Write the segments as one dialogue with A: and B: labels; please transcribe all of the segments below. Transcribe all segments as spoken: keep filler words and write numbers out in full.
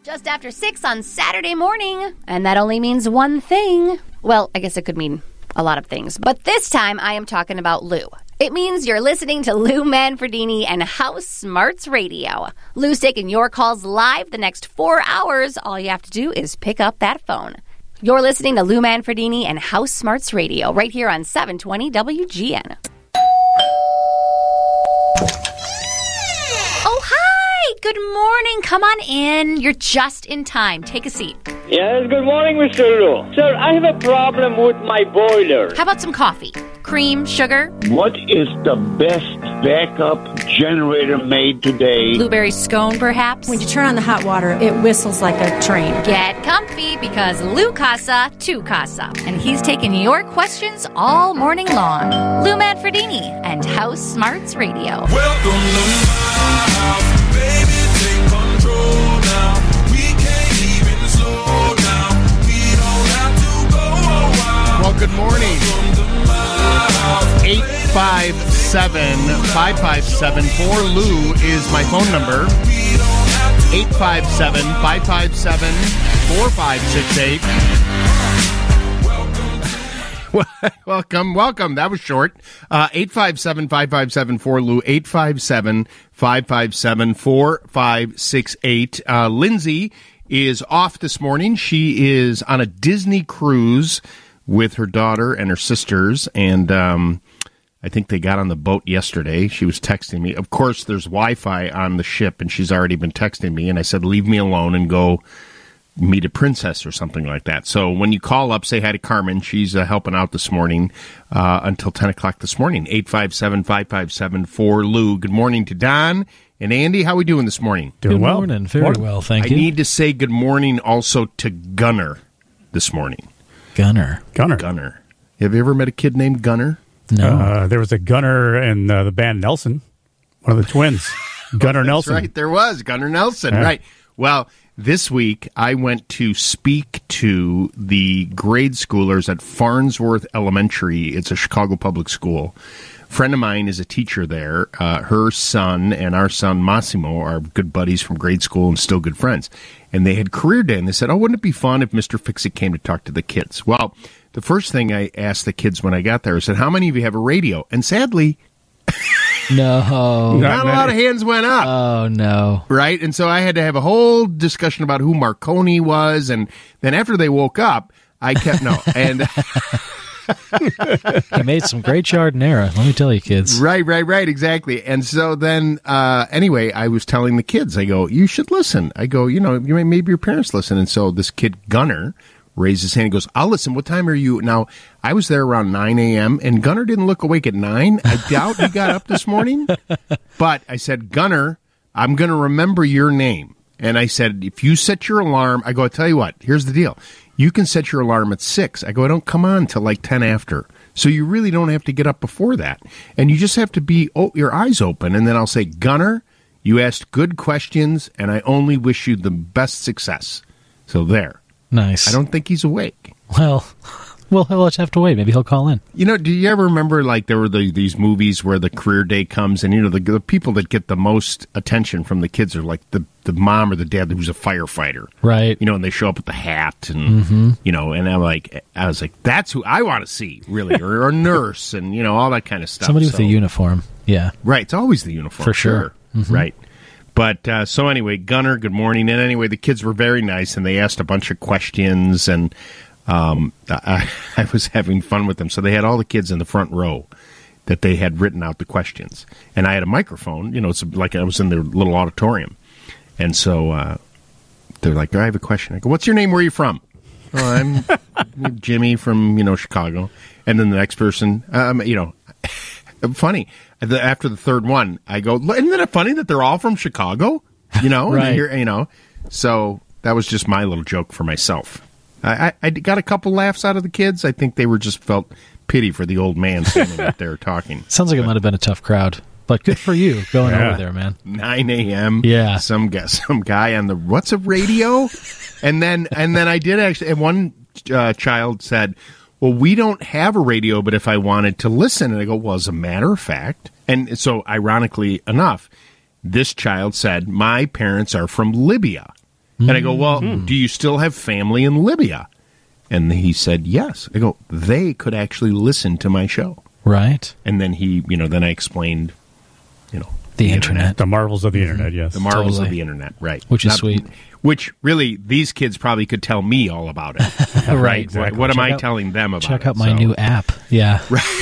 A: Just after six on Saturday morning. And that only means one thing. Well, I guess it could mean a lot of things. But this time I am talking about Lou. It means you're listening to Lou Manfredini and House Smarts Radio. Lou's taking your calls live the next four hours. All you have to do is pick up that phone. You're listening to Lou Manfredini and House Smarts Radio right here on seven twenty W G N. Oh, hi! Good morning. Come on in. You're just in time. Take a seat.
B: Yes, good morning, Mister Lou. Sir, I have a problem with my boiler.
A: How about some coffee? Cream, sugar?
C: What is the best backup generator made today?
A: Blueberry scone, perhaps?
D: When you turn on the hot water, it whistles like a train.
A: Get comfy because Lou Casa to Casa. And he's taking your questions all morning long. Lou Manfredini and House Smarts Radio.
E: Welcome to my house, baby, take control now. We can't even slow down. We don't have to go a while.
F: Well, good morning. eight five seven, five five seven, four Lou is my phone number. eight five seven, five five seven, four five six eight. Welcome, welcome. That was short. Uh, eight five seven, five five seven, four Lou, eight five seven, five five seven, four five six eight. Uh, Lindsay is off this morning. She is on a Disney cruise with her daughter and her sisters, and um, I think they got on the boat yesterday. She was texting me. Of course, there's Wi-Fi on the ship, and she's already been texting me, and I said, leave me alone and go meet a princess or something like that. So when you call up, say hi to Carmen. She's uh, helping out this morning uh, until ten o'clock this morning. eight five seven, five five seven, four Lou. Good morning to Don and Andy. How are we doing this morning?
G: Doing
H: good
G: well.
H: morning. Very
G: morning.
H: well, thank
F: I
H: you.
F: I need to say good morning also to Gunner this morning.
H: Gunner.
G: Gunner.
F: Gunner. Have you ever met a kid named Gunner?
H: No.
G: Uh, there was a Gunner in uh, the band Nelson, one of the twins. Gunner
F: That's
G: Nelson.
F: right, there was Gunner Nelson.
G: Yeah.
F: Right. Well, this week I went to speak to the grade schoolers at Farnsworth Elementary. It's a Chicago public school. A friend of mine is a teacher there. Uh, her son and our son Massimo are good buddies from grade school and still good friends. And they had career day, and they said, oh, wouldn't it be fun if Mister Fix-It came to talk to the kids? Well, the first thing I asked the kids when I got there, I said, how many of you have a radio? And sadly,
H: no.
F: not a lot of hands went up.
H: Oh, no.
F: Right? And so I had to have a whole discussion about who Marconi was. And then after they woke up, I kept, no. And
H: He made some great Chardonnay, let me tell you, kids.
F: Right, right, right, exactly. And so then, uh, anyway, I was telling the kids, I go, you should listen. I go, you know, you may, maybe your parents listen. And so this kid, Gunner, raised his hand and goes, I'll listen. What time are you? Now, I was there around nine a.m., and Gunner didn't look awake at nine. I doubt he got up this morning. But I said, Gunner, I'm going to remember your name. And I said, if you set your alarm, I go, I'll tell you what, here's the deal. You can set your alarm at six. I go, I don't come on till like ten after. So you really don't have to get up before that. And you just have to be, oh, your eyes open. And then I'll say, Gunner, you asked good questions, and I only wish you the best success. So there.
H: Nice.
F: I don't think he's awake.
H: Well, well, he'll just have to wait. Maybe he'll call in.
F: You know, do you ever remember, like, there were the, these movies where the career day comes, and, you know, the, the people that get the most attention from the kids are, like, the, the mom or the dad who's a firefighter.
H: Right.
F: You know, and they show up with the hat, and,
H: mm-hmm.
F: you know, and I'm like, I was like, that's who I want to see, really, or, or a nurse, and, you know, all that kind of stuff.
H: Somebody with
F: so,
H: a uniform, yeah.
F: Right, it's always the uniform.
H: For sure.
F: Mm-hmm. Right. But, uh, so anyway, Gunner, good morning. And anyway, the kids were very nice, and they asked a bunch of questions, and um, I, I was having fun with them. So they had all the kids in the front row that they had written out the questions. And I had a microphone. You know, it's like I was in their little auditorium. And so uh, they're like, I have a question. I go, what's your name? Where are you from? Oh, I'm Jimmy from, you know, Chicago. And then the next person, um, you know, funny. After the third one, I go, isn't it funny that they're all from Chicago? You know,
H: right.
F: And you're, you know, so that was just my little joke for myself. I, I, I got a couple laughs out of the kids. I think they were just felt pity for the old man standing up there talking.
H: Sounds like but, it might have been a tough crowd, but good for you going
G: yeah.
H: over there, man.
F: nine a.m.
H: Yeah,
F: some guy, some guy on the what's a radio, and then and then I did actually. And one uh, child said, well, we don't have a radio, but if I wanted to listen, and I go, well, as a matter of fact, and so ironically enough, this child said, my parents are from Libya. And I go, well, do you still have family in Libya? And he said, yes. I go, they could actually listen to my show.
H: Right.
F: And then he, you know, then I explained, you know,
H: The internet.
G: The marvels of the internet, yes.
F: the marvels
H: Totally.
F: of the internet, right.
H: Which is
F: Not-
H: sweet.
F: Which, really, these kids probably could tell me all about it.
H: Right.
F: What, what am
H: Check
F: I
H: out-
F: telling them about
H: Check
F: it?
H: out my
F: So-
H: new app. Yeah.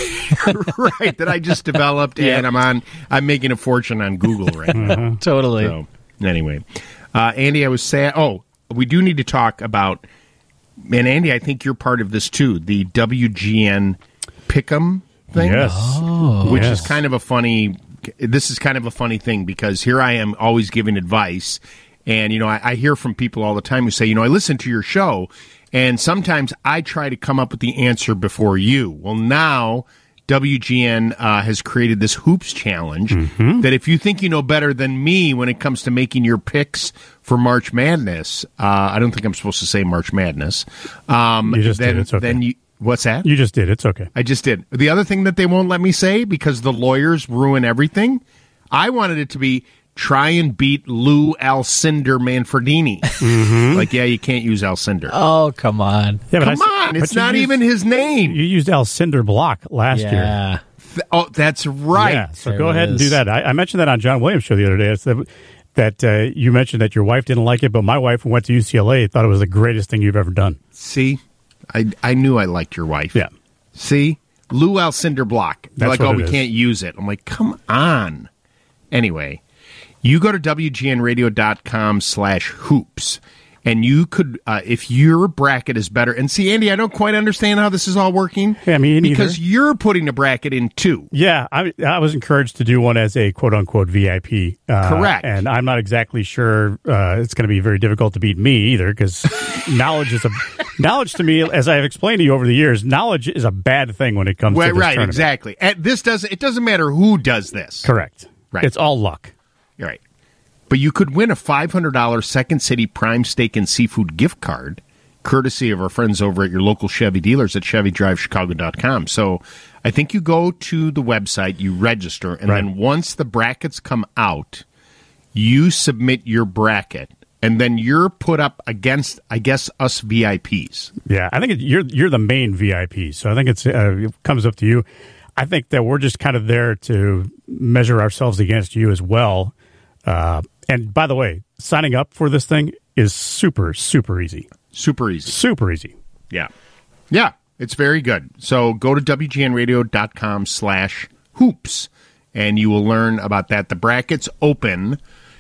F: right, that I just developed, and I'm on. I'm making a fortune on Google right now.
H: Totally.
F: So, anyway, uh, Andy, I was saying. Oh, we do need to talk about. And Andy, I think you're part of this too. The W G N Pick'em thing,
G: Yes.
H: Oh.
F: which
G: yes.
F: is kind of a funny. This is kind of a funny thing because here I am always giving advice, and you know I, I hear from people all the time who say, you know, I listen to your show, and sometimes I try to come up with the answer before you. Well, now W G N uh, has created this hoops challenge
G: Mm-hmm.
F: that if you think you know better than me when it comes to making your picks for March Madness, uh, I don't think I'm supposed to say March Madness. Um,
G: You just
F: then,
G: did. It's okay.
F: then you what's that?
G: You just did. It's okay.
F: I just did. The other thing that they won't let me say because the lawyers ruin everything, I wanted it to be try and beat Lou Alcindor Manfredini.
G: Mm-hmm.
F: Like, yeah, you can't use Alcindor.
H: Oh, come on.
G: Yeah, but
F: Come
G: I,
F: on,
G: but
F: it's
G: you
F: not
G: used-
F: even his name.
G: You used Al Cinder Block last year.
H: Yeah.
F: Th- oh, that's right.
G: Yeah, so
H: There
G: go
H: it
G: ahead and do
H: is.
G: that. I, I mentioned that on John Williams' show the other day. It's that that uh, you mentioned that your wife didn't like it, but my wife, who went to U C L A, thought it was the greatest thing you've ever done.
F: See, I I knew I liked your wife.
G: Yeah.
F: See, Lou Alcindor Block. They're
G: That's
F: like,
G: what
F: oh,
G: it
F: we
G: is.
F: can't use it. I'm like, come on. Anyway, you go to W G N radio dot com slash hoops, and you could, uh, if your bracket is better, and see, Andy, I don't quite understand how this is all working.
G: Yeah, me neither.
F: Because you're putting a bracket in too.
G: Yeah, I, I was encouraged to do one as a quote unquote V I P. Uh,
F: Correct.
G: And I'm not exactly sure uh, it's going to be very difficult to beat me either because knowledge is a knowledge to me, as I've explained to you over the years, knowledge is a bad thing when it comes
F: Well,
G: to this
F: right,
G: tournament.
F: exactly. And this doesn't. It doesn't matter who does this.
G: Correct.
F: Right.
G: It's all luck.
F: You're right. But you could win a five hundred dollars Second City Prime Steak and Seafood gift card, courtesy of our friends over at your local Chevy dealers at Chevy Drive Chicago dot com. So I think you go to the website, you register, and
G: Right.
F: then once the brackets come out, you submit your bracket, and then you're put up against, I guess, us V I Ps.
G: Yeah, I think it, you're you're the main V I P, so I think it's uh, it comes up to you. I think that we're just kind of there to measure ourselves against you as well. Uh, and by the way, signing up for this thing is super super easy,
F: Super easy.
G: super easy.
F: Yeah. Yeah, it's very good. So go to W G N radio dot com slash hoops, and you will learn about that. The brackets open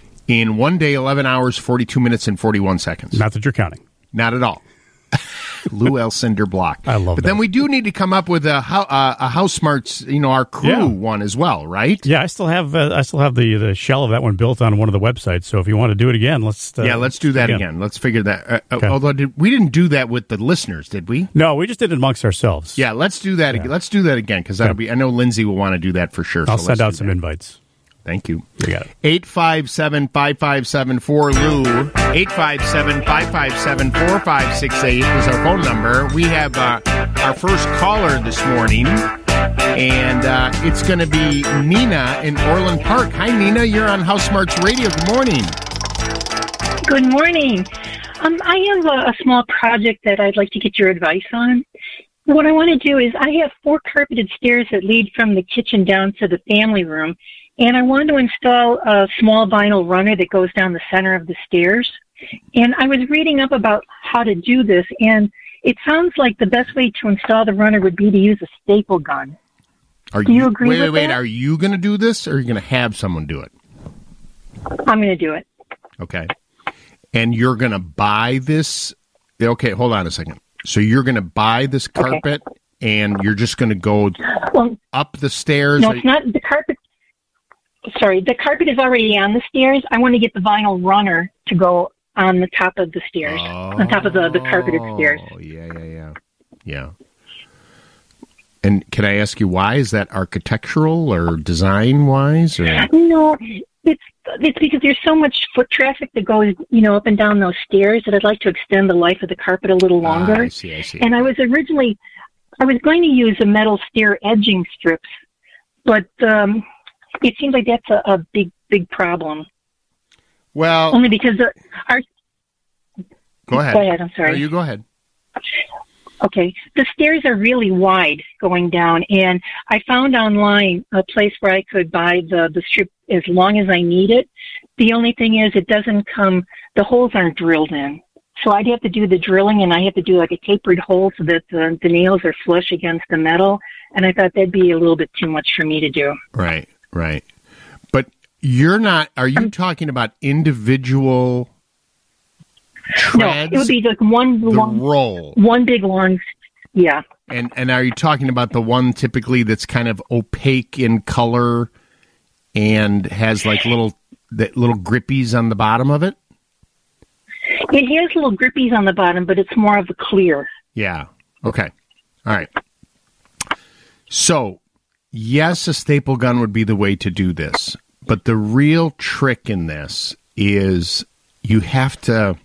F: in one day, eleven hours, forty-two minutes, and forty-one seconds.
G: Not that you're counting.
F: Not at all. Lou Alcindor Block.
G: I love
F: But
G: that.
F: then we do need to come up with a, how, uh, a House Smarts, you know, our crew
G: Yeah.
F: one as well, right?
G: Yeah, I still have uh, I still have the the shell of that one built on one of the websites. So if you want to do it again, let's uh,
F: yeah, let's do that again. Let's figure that. Uh,
G: Okay.
F: Although did, we didn't do that with the listeners, did we?
G: No, we just did it amongst ourselves.
F: Yeah, let's do that. Again. Let's do that again because that'll
G: Okay.
F: be. I know Lindsay will want to do that for sure.
G: I'll
F: so
G: send
F: let's
G: out
F: do
G: some
F: that.
G: invites.
F: Thank you.
G: You got it.
F: eight five seven, five five seven, four Lou. eight five seven, five five seven, four five six eight is our phone number. We have uh, our first caller this morning, and uh, it's going to be Nina in Orland Park. Hi, Nina. You're on House Smarts Radio. Good morning.
I: Good morning. Um, I have a, a small project that I'd like to get your advice on. What I want to do is I have four carpeted stairs that lead from the kitchen down to the family room, and I want to install a small vinyl runner that goes down the center of the stairs. And I was reading up about how to do this, and it sounds like the best way to install the runner would be to use a staple gun.
F: Are
I: Do you agree
F: Wait,
I: with
F: wait, wait.
I: that?
F: Are you going to do this, or are you going to have someone do it?
I: I'm going to do it.
F: Okay. And you're going to buy this. Okay, hold on a second. So you're going to buy this carpet, and you're just going to go
I: Well,
F: up the stairs?
I: no, it's not the carpet. Sorry, the carpet is already on the stairs. I want to get the vinyl runner to go on the top of the stairs, on top of the, the carpeted stairs.
F: Oh, yeah, yeah, yeah. Yeah. And can I ask you why? Is that architectural or design-wise? Or?
I: No, it's it's because there's so much foot traffic that goes, you know, up and down those stairs that I'd like to extend the life of the carpet a little longer.
F: Ah, I see, I see.
I: And I was originally, I was going to use a metal stair edging strips, but um, it seems like that's a, a big, big problem.
F: Well,
I: Only because the, our
F: Go ahead.
I: Go ahead, I'm sorry.
F: No, you go ahead.
I: Okay. The stairs are really wide going down, and I found online a place where I could buy the, the strip as long as I need it. The only thing is it doesn't come, the holes aren't drilled in. So I'd have to do the drilling, and I have to do like a tapered hole so that the, the nails are flush against the metal, and I thought that'd be a little bit too much for me to do.
F: Right, right. But you're not, are you um, talking about individual treads?
I: No, it would be like one
F: the
I: long,
F: roll.
I: One big long, yeah.
F: And and are you talking about the one typically that's kind of opaque in color and has like little the little grippies on the bottom of it?
I: It has little grippies on the bottom, but it's more of a clear.
F: Yeah. Okay. All right. So, yes, a staple gun would be the way to do this, but the real trick in this is you have to.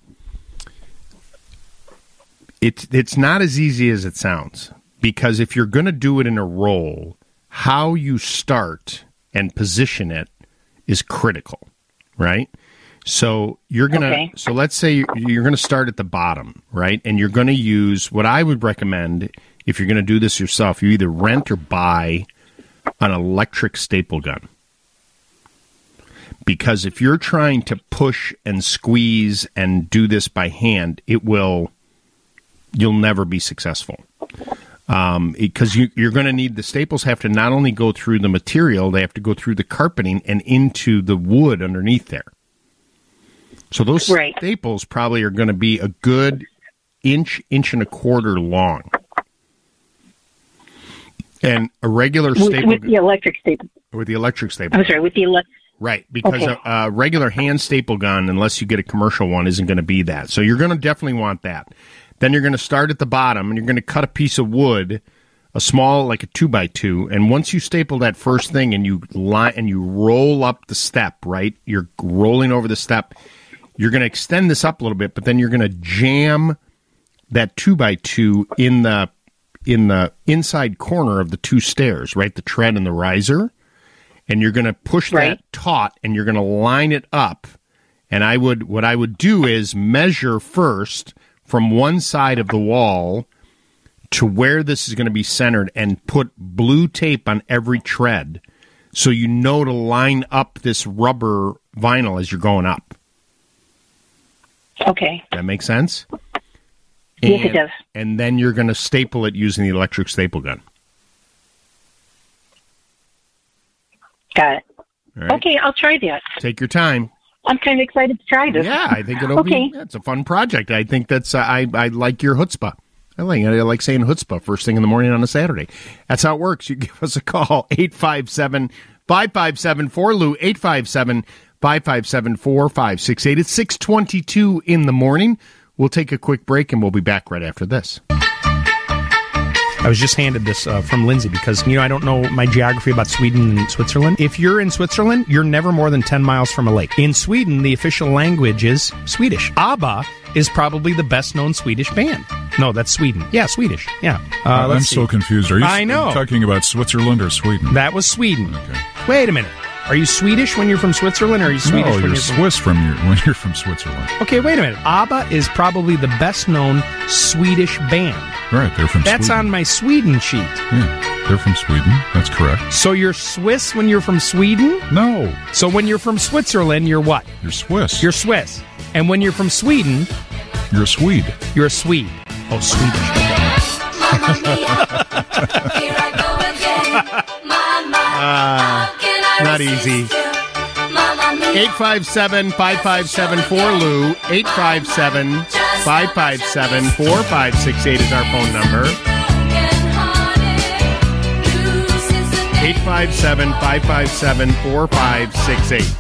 F: It's it's not as easy as it sounds, because if you're going to do it in a roll, how you start and position it is critical, right? So you're gonna. Okay. So let's say you're going to start at the bottom, right? And you're going to use what I would recommend if you're going to do this yourself. You either rent or buy an electric staple gun, because if you're trying to push and squeeze and do this by hand, it will. You'll never be successful, um, because you, you're going to need the staples have to not only go through the material, they have to go through the carpeting and into the wood underneath there. So those right. staples probably are going to be a good inch, inch and a quarter long. And a regular
I: with,
F: staple...
I: With the electric staple.
F: With the electric staple.
I: I'm sorry, with the electric...
F: Right, because okay. a, a regular hand staple gun, unless you get a commercial one, isn't going to be that. So you're going to definitely want that. Then you're going to start at the bottom, and you're going to cut a piece of wood, a small, like a two by two, and once you staple that first thing and you line and you roll up the step, right? You're rolling over the step. You're going to extend this up a little bit, but then you're going to jam that two by two in the in the inside corner of the two stairs, right? The tread and the riser, and you're going to push right. that taut, and you're going to line it up. And I would, what I would do is measure first from one side of the wall to where this is going to be centered and put blue tape on every tread so you know to line up this rubber vinyl as you're going up.
I: Okay.
F: That makes sense?
I: Yes,
F: and,
I: it does.
F: And then you're going to staple it using the electric staple gun.
I: Got it.
F: Right.
I: Okay, I'll try that.
F: Take your time.
I: I'm kind of excited to try this.
F: Yeah, I think it'll
I: okay.
F: be. Yeah, it's a fun project. I think that's. Uh, I I like your chutzpah. I like I like saying chutzpah first thing in the morning on a Saturday. That's how it works. You give us a call eight five seven, five five seven, four L U eight five seven, five five seven, four five six eight. It's six twenty two in the morning. We'll take a quick break and we'll be back right after this.
J: I was just handed this uh, from Lindsay because, you know, I don't know my geography about Sweden and Switzerland. If you're in Switzerland, you're never more than ten miles from a lake. In Sweden, the official language is Swedish. ABBA is probably the best-known Swedish band. No, that's Sweden. Yeah, Swedish. Yeah. Uh,
K: uh, I'm
J: see.
K: so confused. Are you
J: I know.
K: talking about Switzerland or Sweden?
J: That was Sweden.
K: Okay.
J: Wait a minute. Are you Swedish when you're from Switzerland, or are you Swedish
K: no,
J: when
K: you're
J: you're from...
K: Swiss from your, when you're from Switzerland.
J: Okay, wait a minute. ABBA is probably the best-known Swedish band.
K: Right, they're from
J: That's
K: Sweden.
J: on my Sweden sheet.
K: Yeah, they're from Sweden. That's correct.
J: So you're Swiss when you're from Sweden?
K: No.
J: So when you're from Switzerland, you're what?
K: You're Swiss.
J: You're Swiss. And when you're from Sweden...
K: You're a Swede.
J: You're a Swede. Oh, Swedish.
F: uh, not easy. eight five seven, five five seven, four L U eight five seven, five five seven, four five six eight is our phone number. eight five seven, five five seven, four five six eight.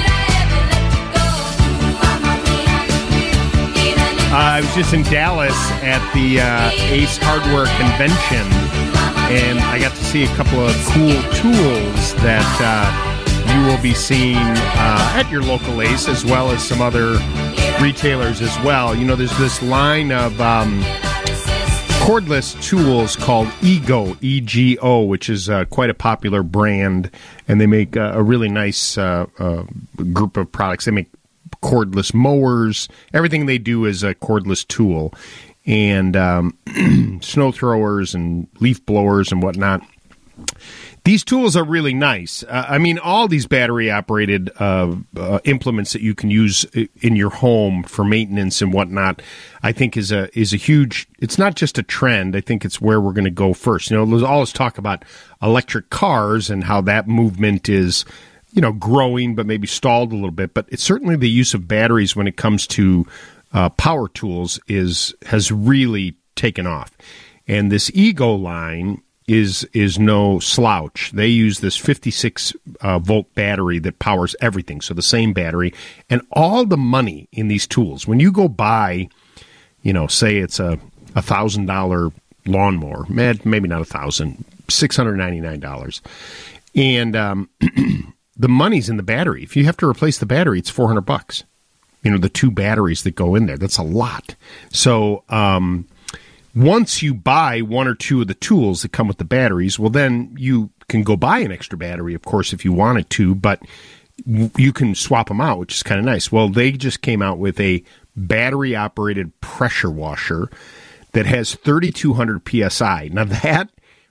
F: Uh, I was just in Dallas at the uh, Ace Hardware Convention, and I got to see a couple of cool tools that uh, you will be seeing uh, at your local Ace, as well as some other retailers as well. You know, there's this line of um, cordless tools called Ego, E G O, which is uh, quite a popular brand, and they make uh, a really nice uh, uh, group of products. They make cordless mowers. Everything they do is a cordless tool. And um, snow throwers and leaf blowers and whatnot. These tools are really nice. Uh, I mean, all these battery-operated uh, uh, implements that you can use in your home for maintenance and whatnot, I think is a is a huge. It's not just a trend. I think it's where we're going to go first. You know, there's always talk about electric cars and how that movement is, you know, growing, but maybe stalled a little bit. But it's certainly the use of batteries when it comes to uh, power tools is has really taken off. And this Ego line is is no slouch. They use this fifty-six uh, volt battery that powers everything, so the same battery. And all the money in these tools, when you go buy, you know, say it's a one thousand dollars lawnmower, maybe not one thousand dollars, six hundred ninety-nine dollars, and um, the money's in the battery. If you have to replace the battery, it's four hundred bucks. You know, the two batteries that go in there, that's a lot. So, um once you buy one or two of the tools that come with the batteries, well, then you can go buy an extra battery, of course, if you wanted to, but you can swap them out, which is kind of nice. Well, they just came out with a battery-operated pressure washer that has thirty-two hundred P S I. Now, that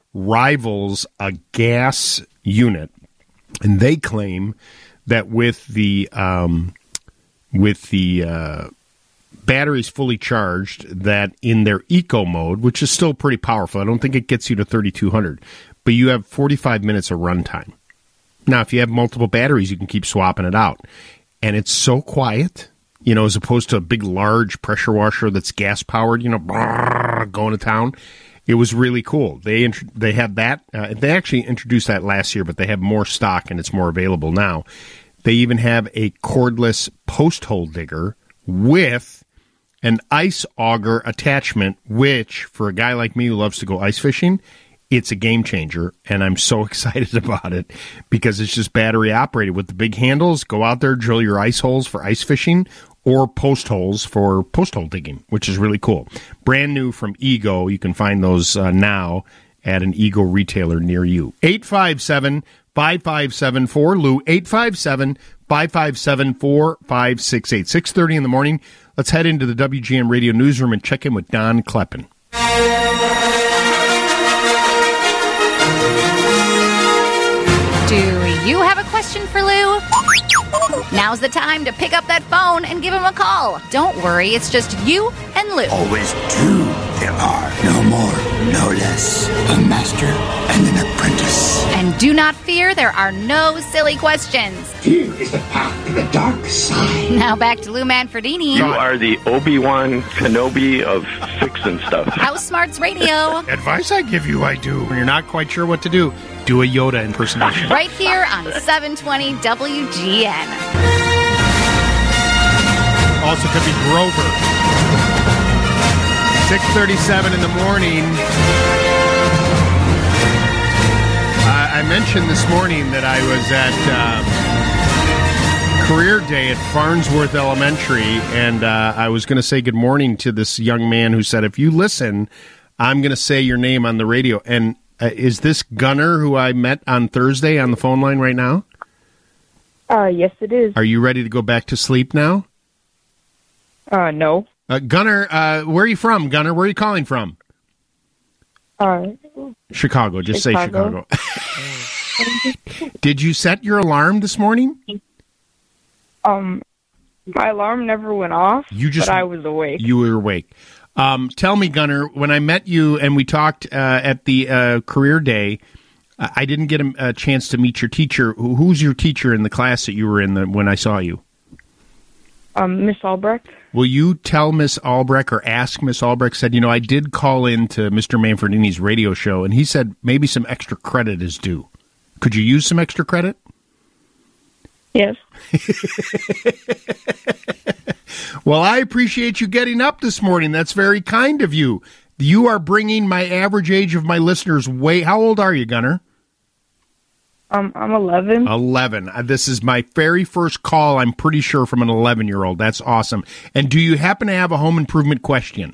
F: rivals a gas unit, and they claim that with the um, with the uh, batteries fully charged, that in their eco mode, which is still pretty powerful, I don't think it gets you to thirty-two hundred, but you have forty-five minutes of runtime. Now, if you have multiple batteries, you can keep swapping it out. And it's so quiet, you know, as opposed to a big, large pressure washer that's gas-powered, you know, brrr, going to town. It was really cool. They int- they had that. Uh, they actually introduced that last year, but they have more stock, and it's more available now. They even have a cordless post hole digger with an ice auger attachment, which, for a guy like me who loves to go ice fishing, it's a game changer, and I'm so excited about it because it's just battery operated with the big handles. Go out there, drill your ice holes for ice fishing or post holes for post hole digging, which is really cool. Brand new from Ego. You can find those uh, now at an Ego retailer near you. eight five seven, five five seven, four L U, eight five seven, five five seven, four five six eight. six thirty in the morning. Let's head into the W G N Radio newsroom and check in with Don Kleppen.
A: Do you have a question for Lou? Now's the time to pick up that phone and give him a call. Don't worry, it's just you and Lou.
L: Always two there are. No more, no less. A master and an apprentice.
A: And do not fear, there are no silly questions.
L: Here is the path to the dark side.
A: Now back to Lou Manfredini.
M: You are the Obi-Wan Kenobi of fixing stuff.
A: House Smarts Radio.
F: Advice I give you, I do. When you're not quite sure what to do, do a Yoda impersonation.
A: Right here on seven twenty W G N.
F: Also could be Grover. six thirty-seven in the morning. Uh, I mentioned this morning that I was at um, career day at Farnsworth Elementary, and uh, I was going to say good morning to this young man who said, if you listen, I'm going to say your name on the radio. And uh, is this Gunner who I met on Thursday on the phone line right now?
N: Uh, yes, it is.
F: Are you ready to go back to sleep now?
N: Uh, no.
F: Uh, Gunner, uh, where are you from, Gunner? Where are you calling from?
N: Uh,
F: Chicago. Just
N: Chicago.
F: say Chicago. Did you set your alarm this morning?
N: Um, my alarm never went off,
F: You just,
N: but I was awake.
F: You were awake. Um, tell me, Gunner, when I met you and we talked uh, at the uh, career day, I I didn't get a, a chance to meet your teacher. Who- Who's your teacher in the class that you were in the, when I saw you?
N: Um, Miss Albrecht.
F: Will you tell Miss Albrecht or ask Miss Albrecht, said, you know, I did call in to Mister Manfredini's radio show, and he said maybe some extra credit is due. Could you use some extra credit?
N: Yes.
F: Well, I appreciate you getting up this morning. That's very kind of you. You are bringing my average age of my listeners way. How old are you, Gunner?
N: Um, I'm eleven.
F: eleven. Uh, This is my very first call, I'm pretty sure, from an eleven-year-old. That's awesome. And do you happen to have a home improvement question?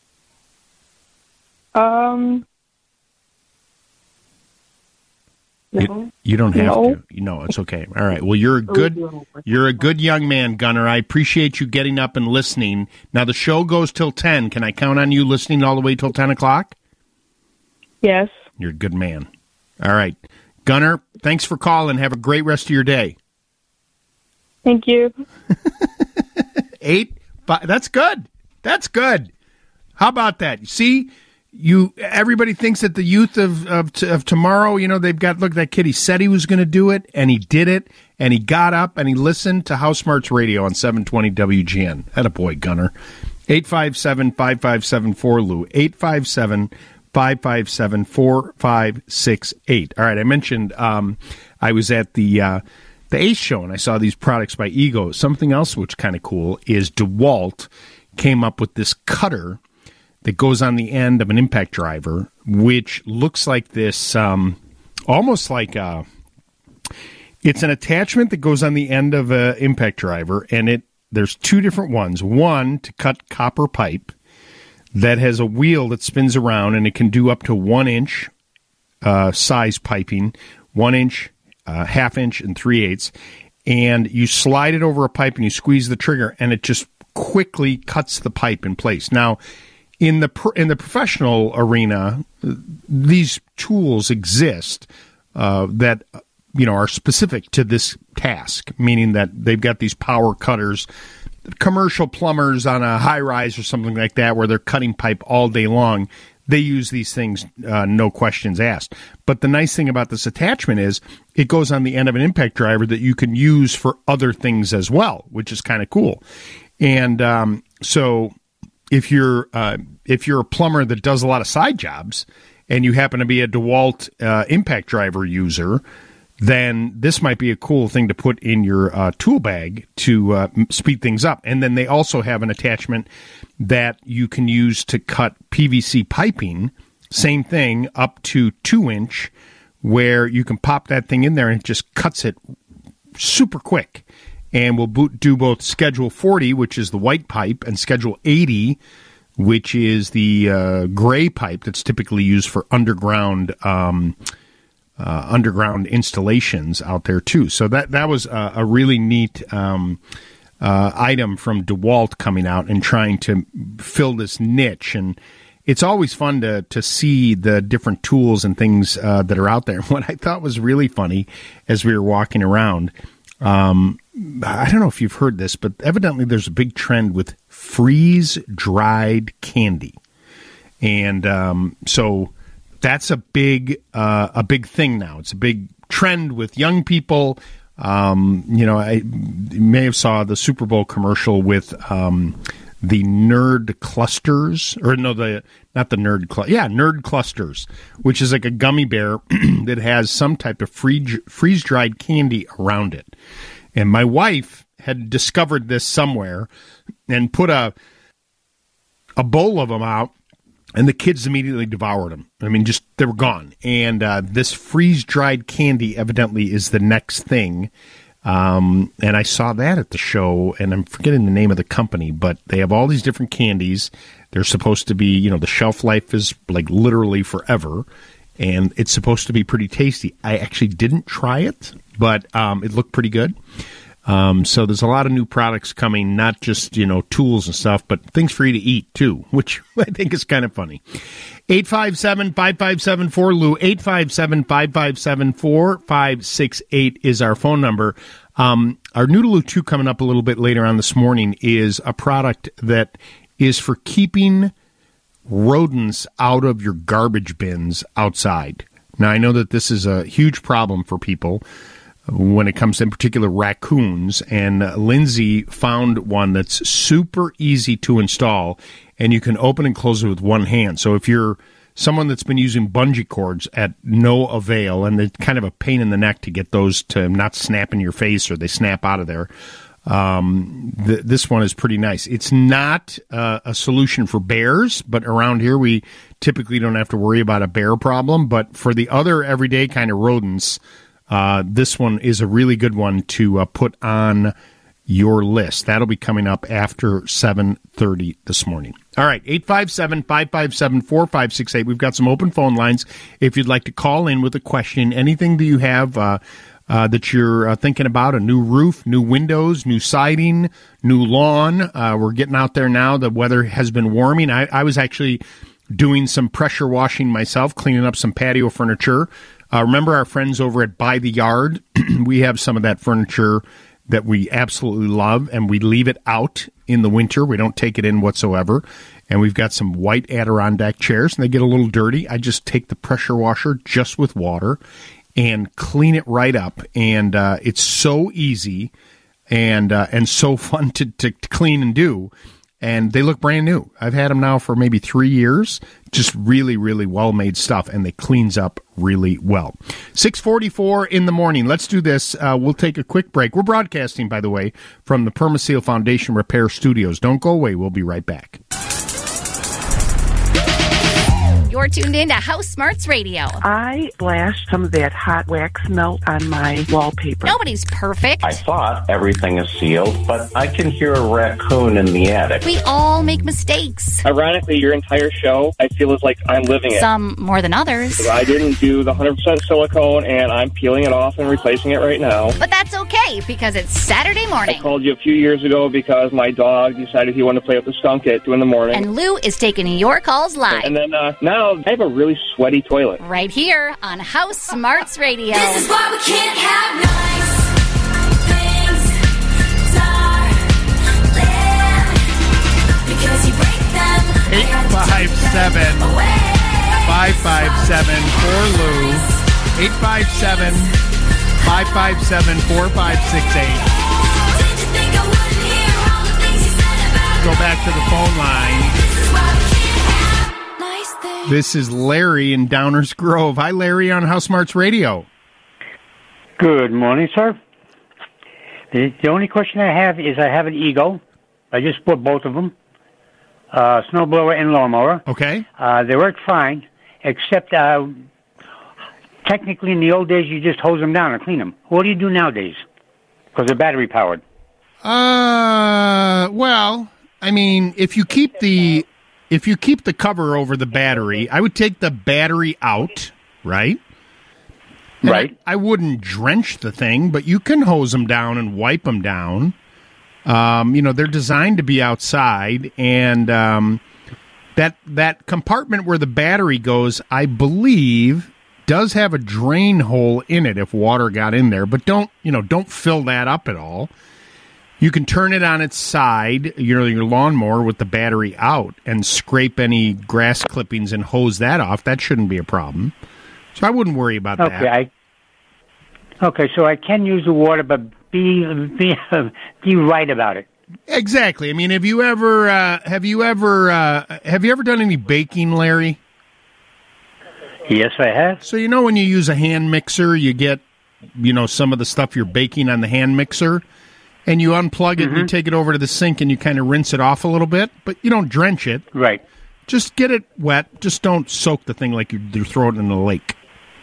N: Um,
F: You, you don't have
N: No.
F: to. You know, it's okay. All right. Well, you're a good you're a good young man, Gunner. I appreciate you getting up and listening. Now the show goes till ten. Can I count on you listening all the way till ten o'clock?
N: Yes.
F: You're a good man. All right. Gunner, thanks for calling. Have a great rest of your day.
N: Thank you.
F: Eight, five, that's good. That's good. How about that? See, you. Everybody thinks that the youth of, of of tomorrow, you know, they've got, look, that kid, he said he was going to do it, and he did it, and he got up, and he listened to House Smarts Radio on seven twenty W G N. Attaboy, Gunner. eight five seven, five five seven, four Lou. eight five seven, five five seven, four five six eight. All right, I mentioned um, I was at the... Uh, The Ace Show, and I saw these products by Ego. Something else which kind of cool is DeWalt came up with this cutter that goes on the end of an impact driver, which looks like this, um, almost like a, it's an attachment that goes on the end of an impact driver, and it there's two different ones. One to cut copper pipe that has a wheel that spins around, and it can do up to one inch uh, size piping, one inch, Uh, half inch and three eighths, and you slide it over a pipe and you squeeze the trigger, and it just quickly cuts the pipe in place. Now, in the pro- in the professional arena, these tools exist uh, that you know are specific to this task, meaning that they've got these power cutters. Commercial plumbers on a high rise or something like that, where they're cutting pipe all day long, they use these things, uh, no questions asked. But the nice thing about this attachment is it goes on the end of an impact driver that you can use for other things as well, which is kind of cool. And um, so if you're uh, if you're a plumber that does a lot of side jobs and you happen to be a DeWalt uh, impact driver user, then this might be a cool thing to put in your uh, tool bag to uh, speed things up. And then they also have an attachment that you can use to cut P V C piping, same thing, up to two inch, where you can pop that thing in there and it just cuts it super quick. And we'll boot, do both Schedule forty, which is the white pipe, and Schedule eighty, which is the uh, gray pipe that's typically used for underground um Uh, underground installations out there too. So that that was a, a really neat um, uh, item from DeWalt coming out and trying to fill this niche. And it's always fun to to see the different tools and things uh, that are out there. What I thought was really funny as we were walking around, um, I don't know if you've heard this, but evidently there's a big trend with freeze-dried candy. And um, so... That's a big, uh, a big thing now. It's a big trend with young people. Um, you know, I you may have saw the Super Bowl commercial with um, the Nerd Clusters, or no, the not the Nerd Cl- yeah, Nerd Clusters, which is like a gummy bear that has some type of free- freeze-dried candy around it. And my wife had discovered this somewhere and put a a bowl of them out. And the kids immediately devoured them. I mean, just, they were gone. And uh, this freeze-dried candy evidently is the next thing. Um, and I saw that at the show, and I'm forgetting the name of the company, but they have all these different candies. They're supposed to be, you know, the shelf life is like literally forever. And it's supposed to be pretty tasty. I actually didn't try it, but um, it looked pretty good. Um, so there's a lot of new products coming, not just, you know, tools and stuff, but things for you to eat too, which I think is kind of funny. eight five seven, five five seven, four Lou, eight five seven, five five seven, four five six eight is our phone number. Um, our Noodaloo two coming up a little bit later on this morning is a product that is for keeping rodents out of your garbage bins outside. Now, I know that this is a huge problem for people when it comes to, in particular, raccoons. And uh, Lindsay found one that's super easy to install, and you can open and close it with one hand. So if you're someone that's been using bungee cords at no avail, and it's kind of a pain in the neck to get those to not snap in your face or they snap out of there, um, th- this one is pretty nice. It's not uh, a solution for bears, but around here we typically don't have to worry about a bear problem. But for the other everyday kind of rodents, Uh, this one is a really good one to uh, put on your list. That'll be coming up after seven thirty this morning. All right, eight five seven, five five seven, four five six eight. We've got some open phone lines. If you'd like to call in with a question, anything that you have uh, uh, that you're uh, thinking about, a new roof, new windows, new siding, new lawn. Uh, we're getting out there now. The weather has been warming. I, I was actually doing some pressure washing myself, cleaning up some patio furniture. Uh, remember our friends over at By the Yard? We have some of that furniture that we absolutely love, and we leave it out in the winter. We don't take it in whatsoever. And we've got some white Adirondack chairs, and they get a little dirty. I just take the pressure washer just with water and clean it right up. And uh, it's so easy and uh, and so fun to, to, to clean and do. And they look brand new. I've had them now for maybe three years. Just really, really well-made stuff, and they cleans up really well. six forty-four in the morning. Let's do this. Uh, we'll take a quick break. We're broadcasting, by the way, from the Permaseal Foundation Repair Studios. Don't go away. We'll be right back.
A: You're tuned in to House Smarts Radio.
O: I splashed some of that hot wax melt on my wallpaper.
A: Nobody's perfect.
P: I thought everything is sealed, but I can hear a raccoon in the attic.
A: We all make mistakes.
B: Ironically, your entire show, I feel is like I'm living it.
A: Some more than others.
B: I didn't do the one hundred percent silicone, and I'm peeling it off and replacing it right now.
A: But that's okay, because it's Saturday morning.
B: I called you a few years ago because my dog decided he wanted to play with the skunk at two in the morning.
A: And Lou is taking your calls live.
B: And then uh, now I have a really sweaty toilet.
A: Right here on House Smarts Radio.
E: This is why we can't have nice things, darling, because you break them.
F: eight five seven, five five seven, four Lou. eight five seven, five five seven, four five six eight. Go back to the phone line. This is Larry in Downers Grove. Hi, Larry, on House Smarts Radio.
Q: Good morning, sir. The, the only question I have is I have an Eagle. I just bought both of them, uh, snowblower and lawnmower.
F: Okay.
Q: Uh, they work fine, except uh, technically in the old days you just hose them down and clean them. What do you do nowadays? Because they're battery powered.
F: Uh, well, I mean, if you keep the if you keep the cover over the battery, I would take the battery out, right? And
Q: right.
F: I, I wouldn't drench the thing, but you can hose them down and wipe them down. Um, you know, they're designed to be outside, and um, that that compartment where the battery goes, I believe, does have a drain hole in it if water got in there. But don't you know? Don't fill that up at all. You can turn it on its side, you know, your lawnmower with the battery out, and scrape any grass clippings and hose that off. That shouldn't be a problem. So I wouldn't worry about
Q: okay,
F: that.
Q: I, okay, so I can use the water, but be be be right about it.
F: Exactly. I mean, have you ever uh, have you ever uh, have you ever done any baking, Larry?
Q: Yes, I have.
F: So you know when you use a hand mixer, you get you know some of the stuff you're baking on the hand mixer. And you unplug it,
Q: mm-hmm.
F: and you take it over to the sink, and you kind of rinse it off a little bit, but you don't drench it.
Q: Right.
F: Just get it wet. Just don't soak the thing like you you throw it in the lake.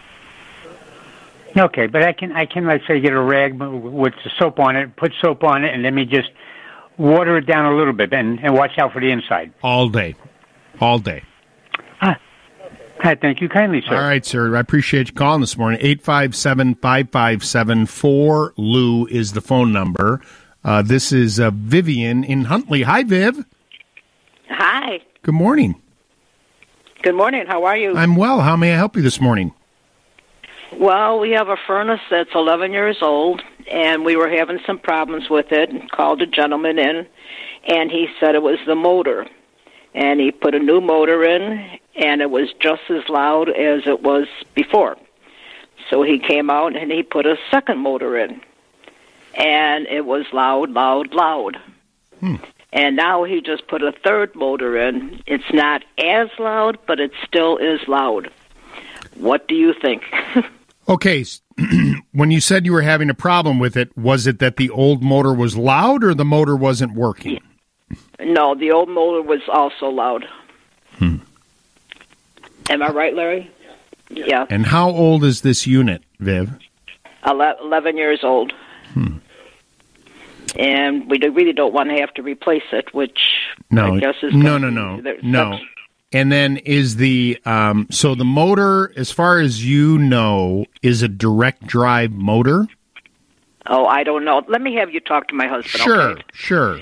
Q: Okay, but I can I can like say get a rag with the soap on it, put soap on it, and let me just water it down a little bit, and, and watch out for the inside.
F: All day, all day.
Q: Ah. I thank you kindly, sir.
F: All right, sir. I appreciate you calling this morning. eight five seven, five five seven, four Lou is the phone number. Uh, this is uh, Vivian in Huntley. Hi, Viv.
R: Hi.
F: Good morning.
R: Good morning. How are you?
F: I'm well. How may I help you this morning?
R: Well, we have a furnace that's eleven years old, and we were having some problems with it, and called a gentleman in, and he said it was the motor. And he put a new motor in, and it was just as loud as it was before. So he came out, and he put a second motor in, and it was loud, loud, loud.
F: Hmm.
R: And now he just put a third motor in. It's not as loud, but it still is loud. What do you think?
F: Okay, when you said you were having a problem with it, was it that the old motor was loud or the motor wasn't working?
R: No, the old motor was also loud.
F: Hmm.
R: Am I right, Larry? Yeah.
F: And how old is this unit, Viv?
R: Ele- eleven years old.
F: Hmm.
R: and we do- really don't want to have to replace it, which
F: No,
R: I guess is
F: no,
R: gonna
F: no,
R: be-
F: no,
R: there-
F: no.
R: that's-
F: And then is the um, so the motor, as far as you know, is a direct drive motor?
R: Oh, I don't know. Let me have you talk to my husband.
F: Sure,
R: Okay?
F: sure.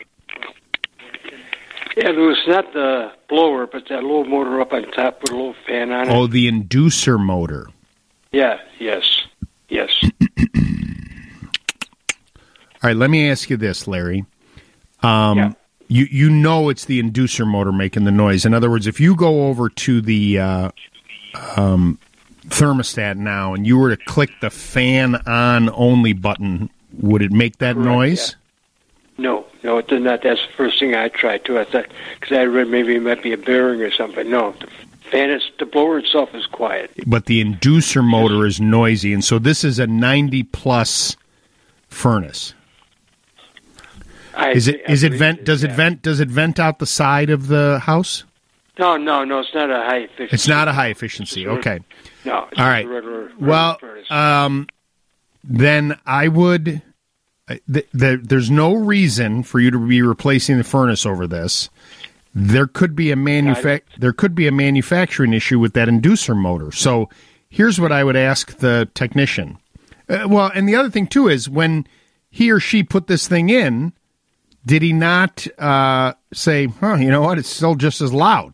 S: Yeah, Lou, it's not the blower, but that little motor up on top with a little fan on it.
F: Oh, the inducer motor.
S: Yeah, yes, yes.
F: All right, let me ask you this, Larry. Um, you you know it's the inducer motor making the noise. In other words, if you go over to the uh, um, thermostat now and you were to click the fan on only button, would it make that
S: Correct,
F: noise?
S: No, no, it did not. That's the first thing I tried too. I thought because I read maybe it might be a bearing or something. No, the fan is the blower itself is quiet.
F: But the inducer motor is noisy, and so this is a ninety plus furnace.
S: I,
F: Is it
S: I
F: is it
S: believe
F: vent? Does it vent? Does it vent out the side of the house?
S: No, no, no. It's not a high efficiency.
F: It's not a high efficiency.
S: It's a-
F: Okay.
S: No. It's
F: All
S: just
F: right.
S: a regular, regular
F: Well,
S: furnace.
F: um, then I would. uh, Th- th- there's no reason for you to be replacing the furnace over this. There could be a manufa- There could be a manufacturing issue with that inducer motor. So here's what I would ask the technician. Uh, well, and the other thing too is when he or she put this thing in, did he not uh, say, "Huh, you know what? It's still just as loud."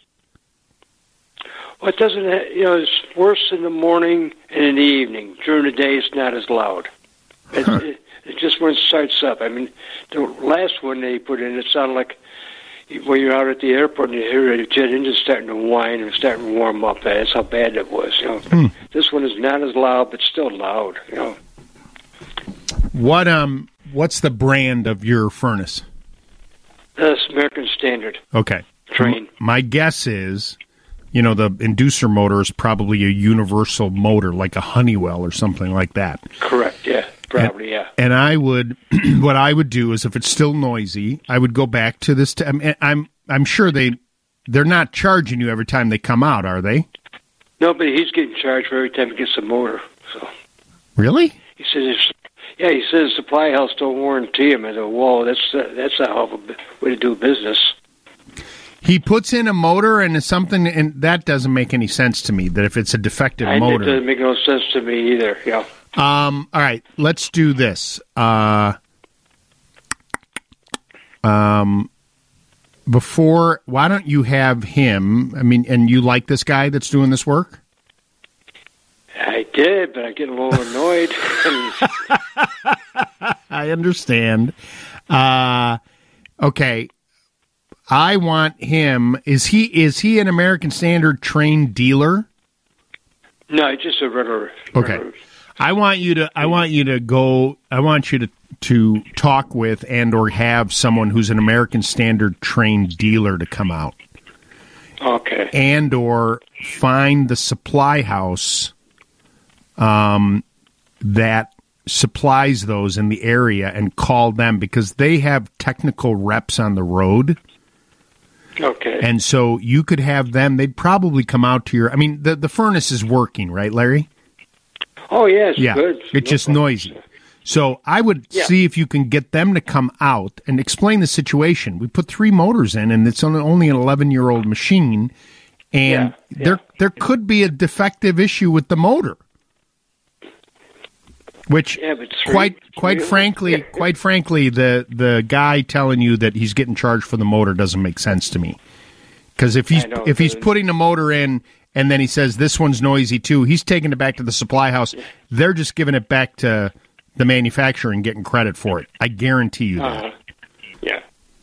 S: Well, it doesn't. ha- You know, it's worse in the morning and in the evening. During the day, it's not as loud. It, it, it just when it starts up. I mean, the last one they put in, it sounded like when you're out at the airport and you hear a jet engine starting to whine and starting to warm up. That's how bad it was. You know,
F: Hmm.
S: this one is not as loud, but still loud. You know,
F: What um? What's the brand of your furnace?
S: that's American Standard.
F: Okay.
S: Train.
F: M- My guess is, you know, the inducer motor is probably a universal motor, like a Honeywell or something like that.
S: Correct. Yeah. Probably. Yeah.
F: And I would, what I would do is, if it's still noisy, I would go back to this. T- I'm, I'm, I'm sure they, they're not charging you every time they come out, are they?
S: No, but he's getting charged for every time he gets a motor. So
F: Really?
S: he says, it's, yeah, he says supply house don't warranty him. I go, whoa, that's uh, that's a hell of a b- way to do business.
F: He puts in a motor and it's something, and that doesn't make any sense to me. That if it's a defective
S: And it
F: motor,
S: doesn't make no sense to me either. Yeah.
F: Um, all right, let's do this. Uh, um, before, why don't you have him? I mean, and you like this guy that's doing this work?
S: I did, but I get a little annoyed.
F: I understand. Uh, okay, I want him. Is he is he an American Standard trained dealer?
S: No, it's just a regular.
F: Okay. I want you to I want you to go I want you to to talk with and or have someone who's an American Standard trained dealer to come out.
S: Okay.
F: And or find the supply house um that supplies those in the area and call them, because they have technical reps on the road.
S: Okay.
F: And so you could have them, they'd probably come out to your I mean the the furnace is working, right, Larry?
S: Oh, yeah, it's
F: yeah,
S: good.
F: it's just noisy. So I would
S: Yeah.
F: see if you can get them to come out and explain the situation. We put three motors in, and it's only only an eleven-year-old machine, and
S: Yeah,
F: there there could be a defective issue with the motor. Which,
S: Yeah, but three-
F: quite quite
S: three-
F: frankly, quite frankly, the the guy telling you that he's getting charged for the motor doesn't make sense to me. Because if he's
S: I know,
F: if he's
S: but-
F: putting a motor in and then he says this one's noisy too, he's taking it back to the supply house. They're just giving it back to the manufacturer and getting credit for it. I guarantee you that.
S: Uh-huh. Yeah.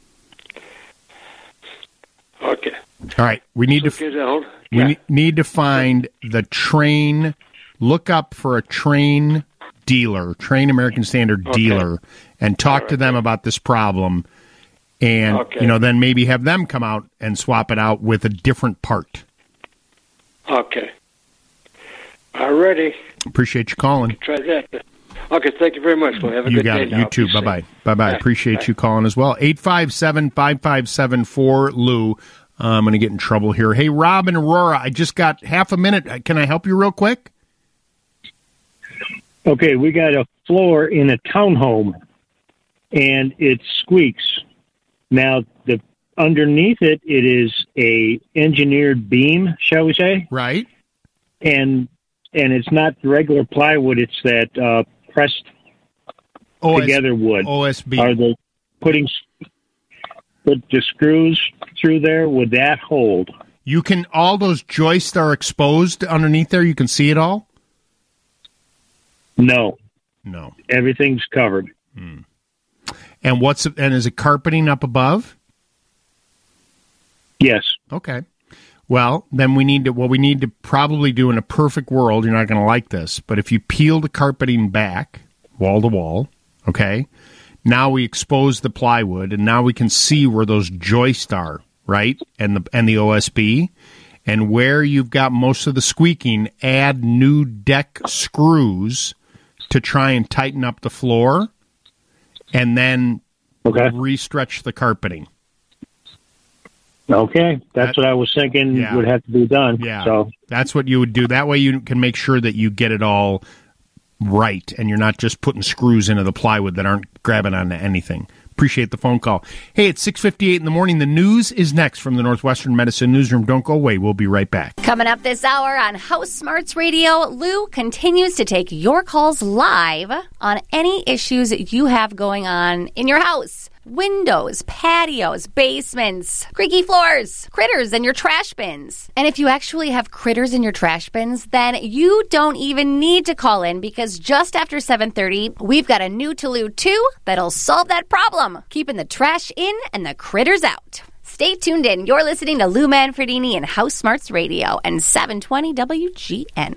S: Okay.
F: All right, we need
S: So
F: to
S: get a hold-
F: we
S: yeah.
F: ne- need to find the train. Look up for a train dealer, train American Standard
S: Okay.
F: dealer, and talk to them about this problem. And
S: Okay.
F: you know, then maybe have them come out and swap it out with a different part.
S: Okay. All righty.
F: Appreciate you calling.
S: Try that. Okay, thank you very much. Well, have a
F: You
S: good
F: got
S: day
F: it.
S: now.
F: You too.
S: Be
F: Bye
S: safe.
F: bye. Bye bye.
S: Bye.
F: Appreciate
S: Bye.
F: you calling as well. eight five seven, five five seven, four Lou. Uh, I'm going to get in trouble here. Hey, Rob and Aurora, I just got half a minute. Can I help you real quick?
T: Okay, we got a floor in a townhome, and it squeaks. Now, the underneath it, it is a engineered beam, shall we say?
F: Right.
T: And and it's not regular plywood; it's that uh, pressed
F: O S,
T: together wood.
F: O S B.
T: Are the putting put the screws through there? Would that hold?
F: You can. All those joists are exposed underneath there. You can see it all.
T: No.
F: No.
T: Everything's covered.
F: Hmm. And what's and is it carpeting up above?
T: Yes.
F: Okay. Well, then we need to. What we need to probably do in a perfect world, you're not going to like this, but if you peel the carpeting back, wall to wall, okay. Now we expose the plywood, and now we can see where those joists are, right? And the and the O S B, and where you've got most of the squeaking, add new deck screws to try and tighten up the floor, and then
T: okay.
F: re-stretch the carpeting.
T: Okay, that's that, what I was thinking yeah. would have to be done.
F: Yeah,
T: so
F: that's what you would do. That way you can make sure that you get it all right, and you're not just putting screws into the plywood that aren't grabbing onto anything. Appreciate the phone call. Hey, it's six fifty-eight in the morning. The news is next from the Northwestern Medicine Newsroom. Don't go away. We'll be right back.
A: Coming up this hour on House Smarts Radio, Lou continues to take your calls live on any issues you have going on in your house. Windows, patios, basements, creaky floors, critters in your trash bins. And if you actually have critters in your trash bins, then you don't even need to call in, because just after seven thirty, we've got a new to Lou two that'll solve that problem, keeping the trash in and the critters out. Stay tuned in. You're listening to Lou Manfredini and House Smarts Radio and seven twenty W G N.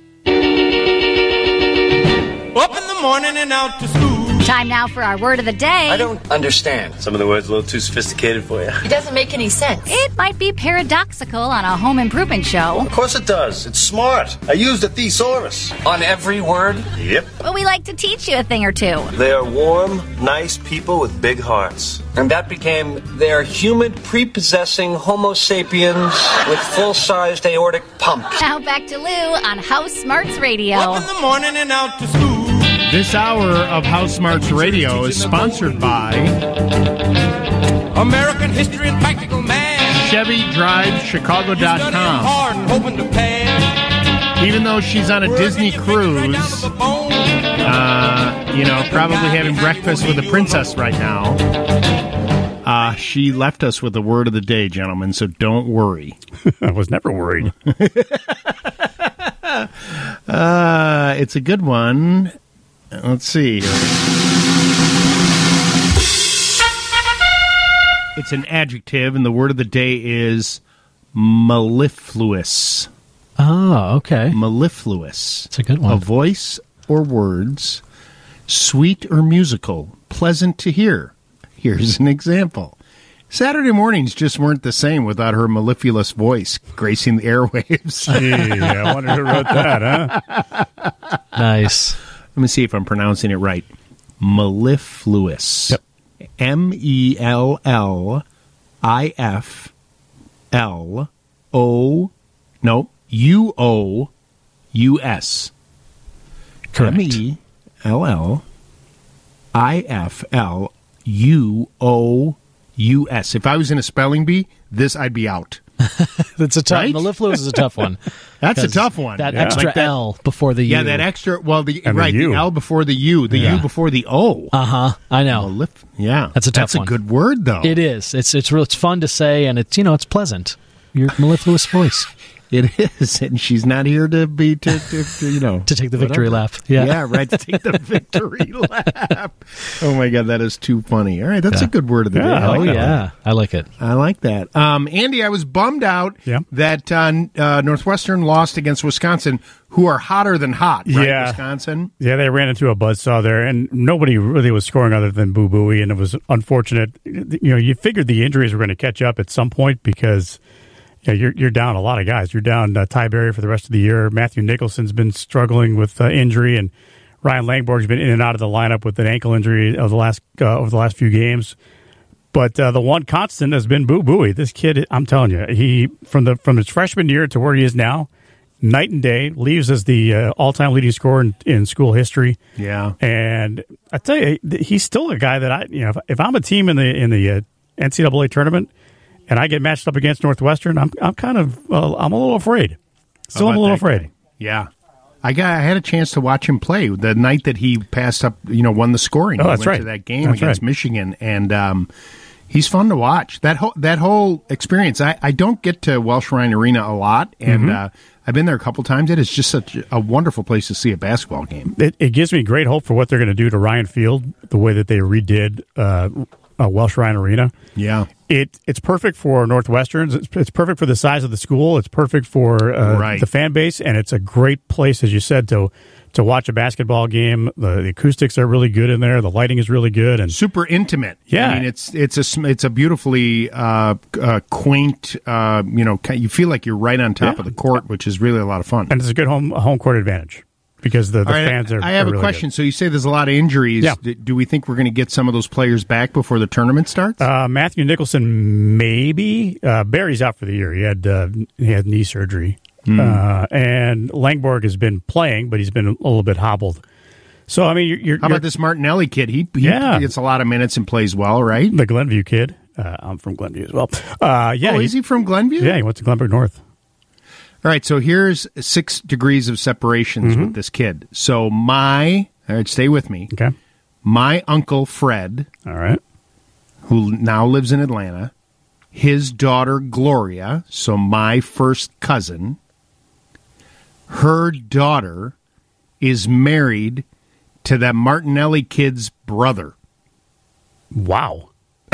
E: Up in the morning and out to school.
A: Time now for our word of the day.
U: I don't understand. Some of the words are a little too sophisticated for you.
V: It doesn't make any sense.
A: It might be paradoxical on a home improvement show.
U: Of course it does. It's smart. I used a thesaurus. On every word? Yep.
A: But we like to teach you a thing or two.
U: They are warm, nice people with big hearts. And that became they're humid, prepossessing Homo sapiens with full-sized aortic pumps.
A: Now back to Lou on House Smarts Radio.
E: Up in the morning and out to school.
F: This hour of House Smarts Radio is sponsored by
E: American History and Practical Man.
F: Chevy Drive Chicago dot com. Even though she's on a Disney cruise, uh, you know, probably having breakfast with a princess right now, uh, she left us with the word of the day, gentlemen, so don't worry.
G: I was never worried.
F: uh, it's a good one. Let's see here. It's an adjective, and the word of the day is mellifluous.
H: Oh, okay.
F: Mellifluous.
H: It's a good one.
F: A voice or words, sweet or musical, pleasant to hear. Here's an example. Saturday mornings just weren't the same without her mellifluous voice gracing the airwaves.
G: Gee, I wonder who wrote that, huh?
H: Nice.
F: Let me see if I'm pronouncing it right. Mellifluous.
G: Yep.
F: M E L L I F L O, no, U O U S.
H: Correct.
F: M E L L I F L U O U S. If I was in a spelling bee, this I'd be out.
H: That's a tough.
F: Right?
H: Mellifluous is a tough one.
F: That's a tough one.
H: That
F: yeah.
H: extra
F: like that,
H: L before the U.
F: Yeah, that extra. Well, the
G: and
F: right,
G: the,
F: the L before the U, the
H: yeah.
F: U before the O.
H: Uh huh. I know.
F: Mellif- yeah,
H: that's a tough
F: That's
H: one.
F: a good word, though.
H: It is. It's it's real. It's fun to say, and it's you know it's pleasant. Your mellifluous voice.
F: It is, and she's not here to be to, to, to you know
H: to take the victory
F: whatever.
H: lap. Yeah,
F: yeah, right. To take the victory lap. Oh my God, that is too funny. All right, that's
H: yeah.
F: a good word of the
H: yeah.
F: day. I like
H: oh
F: that
H: yeah,
F: one.
H: I like it.
F: I like that. Um, Andy, I was bummed out
G: yeah.
F: that uh, uh, Northwestern lost against Wisconsin, who are hotter than hot. Right,
G: yeah.
F: Wisconsin.
G: Yeah, they ran into a buzzsaw there, and nobody really was scoring other than Boo Booey, and it was unfortunate. You know, you figured the injuries were going to catch up at some point because. Yeah, you're you're down a lot of guys. You're down uh, Ty Berry for the rest of the year. Matthew Nicholson's been struggling with uh, injury, and Ryan Langborg's been in and out of the lineup with an ankle injury over the last uh, over the last few games. But uh, the one constant has been Boo Booey. This kid, I'm telling you, he from the from his freshman year to where he is now, night and day. Leaves as the uh, all-time leading scorer in, in school history.
F: Yeah,
G: and I tell you, he's still a guy that I, you know, if, if I'm a team in the in the uh, N C double A tournament and I get matched up against Northwestern, I'm I'm kind of well, I'm a little afraid. Still, I'm a little afraid.
F: Guy? Yeah. I got. I had a chance to watch him play the night that he passed up. You know, won the scoring.
G: Oh,
F: he
G: that's
F: went
G: right.
F: To that game
G: that's
F: against
G: right.
F: Michigan, and um, he's fun to watch. That whole that whole experience. I, I don't get to Welsh Ryan Arena a lot, and
G: Mm-hmm.
F: uh, I've been there a couple times. It is just such a wonderful place to see a basketball game.
G: It, it gives me great hope for what they're going to do to Ryan Field, the way that they redid uh, uh, Welsh Ryan Arena.
F: Yeah.
G: It it's perfect for Northwesterns. It's, it's perfect for the size of the school. It's perfect for uh,
F: Right.
G: the fan base, and it's a great place, as you said, to to watch a basketball game. The, the acoustics are really good in there. The lighting is really good, and
F: super intimate.
G: Yeah,
F: I mean it's it's a sm- it's a beautifully uh, uh, quaint. Uh, you know, you feel like you're right on top
G: Yeah.
F: of the court, which is really a lot of fun.
G: and it's a good home home court advantage because the, the
F: All right,
G: fans are.
F: I have
G: are
F: a
G: really
F: question.
G: good.
F: So you say there's a lot of injuries.
G: Yeah.
F: D- Do we think we're going to get some of those players back before the tournament starts?
G: Uh, Matthew Nicholson, maybe. Uh, Barry's out for the year. He had uh, he had knee surgery,
F: Hmm.
G: uh, and Langborg has been playing, but he's been a little bit hobbled. So I mean, you're, you're
F: How about this Martinelli kid? He, he
G: Yeah.
F: gets a lot of minutes and plays well, right?
G: the Glenview kid. Uh, I'm from Glenview as well. Uh, yeah,
F: oh, is he from Glenview?
G: Yeah, he went to Glenbrook North.
F: All right, so here's six degrees of separations
G: Mm-hmm.
F: with this kid. So my, all right, stay with me.
G: Okay.
F: My uncle Fred,
G: all right,
F: who now lives in Atlanta, his daughter Gloria, so my first cousin, her daughter is married to that Martinelli kid's brother.
G: Wow.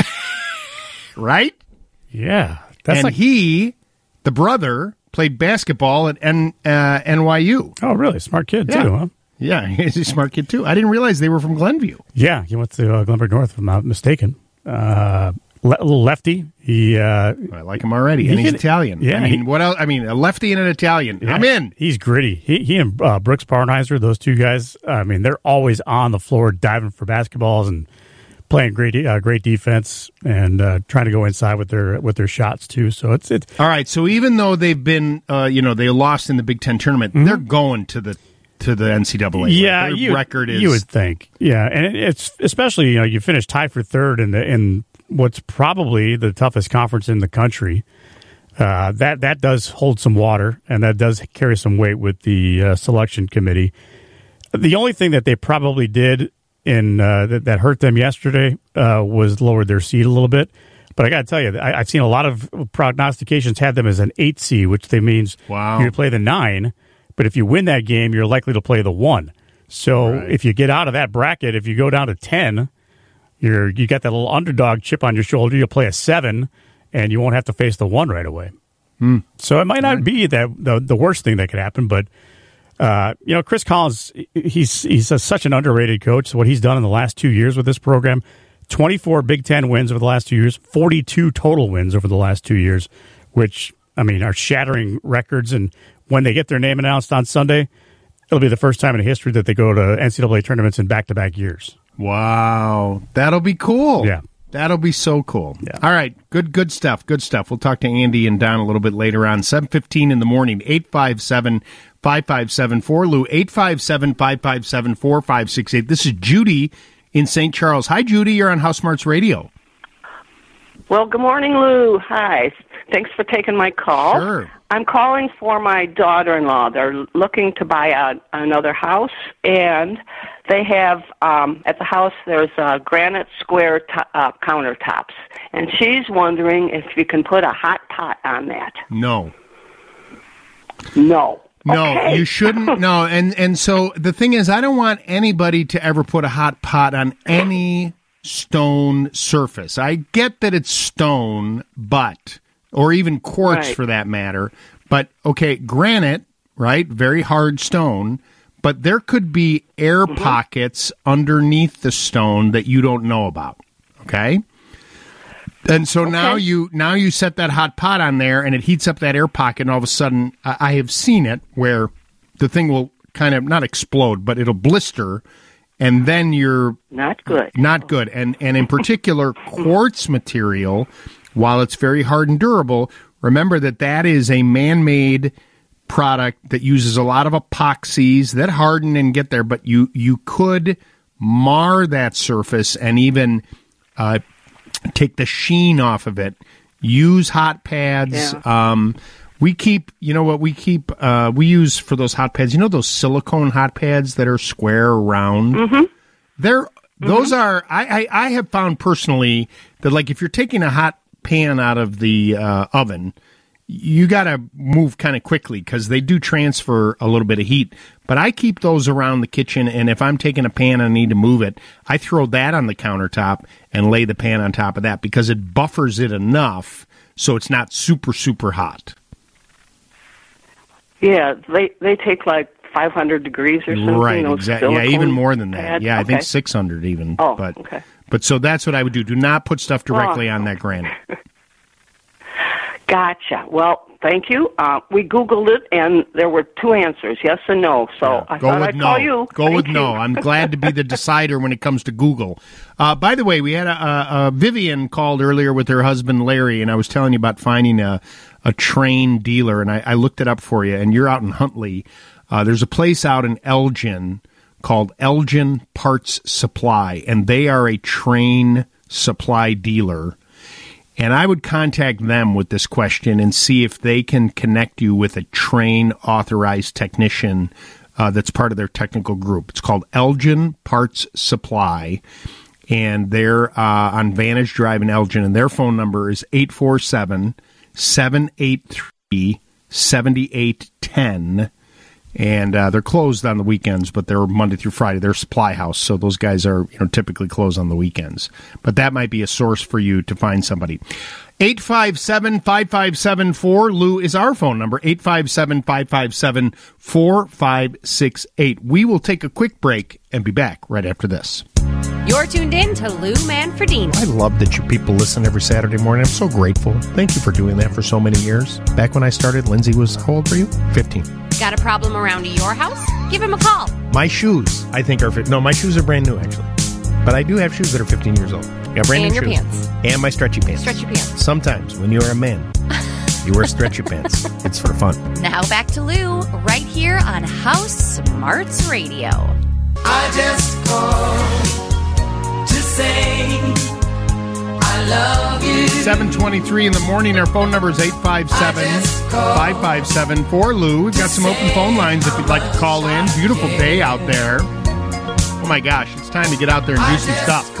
F: Right?
G: Yeah. That's
F: and
G: like
F: he, the brother, played basketball at N, uh, N Y U.
G: Oh, really? Smart kid,
F: Yeah.
G: too, huh?
F: Yeah, he's a smart kid, too. I didn't realize they were from Glenview.
G: Yeah, he went to uh, Glenbrook North, if I'm not mistaken. Uh, le- little lefty. He. Uh,
F: I like him already,
G: he
F: and he's
G: can-
F: Italian.
G: Yeah,
F: I mean,
G: he-
F: what else? I mean, a lefty and an Italian.
G: Yeah,
F: I'm in.
G: He's gritty. He he and uh, Brooks Barnheiser, those two guys. I mean, they're always on the floor diving for basketballs and playing great uh, great defense and uh, trying to go inside with their with their shots too. So it's it's
F: All right, so even though they've been, uh, you know, they lost in the Big Ten tournament, they're going to the to the N C double A.
G: Mm-hmm. yeah.
F: Their
G: You
F: record is
G: you would think yeah, and it, it's especially you know you finish tied for third in the in what's probably the toughest conference in the country. Uh, that that does hold some water, and that does carry some weight with the uh, selection committee. The only thing that they probably did in uh, that, that hurt them yesterday uh, was lower their seed a little bit. But I got to tell you, I, I've seen a lot of prognostications had them as an eight seed, which they means
F: Wow.
G: you play the nine. But if you win that game, you're likely to play the one. So
F: Right.
G: if you get out of that bracket, if you go down to ten, you're you got that little underdog chip on your shoulder. You'll play a seven, and you won't have to face the one right away.
F: Hmm.
G: So it might not be that the the worst thing that could happen, but uh, you know, Chris Collins, he's he's a, such an underrated coach. What he's done in the last two years with this program, twenty-four Big Ten wins over the last two years, forty-two total wins over the last two years, which I mean are shattering records. And when they get their name announced on Sunday, it'll be the first time in history that they go to N C double A tournaments in back-to-back years.
F: Wow, that'll be cool.
G: Yeah.
F: That'll be so cool.
G: Yeah.
F: All right, good good stuff, good stuff. We'll talk to Andy and Don a little bit later on. seven fifteen in the morning, eight five seven, five five seven four, Lou, eight five seven, five five seven, four five six eight. This is Judy in Saint Charles. Hi, Judy, you're on House Smarts Radio.
O: Well, good morning, Lou. Hi. Thanks for taking my call.
F: Sure.
O: I'm calling for my daughter-in-law. They're looking to buy a, another house, and they have, um, at the house, there's uh, granite square to, uh, countertops. And she's wondering if you can put a hot pot on that.
F: No.
O: No.
F: No,
O: Okay.
F: you shouldn't. No, and, and so the thing is, I don't want anybody to ever put a hot pot on any stone surface. I get that it's stone, but, or even quartz
O: Right.
F: for that matter, but okay, granite, right? Very hard stone, but there could be air
O: Mm-hmm.
F: pockets underneath the stone that you don't know about, okay? And so now you now you set that hot pot on there, and it heats up that air pocket, and all of a sudden, I, I have seen it where the thing will kind of not explode, but it'll blister, and then you're
O: Not good.
F: not good. And and in particular, quartz material, while it's very hard and durable, remember that that is a man-made product that uses a lot of epoxies that harden and get there, but you, you could mar that surface and even uh, take the sheen off of it. Use hot pads.
O: Yeah.
F: Um, we keep, you know what we keep, uh, we use for those hot pads, you know those silicone hot pads that are square or round?
O: Mm-hmm.
F: They're, those are, I, I, I have found personally that, like, if you're taking a hot pan out of the uh, oven, you got to move kind of quickly because they do transfer a little bit of heat. But I keep those around the kitchen, and if I'm taking a pan and I need to move it, I throw that on the countertop and lay the pan on top of that because it buffers it enough so it's not super, super hot.
O: Yeah, they they take like five hundred degrees or something.
F: Right,
O: those
F: exactly. Yeah,
O: silicone
F: even more than that.
O: pads.
F: Yeah, I
O: Okay.
F: think six hundred even.
O: Oh,
F: but,
O: okay.
F: But so that's what I would do. Do not put stuff directly
O: Oh.
F: on that granite.
O: Gotcha. Well, thank you. Uh, we Googled it, and there were two answers, yes and no. So I
F: Go
O: thought
F: with
O: I'd
F: no.
O: call you.
F: Go
O: Thank
F: with
O: you.
F: no. I'm glad to be the decider when it comes to Google. Uh, by the way, we had a, a, a Vivian called earlier with her husband Larry, and I was telling you about finding a a train dealer, and I, I looked it up for you. And you're out in Huntley. Uh, there's a place out in Elgin called Elgin Parts Supply, and they are a train supply dealer. And I would contact them with this question and see if they can connect you with a train authorized technician uh, that's part of their technical group. It's called Elgin Parts Supply, and they're uh, on Vantage Drive in Elgin, and their phone number is eight four seven, seven eight three, seven eight one zero. And uh, they're closed on the weekends, but they're Monday through Friday. They're a supply house, so those guys are, you know, typically closed on the weekends. But that might be a source for you to find somebody. eight five seven, five five seven, four Lou is our phone number, eight five seven, five five seven, four five six eight. We will take a quick break and be back right after this.
A: You're tuned in to Lou Manfredini.
J: I love that you people listen every Saturday morning. I'm so grateful. Thank you for doing that for so many years. Back when I started, Lindsay was, how old were you? fifteen.
A: Got a problem around your house? Give him a call.
J: My shoes, I think, are fit. No, my shoes are brand new, actually. But I do have shoes that are fifteen years old. I got brand
A: And
J: new
A: your
J: shoes.
A: pants.
J: And my stretchy pants.
A: Stretchy pants.
J: Sometimes, when you're a man, you wear stretchy pants. It's for fun.
A: Now back to Lou, right here on House Smarts Radio.
E: I just called to say I love you.
F: seven twenty-three in the morning. Our phone number is eight five seven, five five seven, four Lou. We've got some open phone lines if you'd like to call in. Beautiful day out there. Oh my gosh, it's time to get out there and do some stuff.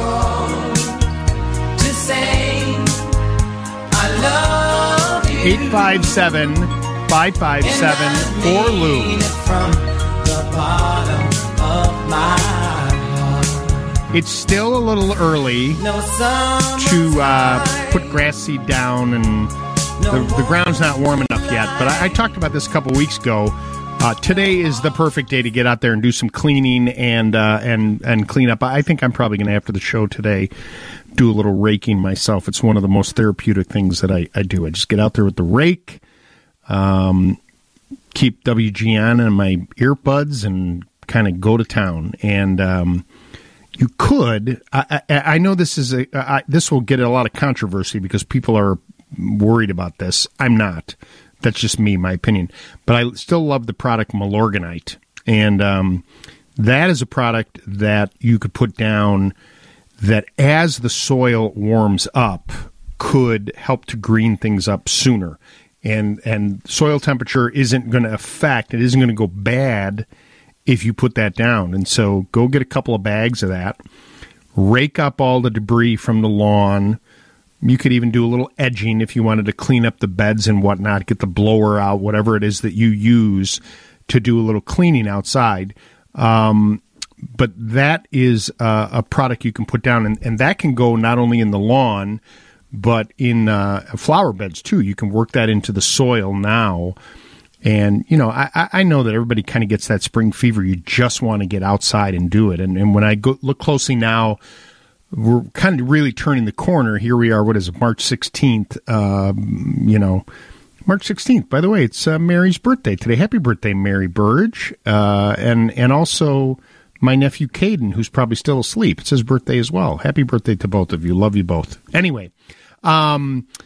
E: To say I love you.
F: eight five seven, five five seven, four Lou.
E: From the bottom of my heart.
F: It's still a little early to uh, put grass seed down, and the, the ground's not warm enough yet. But I, I talked about this a couple weeks ago. Uh, today is the perfect day to get out there and do some cleaning and uh, and and clean up. I think I'm probably going to, after the show today, do a little raking myself. It's one of the most therapeutic things that I, I do. I just get out there with the rake, um, keep W G on in my earbuds, and kind of go to town. And um, you could, I, I, I know this is a, I, this will get a lot of controversy because people are worried about this. I'm not. That's just me, my opinion. But I still love the product Milorganite. And um, that is a product that you could put down that as the soil warms up could help to green things up sooner. And and soil temperature isn't going to affect, it isn't going to go bad if you put that down. And so go get a couple of bags of that. Rake up all the debris from the lawn. You could even do a little edging if you wanted to clean up the beds and whatnot, get the blower out, whatever it is that you use to do a little cleaning outside. Um, but that is uh, a product you can put down, and, and that can go not only in the lawn, but in uh, flower beds too. You can work that into the soil now. And, you know, I, I know that everybody kind of gets that spring fever. You just want to get outside and do it. And, and when I go, look closely now, we're kind of really turning the corner. Here we are, what is it, March sixteenth, um, you know, March sixteenth. By the way, it's uh, Mary's birthday today. Happy birthday, Mary Burge. Uh, and, and also my nephew, Caden, who's probably still asleep. It's his birthday as well. Happy birthday to both of you. Love you both. Anyway, um,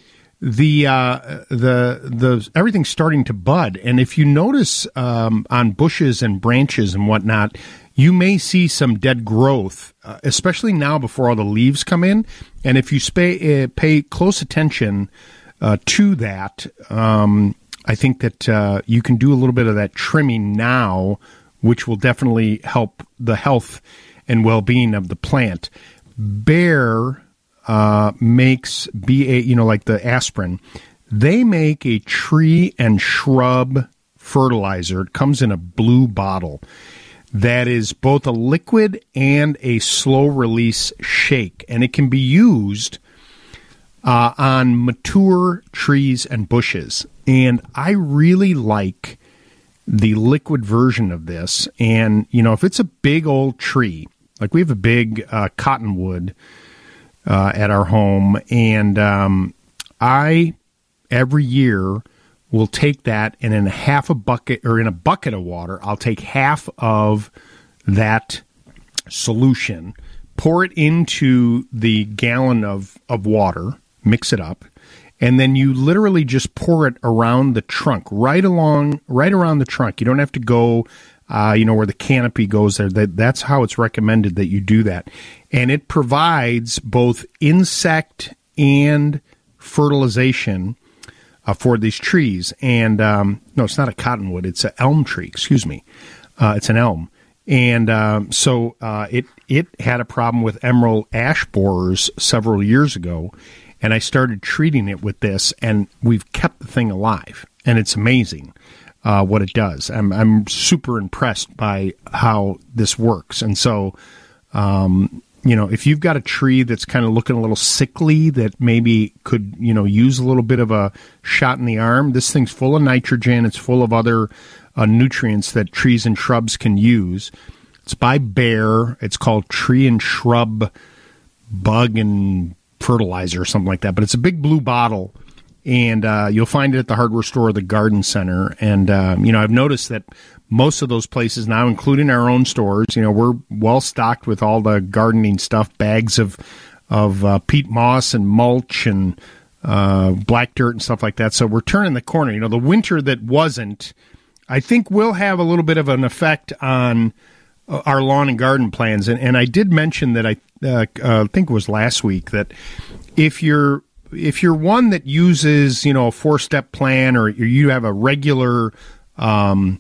F: the uh, the the everything's starting to bud. And if you notice um, on bushes and branches and whatnot, you may see some dead growth, uh, especially now before all the leaves come in. And if you spay, uh, pay close attention uh, to that, um, I think that uh, you can do a little bit of that trimming now, which will definitely help the health and well-being of the plant. Bayer uh, makes B A, you know, like the aspirin. They make a tree and shrub fertilizer. It comes in a blue bottle that is both a liquid and a slow-release shake, and it can be used uh, on mature trees and bushes. And I really like the liquid version of this. And, you know, if it's a big old tree, like we have a big uh, cottonwood uh, at our home, and um, I, every year, will take that and in a half a bucket, or in a bucket of water, I'll take half of that solution, pour it into the gallon of, of water, mix it up, and then you literally just pour it around the trunk, right along, right around the trunk. You don't have to go, uh, you know, where the canopy goes there. That, that's how it's recommended that you do that. And it provides both insect and fertilization uh, for these trees. And, um, no, it's not a cottonwood. It's an elm tree, excuse me. Uh, it's an elm. And um, so uh, it, it had a problem with emerald ash borers several years ago. And I started treating it with this, and we've kept the thing alive. And it's amazing uh, what it does. I'm, I'm super impressed by how this works. And so, um, you know, if you've got a tree that's kind of looking a little sickly, that maybe could, you know, use a little bit of a shot in the arm, this thing's full of nitrogen. It's full of other uh, nutrients that trees and shrubs can use. It's by Bayer. It's called Tree and Shrub Bug and Fertilizer or something like that, but it's a big blue bottle, and uh, you'll find it at the hardware store or the garden center. And um, you know, I've noticed that most of those places now, including our own stores, you know, we're well stocked with all the gardening stuff, bags of of uh, peat moss and mulch and uh, black dirt and stuff like that. So we're turning the corner. You know, the winter that wasn't, I think, will have a little bit of an effect on our lawn and garden plans. And, and I did mention that I uh, uh, think it was last week that if you're if you're one that uses, you know, a four-step plan, or you have a regular, um,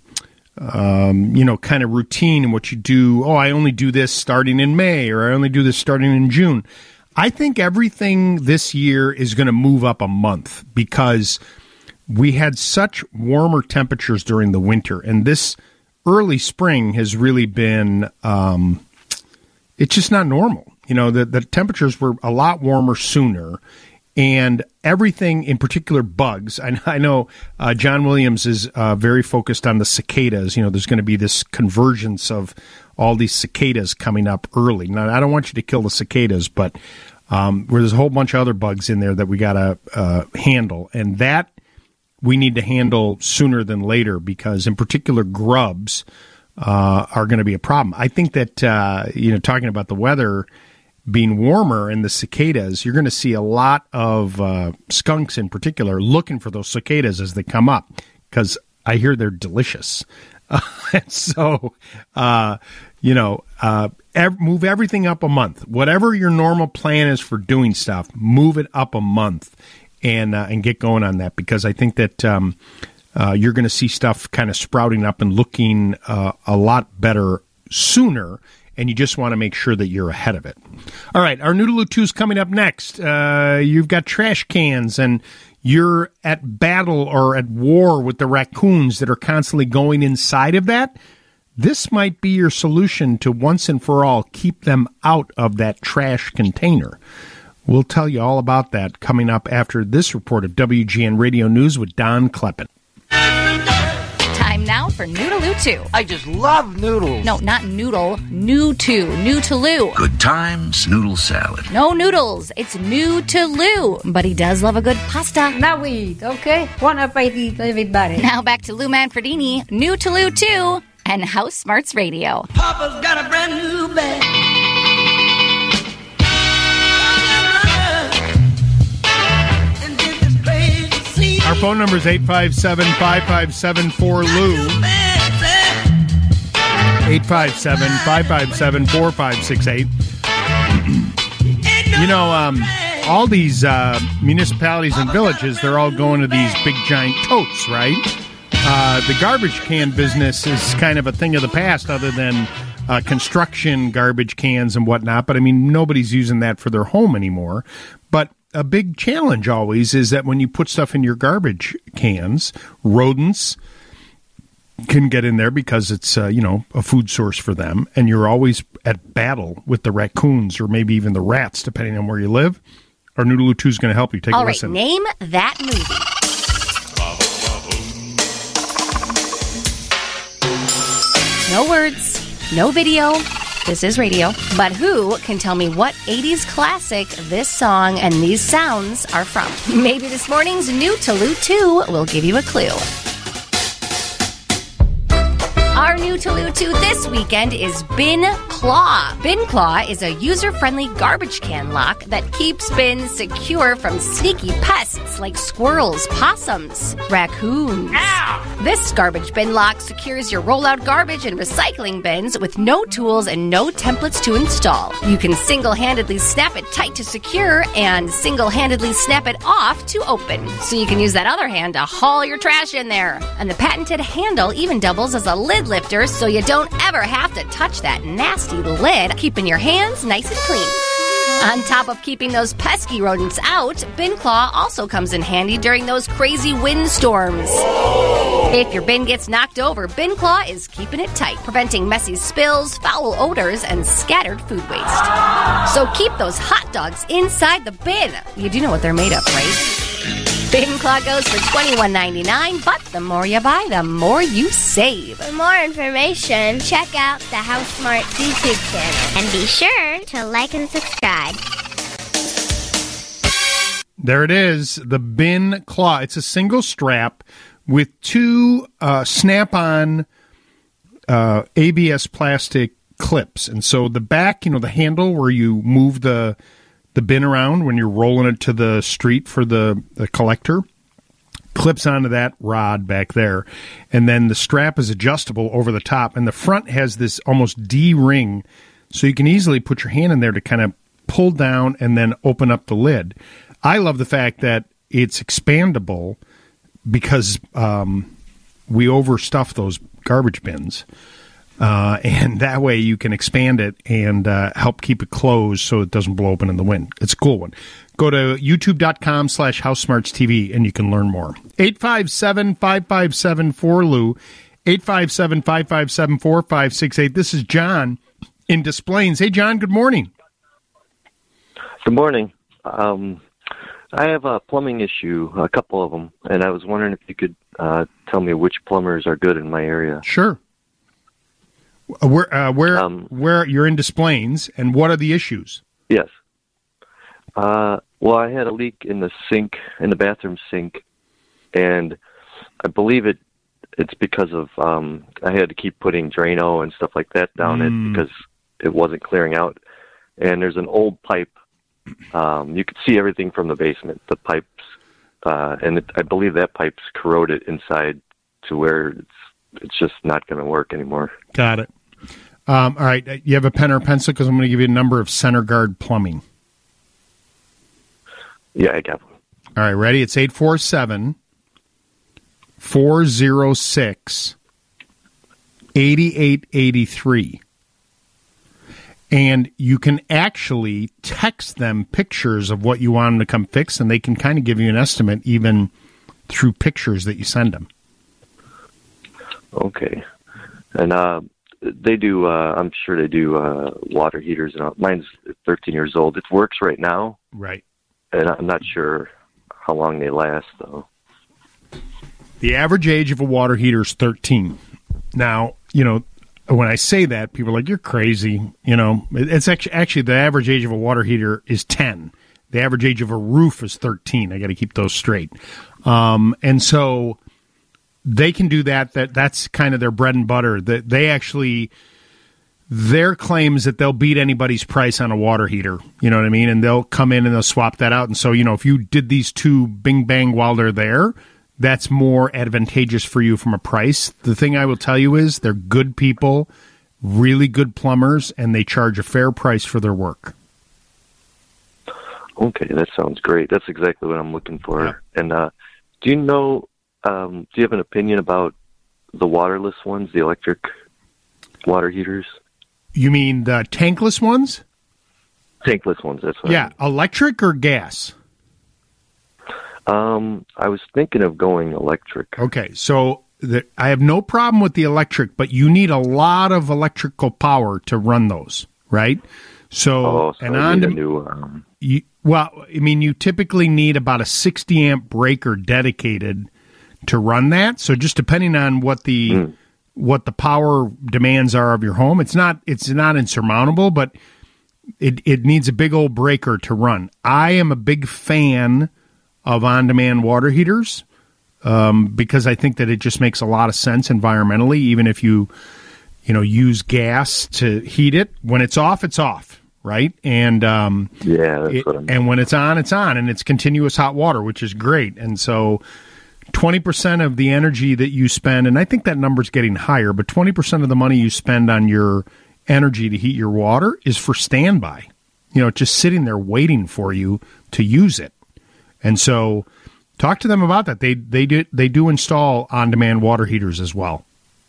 F: um, you know, kind of routine in what you do, oh, I only do this starting in May, or I only do this starting in June. I think everything this year is going to move up a month because we had such warmer temperatures during the winter, and this early spring has really been, um, it's just not normal. You know, the, the temperatures were a lot warmer sooner, and everything, in particular bugs. I, I know uh, John Williams is uh, very focused on the cicadas. You know, there's going to be this convergence of all these cicadas coming up early. Now, I don't want you to kill the cicadas, but um, where there's a whole bunch of other bugs in there that we got to uh, handle. And that we need to handle sooner than later, because in particular grubs uh, are going to be a problem. I think that, uh, you know, talking about the weather being warmer and the cicadas, you're going to see a lot of uh, skunks in particular looking for those cicadas as they come up, because I hear they're delicious. Uh, and so, uh, you know, uh, ev- move everything up a month. Whatever your normal plan is for doing stuff, move it up a month. And uh, and get going on that, because I think that um, uh, you're going to see stuff kind of sprouting up and looking uh, a lot better sooner, and you just want to make sure that you're ahead of it. All right, our Noodaloo two is coming up next. Uh, you've got trash cans, and you're at battle or at war with the raccoons that are constantly going inside of that. This might be your solution to once and for all keep them out of that trash container. We'll tell you all about that coming up after this report of W G N Radio News with Don Kleppen.
A: Time now for Noodaloo two.
C: I just love noodles.
A: No, not noodle. New two. New to Lou.
C: Good times, noodle salad.
A: No noodles. It's new to Lou. But he does love a good pasta.
D: Now we eat, okay? One appetite, everybody.
A: Now back to Lou Manfredini, New to Lou two, and House Smarts Radio.
E: Papa's got a brand new bag.
F: phone number is eight five seven, five five seven, four L U. eight five seven, five five seven, four five six eight. You know, um, all these uh, municipalities and villages, they're all going to these big giant totes, right? Uh, the garbage can business is kind of a thing of the past other than uh, construction garbage cans and whatnot. But, I mean, nobody's using that for their home anymore. But a big challenge always is that when you put stuff in your garbage cans, rodents can get in there because it's, uh, you know, a food source for them. And you're always at battle with the raccoons or maybe even the rats, depending on where you live. Our Noodaloo two is going to help you. Take
A: All
F: a
A: right,
F: listen.
A: name that movie. No words, no video. This is radio. But who can tell me what eighties classic this song and these sounds are from? Maybe this morning's Noodaloo two will give you a clue. Our Noodaloo two this weekend is Bin Claw. Bin Claw is a user-friendly garbage can lock that keeps bins secure from sneaky pests like squirrels, possums, raccoons. Ow! This garbage bin lock secures your rollout garbage and recycling bins with no tools and no templates to install. You can single-handedly snap it tight to secure and single-handedly snap it off to open. So you can use that other hand to haul your trash in there. And the patented handle even doubles as a lid lifter so you don't ever have to touch that nasty lid, keeping your hands nice and clean. On top of keeping those pesky rodents out, Bin Claw also comes in handy during those crazy windstorms. If your bin gets knocked over, Bin Claw is keeping it tight, preventing messy spills, foul odors, and scattered food waste. So keep those hot dogs inside the bin. You do know what they're made of, right? Bin Claw goes for twenty-one ninety-nine, but the more you buy, the more you save.
I: For more information, check out the House Smart YouTube channel. And be sure to like and subscribe.
F: There it is, the Bin Claw. It's a single strap with two uh, snap-on uh, A B S plastic clips. And so the back, you know, the handle where you move the the bin around when you're rolling it to the street for the, the collector, clips onto that rod back there. And then the strap is adjustable over the top. And the front has this almost D-ring, so you can easily put your hand in there to kind of pull down and then open up the lid. I love the fact that it's expandable because um, we overstuff those garbage bins. Uh, and that way you can expand it and uh, help keep it closed so it doesn't blow open in the wind. It's a cool one. Go to youtube.com slash HouseSmartsTV and you can learn more. eight five seven, five five seven, four L U, eight five seven, five five seven, four five six eight. This is John in Des Plaines. Hey, John, good morning.
V: Good morning. Um, I have a plumbing issue, a couple of them, and I was wondering if you could uh, tell me which plumbers are good in my area.
F: Sure. Where, uh, where, um, where you're in Des Plaines, and what are the issues?
V: Yes. Uh, well, I had a leak in the sink, in the bathroom sink, and I believe it. It's because of um, I had to keep putting Drano and stuff like that down mm. it because it wasn't clearing out. And there's an old pipe. Um, you could see everything from the basement. The pipes, uh, and it, I believe that pipe's corroded inside to where it's it's just not going to work anymore.
F: Got it. Um, all right. You have a pen or a pencil? Because I'm going to give you a number of Center Guard Plumbing.
V: Yeah, I got one.
F: All right. Ready? It's eight four seven, four oh six, eight eight eight three. And you can actually text them pictures of what you want them to come fix, and they can kind of give you an estimate even through pictures that you send them.
V: Okay. And uh, they do, uh, I'm sure they do uh, water heaters. And all. Mine's thirteen years old. It works right now.
F: Right.
V: And I'm not sure how long they last, though.
F: The average age of a water heater is thirteen. Now, you know, when I say that, people are like, you're crazy. You know, it's actually, actually the average age of a water heater is ten. The average age of a roof is thirteen. I got to keep those straight. Um, and so they can do that. That that's kind of their bread and butter. That they actually, their claim is that they'll beat anybody's price on a water heater. You know what I mean? And they'll come in and they'll swap that out. And so, you know, if you did these two bing bang while they're there, that's more advantageous for you from a price. The thing I will tell you is they're good people, really good plumbers, and they charge a fair price for their work.
V: Okay, that sounds great. That's exactly what I'm looking for. Yeah. And uh, do you know, um, do you have an opinion about the waterless ones, the electric water heaters?
F: You mean the tankless ones?
V: Tankless ones, that's what
F: Yeah, I mean. Electric or gas?
V: Um, I was thinking of going electric.
F: Okay, so the, I have no problem with the electric, but you need a lot of electrical power to run those, right? So,
V: oh, so
F: and
V: I
F: on
V: need a
F: the,
V: new, um...
F: you, well, I mean, you typically need about a sixty amp breaker dedicated to run that. So, just depending on what the mm. what the power demands are of your home, it's not it's not insurmountable, but it it needs a big old breaker to run. I am a big fan of on-demand water heaters um, because I think that it just makes a lot of sense environmentally, even if you, you know, use gas to heat it. When it's off, it's off, right? And um,
V: yeah, that's
F: it,
V: what I mean.
F: And when it's on, it's on, and it's continuous hot water, which is great. And so twenty percent of the energy that you spend, and I think that number's getting higher, but twenty percent of the money you spend on your energy to heat your water is for standby. You know, just sitting there waiting for you to use it. And so talk to them about that. They they do they do install on-demand water heaters as well.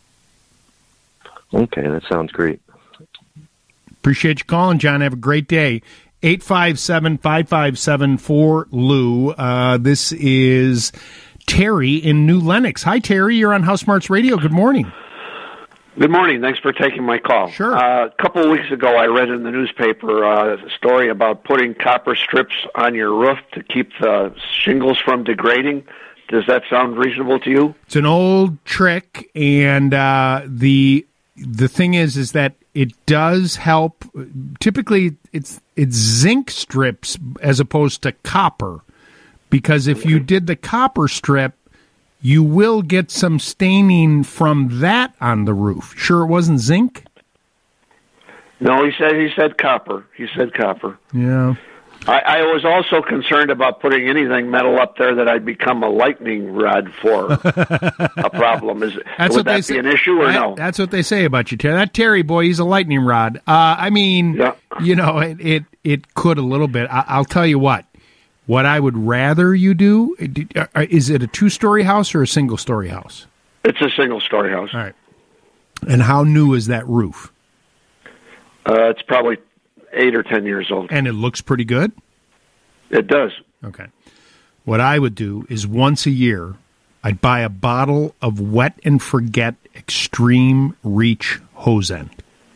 V: Okay, that sounds great.
F: Appreciate you calling, John. Have a great day. eight five seven, five five seven, four L U. Uh, this is Terry in New Lenox. Hi, Terry. You're on House Smarts Radio. Good morning.
K: Good morning. Thanks for taking my call.
F: Sure.
K: Uh, a couple of weeks ago, I read in the newspaper uh, a story about putting copper strips on your roof to keep the shingles from degrading. Does that sound reasonable to you?
F: It's an old trick, and uh, the the thing is, is that it does help. Typically, it's it's zinc strips as opposed to copper, because if you did the copper strip, you will get some staining from that on the roof. Sure it wasn't zinc?
K: No, he said he said copper. He said copper.
F: Yeah.
K: I, I was also concerned about putting anything metal up there that I'd become a lightning rod for. A problem. Is
F: that's
K: would
F: what they
K: that
F: say,
K: be an issue or
F: that,
K: no?
F: That's what they say about you, Terry. That Terry boy, he's a lightning rod. Uh, I mean,
K: yeah.
F: you know, it, it, it could a little bit. I, I'll tell you what. What I would rather you do, is it a two-story house or a single-story house?
K: It's a single-story house.
F: All right. And how new is that roof?
K: Uh, it's probably eight or ten years old.
F: And it looks pretty good?
K: It does.
F: Okay. What I would do is once a year, I'd buy a bottle of Wet and Forget Extreme Reach Hose End.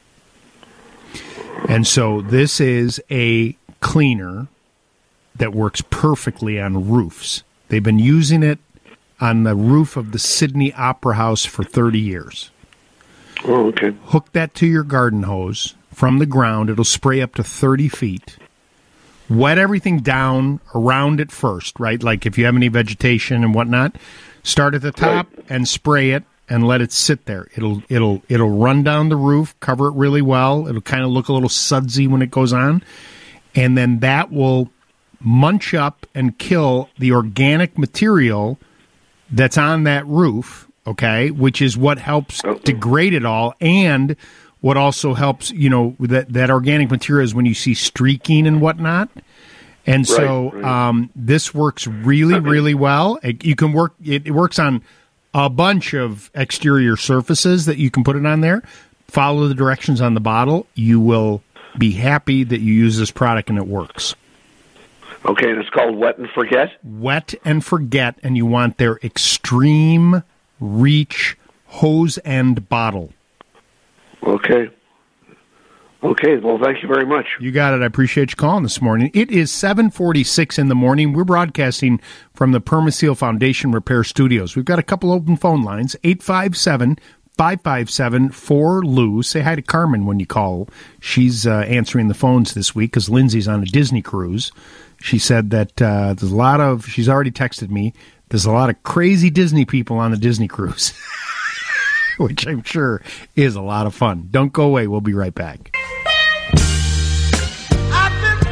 F: And so this is a cleaner that works perfectly on roofs. They've been using it on the roof of the Sydney Opera House for thirty years.
K: Oh, okay.
F: Hook that to your garden hose from the ground. It'll spray up to thirty feet. Wet everything down around it first, right? Like if you have any vegetation and whatnot, start at the top right. and spray it and let it sit there. It'll it'll it'll run down the roof, cover it really well. It'll kind of look a little sudsy when it goes on. And then that will munch up and kill the organic material that's on that roof, okay, which is what helps degrade it all, and what also helps, you know, that, that organic material is when you see streaking and whatnot. And so
K: right, right.
F: Um, this works really, really well. It, you can work, it, it works on a bunch of exterior surfaces that you can put it on there. Follow the directions on the bottle. You will be happy that you use this product and it works.
K: Okay, and it's called Wet and Forget?
F: Wet and Forget, and you want their Extreme Reach Hose End Bottle.
K: Okay. Okay, well, thank you very much.
F: You got it. I appreciate you calling this morning. It is seven forty-six in the morning. We're broadcasting from the Permaseal Foundation Repair Studios. We've got a couple open phone lines, eight five seven, five five seven, four L U. Say hi to Carmen when you call. She's uh, answering the phones this week because Lindsay's on a Disney cruise. She said that uh, there's a lot of, she's already texted me, there's a lot of crazy Disney people on the Disney cruise, which I'm sure is a lot of fun. Don't go away. We'll be right back.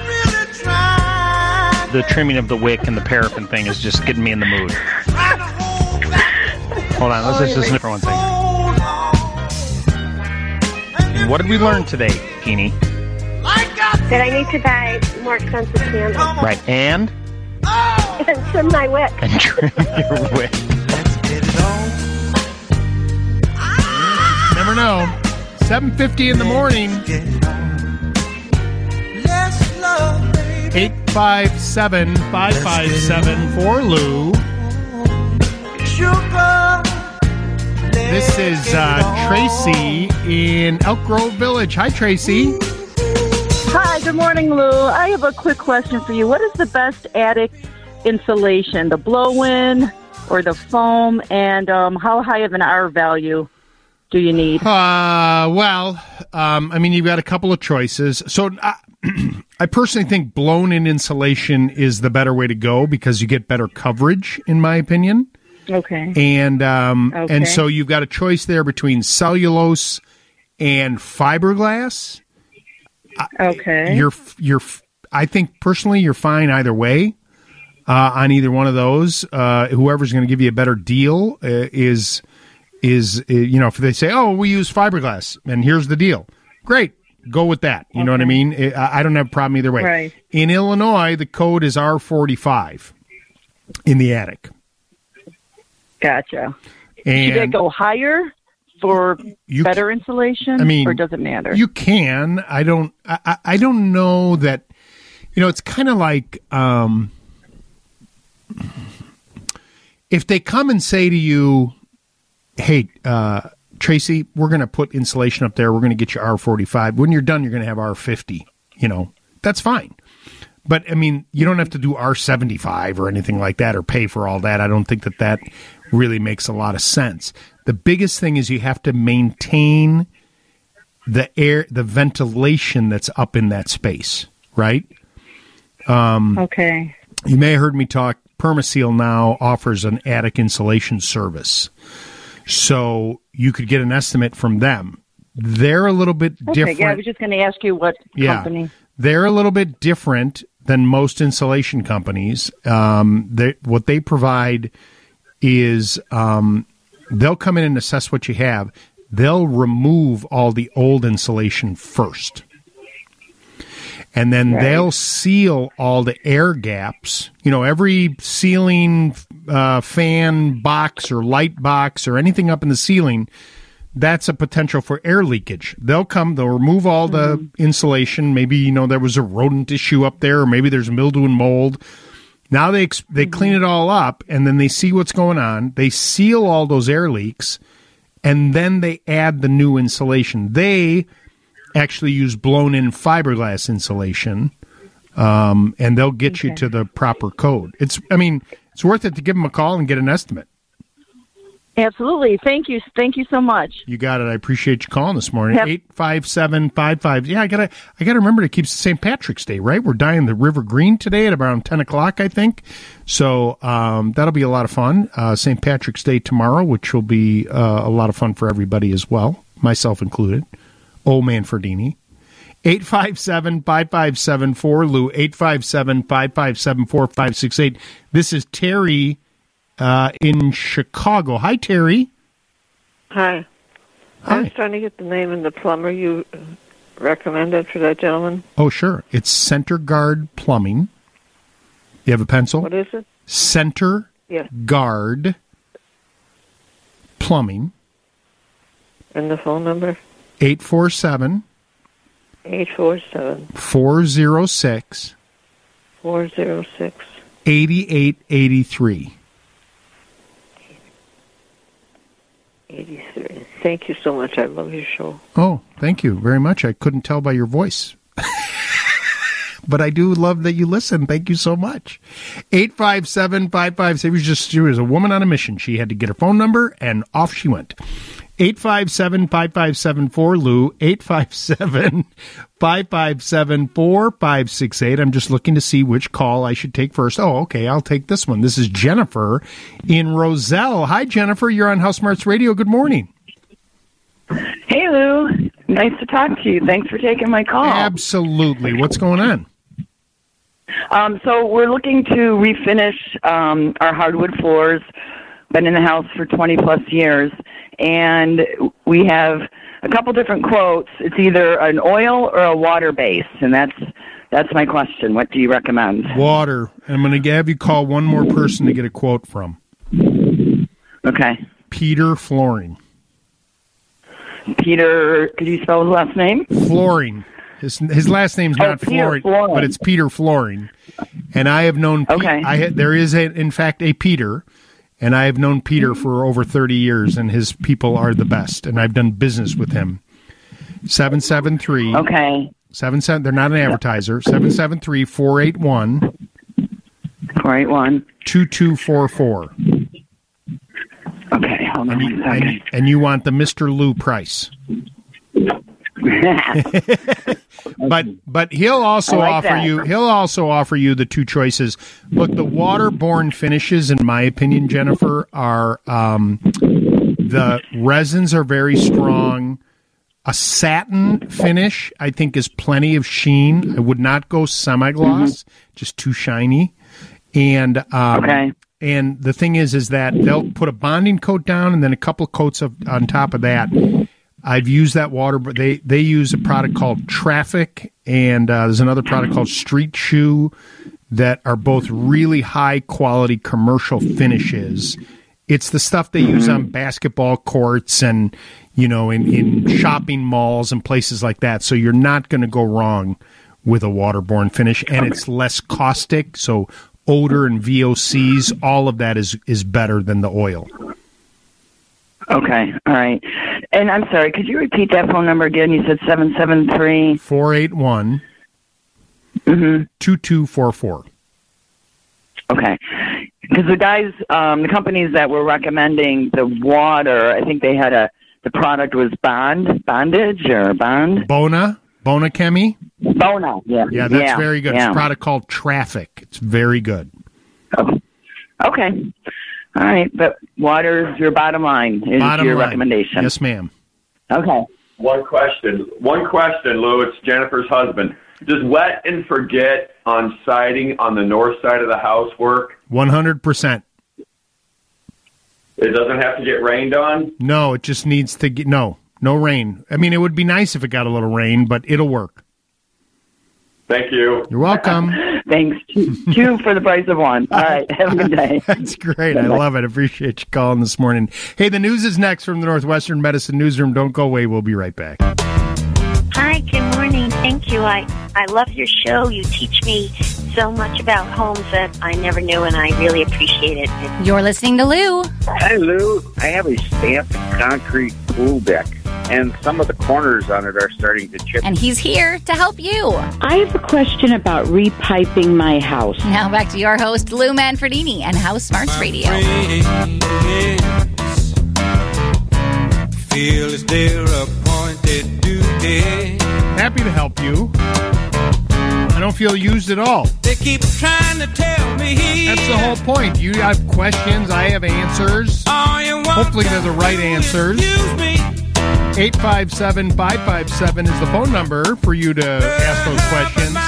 J: The trimming of the wick and the paraffin thing is just getting me in the mood. Hold on, let's just listen for one thing. And what did we learn today, Jeannie?
L: That I need to buy more expensive candles.
J: Right, and?
L: And trim my wick.
J: And trim your wick.
F: Never know. seven fifty in the morning. eight five seven, five five seven, four Lou. This is uh, Tracy in Elk Grove Village. Hi, Tracy.
M: Hi, good morning, Lou. I have a quick question for you. What is the best attic insulation, the blow-in or the foam, and um, how high of an R value do you need?
F: Uh, well, um, I mean, you've got a couple of choices. So I, I personally think blown-in insulation is the better way to go because you get better coverage, in my opinion.
M: Okay.
F: And um,
M: Okay.
F: and so you've got a choice there between cellulose and fiberglass.
M: Okay.
F: You're you're. I think personally, you're fine either way uh, on either one of those. Uh, whoever's going to give you a better deal uh, is is uh, you know if they say, oh, we use fiberglass and here's the deal, great, go with that. You know what I mean? I, I don't have a problem either way.
M: Right.
F: In Illinois, the code is R forty-five in the attic.
M: Gotcha.
F: And
M: Should it go higher for
F: You
M: better insulation,
F: I mean,
M: or does it matter?
F: You can. I don't. I, I- I don't know that. You know, it's kind of like um, if they come and say to you, "Hey, uh, Tracy, we're going to put insulation up there. We're going to get you R forty-five. When you're done, you're going to have R fifty." You know, that's fine. But I mean, you don't have to do R seventy-five or anything like that, or pay for all that. I don't think that that really makes a lot of sense. The biggest thing is you have to maintain the air, the ventilation that's up in that space, right? Um,
M: okay.
F: You may have heard me talk. Permaseal now offers an attic insulation service, so you could get an estimate from them. They're a little bit
M: Okay.
F: different.
M: Yeah, I was just going to ask you what
F: Yeah.
M: company.
F: They're a little bit different than most insulation companies. Um, they, what they provide is um, they'll come in and assess what you have. They'll remove all the old insulation first. And then
W: Right.
F: they'll seal all the air gaps. You know, every ceiling uh, fan box or light box or anything up in the ceiling, that's a potential for air leakage. They'll come, they'll remove all the insulation. Maybe, you know, there was a rodent issue up there, or maybe there's mildew and mold. Now they ex- they clean it all up, and then they see what's going on. They seal all those air leaks, and then they add the new insulation. They actually use blown-in fiberglass insulation, um, and they'll get you
M: Okay.
F: to the proper code. It's, I mean, it's worth it to give them a call and get an estimate.
M: Absolutely. Thank you. Thank you so much.
F: You got it. I appreciate you calling this morning.
M: Yep.
F: Eight five seven five five. Yeah, I gotta. I gotta remember to keep Saint Patrick's Day. Right, we're dyeing the River Green today at around ten o'clock, I think. So um, that'll be a lot of fun. Uh, Saint Patrick's Day tomorrow, which will be uh, a lot of fun for everybody as well, myself included. Old man Ferdini. Eight five seven five five seven four Lou. Eight five seven five five seven four five six eight. This is Terry. Uh, in Chicago. Hi, Terry.
W: Hi. I was trying to get the name of the plumber you recommended for that gentleman.
F: Oh, sure. It's Center Guard Plumbing. You have a pencil?
W: What is it?
F: Center
W: Yeah.
F: Guard Plumbing.
W: And the phone number?
F: eight four seven,
W: eight four seven,
F: four oh six,
W: four oh six.
F: eight eight eight three.
W: eighty-three. Thank you so much. I love your show.
F: Oh, thank you very much. I couldn't tell by your voice. But I do love that you listen. Thank you so much. eight five seven five five seven. She was just she was a woman on a mission. She had to get her phone number, and off she went. eight five seven five five seven four Lou. eight five seven five five seven four five six eight. I'm just looking to see which call I should take first. Oh, okay. I'll take this one. This is Jennifer in Roselle. Hi, Jennifer. You're on House Smarts Radio. Good morning.
M: Hey, Lou. Nice to talk to you. Thanks for taking my call.
F: Absolutely. What's going on?
M: Um, so we're looking to refinish um, our hardwood floors.
B: been in the house for twenty plus years, and we have a couple different quotes. It's either an oil or a water base, and that's that's my question. What do you recommend?
F: Water. I'm going to have you call one more person to get a quote from.
B: Okay.
F: Peter Flooring.
B: Peter, could you spell his last name?
F: Flooring. His his last name's
B: Oh,
F: not
B: Peter
F: Flooring,
B: Flooring.
F: but it's Peter Flooring. And I have known. Pe-
B: Okay.
F: I ha- there is a, in fact a Peter, and I have known Peter for over thirty years, and his people are the best. And I've done business with him. Seven seven three.
B: Okay.
F: Seven seven. They're not an advertiser. Seven seven three four eight one.
B: Four eight one.
F: Two two four four.
B: Okay, hold on
F: And
B: one
F: you,
B: second.
F: and, and you want the Mister Lou price. but but he'll also
B: I like
F: offer
B: that.
F: you he'll also offer you the two choices. Look, the waterborne finishes, in my opinion, Jennifer, are um, the resins are very strong. A satin finish, I think, is plenty of sheen. I would not go semi-gloss, just too shiny. And um,
B: Okay.
F: and the thing is, is that they'll put a bonding coat down and then a couple coats of on top of that. I've used that water, but they, they use a product called Traffic, and uh, there's another product called Street Shoe that are both really high quality commercial finishes. It's the stuff they use on basketball courts and, you know, in, in shopping malls and places like that. So you're not going to go wrong with a waterborne finish, and it's less caustic. So odor and V O Cs, all of that is, is better than the oil.
B: Okay, all right. And I'm sorry, could you repeat that phone number again? You said seven seven three
F: four eight one two two four four.
B: Okay. Because the guys, um, the companies that were recommending the water, I think they had a, the product was Bond, Bondage or Bond?
F: Bona, Bona Chemi.
B: Bona, yeah.
F: Yeah, that's
B: yeah,
F: very good.
B: Yeah.
F: It's a product called Traffic. It's very good.
B: Oh. Okay. All right, but water's your bottom line, is
F: Bottom
B: your
F: line.
B: recommendation.
F: Yes, ma'am.
B: Okay.
N: One question. One question, Lou. It's Jennifer's husband. Does wet and forget on siding on the north side of the house work?
F: one hundred percent.
N: It doesn't have to get rained on?
F: No, it just needs to get, no, no rain. I mean, it would be nice if it got a little rain, but it'll work.
N: Thank you.
F: You're welcome.
B: Thanks. Two, two for the price of one. All right, have a good day.
F: That's great. I love it. Appreciate you calling this morning. Hey, the news is next from the Northwestern Medicine Newsroom. Don't go away. We'll be right back.
P: Hi, good morning. Thank you. I, I love your show. You teach me so much about homes that I never knew, and I really appreciate it.
A: You're listening to Lou.
X: Hi, Lou. I have a stamped concrete pool deck, and some of the corners on it are starting to chip.
A: And he's here to help you.
Y: I have a question about repiping my house.
A: Now back to your host, Lou Manfredini, and House Smarts Radio.
E: Feel it's their appointed duty.
F: Happy to help you. I don't feel used at all.
E: They keep trying to tell me.
F: That's the whole point. You have questions. I have answers. Hopefully they're the right answers. eight five seven, five five seven is the phone number for you to ask those questions.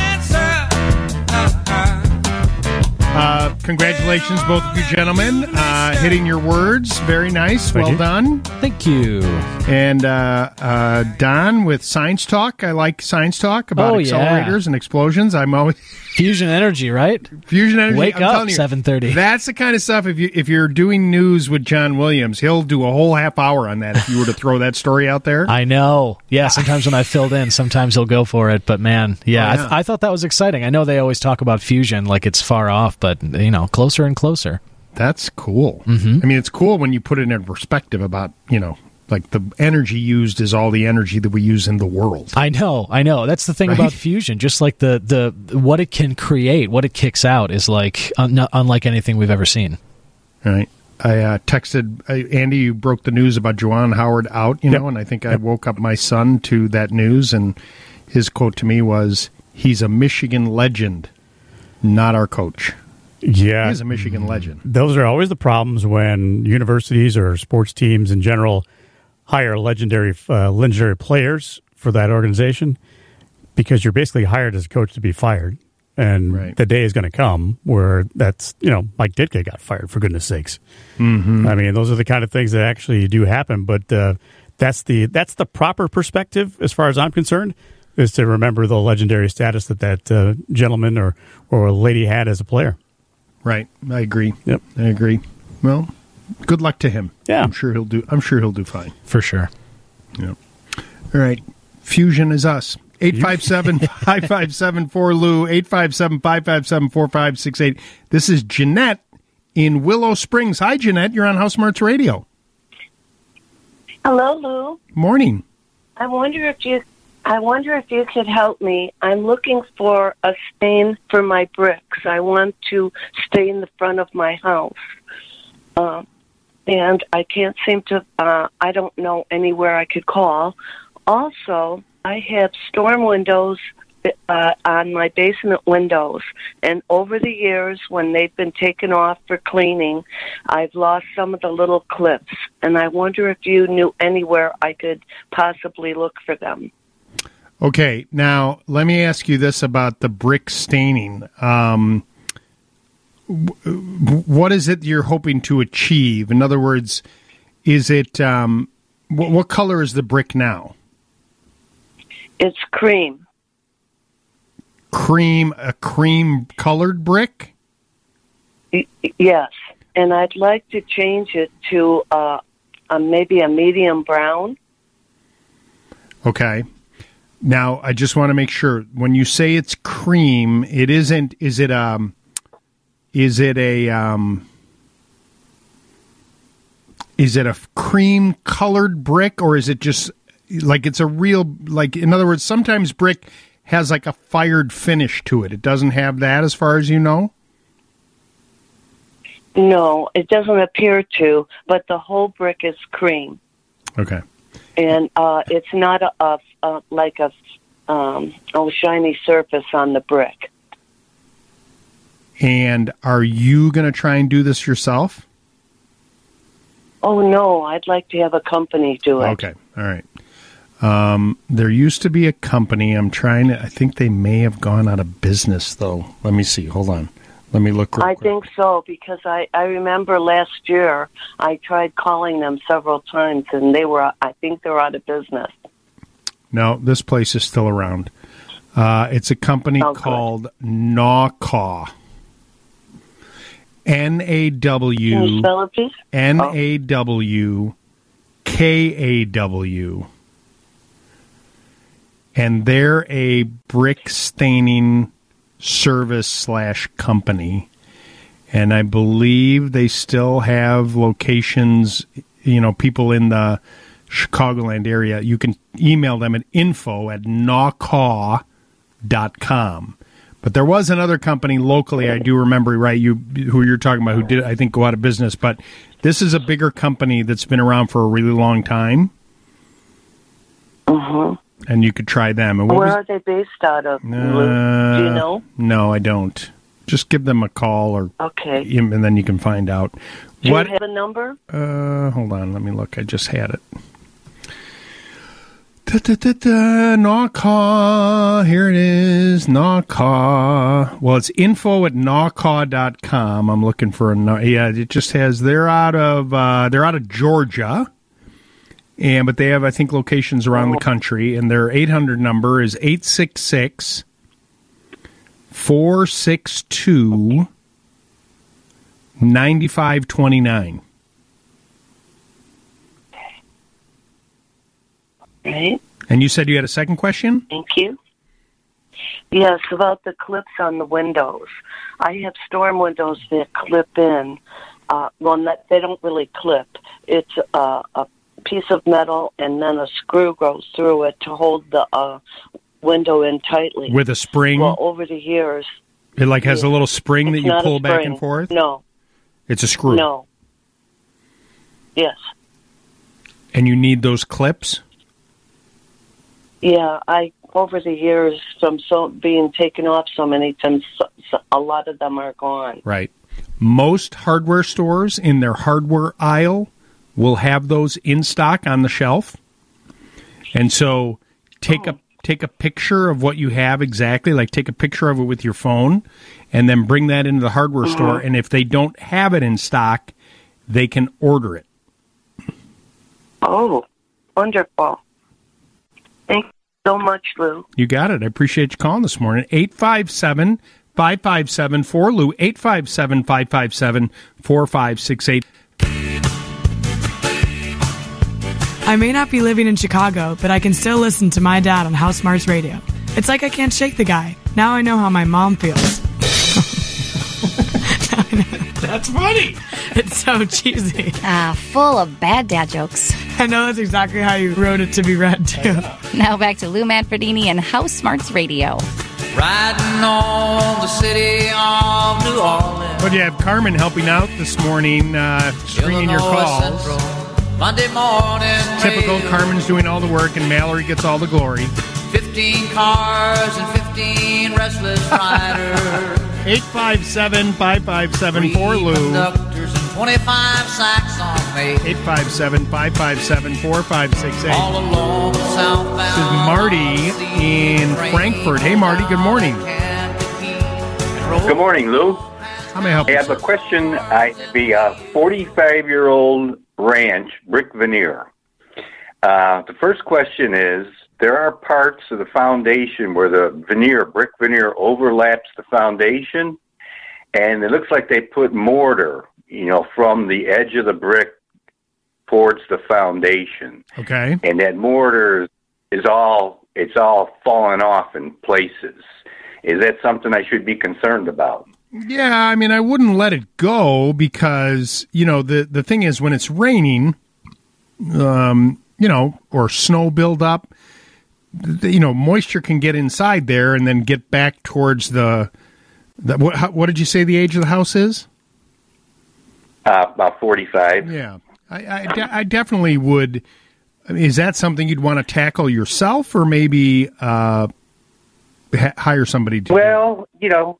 F: Uh, congratulations, both of you gentlemen, uh, hitting your words. Very nice.
H: Thank
F: well
H: you.
F: done.
H: Thank you.
F: And uh, uh, Don with Science Talk. I like Science Talk about
H: Oh, yeah.
F: accelerators and explosions. I'm always
H: Fusion energy, right?
F: Fusion energy.
H: Wake
F: I'm
H: up,
F: telling you,
H: seven thirty.
F: That's the kind of stuff. If you if you're doing news with John Williams, he'll do a whole half hour on that. If you were to throw that story out there,
H: I know. Yeah, sometimes when I filled in, sometimes he'll go for it. But man, yeah,
F: Oh,
H: I,
F: yeah.
H: th- I thought that was exciting. I know they always talk about fusion like it's far off, but you know, closer and closer.
F: That's cool.
H: Mm-hmm.
F: I mean, it's cool when you put it in perspective about, you know, like the energy used is all the energy that we use in the world.
H: I know, I know. That's the thing
F: Right?
H: about fusion. Just like the, the what it can create, what it kicks out is like un- unlike anything we've ever seen.
F: All right. I uh, texted uh, Andy, you broke the news about Juwan Howard out, you know, and I think I woke up my son to that news, and his quote to me was, he's a Michigan legend, not our coach.
G: Yeah.
F: He's a Michigan legend.
G: Those are always the problems when universities or sports teams in general hire legendary uh, legendary players for that organization, because you're basically hired as a coach to be fired. And the day is going to come where that's, you know, Mike Ditka got fired, for goodness sakes.
F: Mm-hmm.
G: I mean, those are the kind of things that actually do happen. But uh, that's the that's the proper perspective, as far as I'm concerned, is to remember the legendary status that that uh, gentleman or, or lady had as a player.
F: Right. I agree.
G: Yep.
F: I agree. Well, good luck to him.
G: Yeah.
F: I'm sure he'll do I'm sure he'll do fine.
H: For sure.
F: Yep. All right. Fusion is us. eight five seven, five five seven, four L U, eight five seven, five five seven, four five six eight. This is Jeanette in Willow Springs. Hi, Jeanette. You're on House Smarts Radio.
L: Hello, Lou.
F: Morning.
L: I wonder if you I wonder if you could help me. I'm looking for a stain for my bricks. I want to stain the front of my house. Um, and I can't seem to, uh, I don't know anywhere I could call. Also, I have storm windows uh, on my basement windows, and over the years, when they've been taken off for cleaning, I've lost some of the little clips, and I wonder if you knew anywhere I could possibly look for them.
F: Okay, now let me ask you this about the brick staining. Um, w- what is it you're hoping to achieve? In other words, is it um, w- what color is the brick now?
L: It's cream.
F: Cream, a cream colored brick?
L: Y- yes, and I'd like to change it to uh, a, maybe a medium brown.
F: Okay. Now, I just want to make sure when you say it's cream, it isn't. Is it um? Is it a um? Is it a cream colored brick, or is it just like it's a real, like, in other words, sometimes brick has like a fired finish to it. It doesn't have that, as far as you know?
L: No, it doesn't appear to, but the whole brick is cream.
F: Okay.
L: And uh, it's not a, a, a like a um, oh shiny surface on the brick.
F: And are you going to try and do this yourself?
L: Oh, no, I'd like to have a company do it.
F: Okay, all right. Um, there used to be a company. I'm trying to, I think they may have gone out of business, though. Let me see. Hold on. Let me look real
L: I
F: quick.
L: think so, because I, I remember last year I tried calling them several times, and they were, I think they're out of business.
F: No, this place is still around. Uh, it's a company
L: Oh,
F: called Nawcaw. N A W
L: Can you spell it, please?
F: N A W K A W. And they're a brick staining service slash company. And I believe they still have locations, you know, people in the Chicagoland area. You can email them at info at nawcaw dot com. But there was another company locally, I do remember, right, you who you're talking about, who did, I think, go out of business. But this is a bigger company that's been around for a really long time.
L: Uh-huh.
F: And you could try them. And what
L: Where
F: was-
L: are they based out of?
F: Uh,
L: Lou? Do you know?
F: No, I don't. Just give them a call, or
L: Okay.
F: and then you can find out.
L: Do
F: What?
L: you have a number?
F: Uh, hold on, let me look. I just had it. Da-da-da-da, Nawcaw. Here it is, Nawcaw. Well, it's info at nawcaw dot com. I'm looking for a no- yeah. It just has. They're out of uh, they're out of Georgia, and but they have, I think, locations around the country. And their eight hundred number is eight six six, four six two, nine five two nine.
L: Right.
F: And you said you had a second question?
L: Thank you. Yes, about the clips on the windows. I have storm windows that clip in. Uh, well, not, they don't really clip. It's uh, a piece of metal, and then a screw goes through it to hold the uh, window in tightly.
F: With a spring?
L: Well, over the years.
F: It like has a little spring that
L: It's
F: you
L: not a
F: pull back
L: spring.
F: and forth?
L: No.
F: It's a screw.
L: No. Yes.
F: And you need those clips?
L: Yeah, I over the years, from so being taken off so many times, so, so a lot of them are gone.
F: Right. Most hardware stores in their hardware aisle will have those in stock on the shelf. And so take a take a picture of what you have exactly, like take a picture of it with your phone, and then bring that into the hardware
L: Mhm.
F: store. And if they don't have it in stock, they can order it.
L: Oh, wonderful. Thank you so much, Lou.
F: You got it. I appreciate you calling this morning. eight five seven, five five seven, four Lou, eight five seven, five five seven, four five six eight.
Q: I may not be living in Chicago, but I can still listen to my dad on House Smarts Radio. It's like I can't shake the guy. Now I know how my mom feels.
F: That's funny.
Q: It's so cheesy.
A: Ah, full of bad dad jokes.
Q: I know that's exactly how you wrote it to be read, too.
A: Now back to Lou Manfredini and House Smarts Radio.
E: Riding on the city of New Orleans.
F: But you have Carmen helping out this morning, uh, screening your
E: Illinois
F: calls.
E: Central, Monday morning.
F: Typical,
E: mail.
F: Carmen's doing all the work, and Mallory gets all the glory.
E: Fifteen cars and fifteen restless riders.
F: eight five seven, five five seven, four Lou.
E: Conductors and twenty-five sacks on me.
F: eight five seven, five five seven, four five six eight.
E: All along the southbound.
F: This is Marty in Frankfurt. Hey, Marty, good morning.
X: Good morning, Lou.
F: How may I help
X: I
F: you?
X: have a question. I have a forty-five-year-old ranch, brick veneer. Uh, the first question is, there are parts of the foundation where the veneer, brick veneer, overlaps the foundation, and it looks like they put mortar, you know, from the edge of the brick towards the foundation.
F: Okay.
X: And that mortar is all, it's all falling off in places. Is that something I should be concerned about?
F: Yeah, I mean, I wouldn't let it go because, you know, the, the thing is when it's raining, um, you know, or snow build up, the, you know, moisture can get inside there and then get back towards the, the what, how, what did you say the age of the house is?
X: Uh, about forty-five.
F: Yeah. I, I, de- I definitely would. I mean, is that something you'd want to tackle yourself or maybe uh, ha- hire somebody to
X: Well, you know,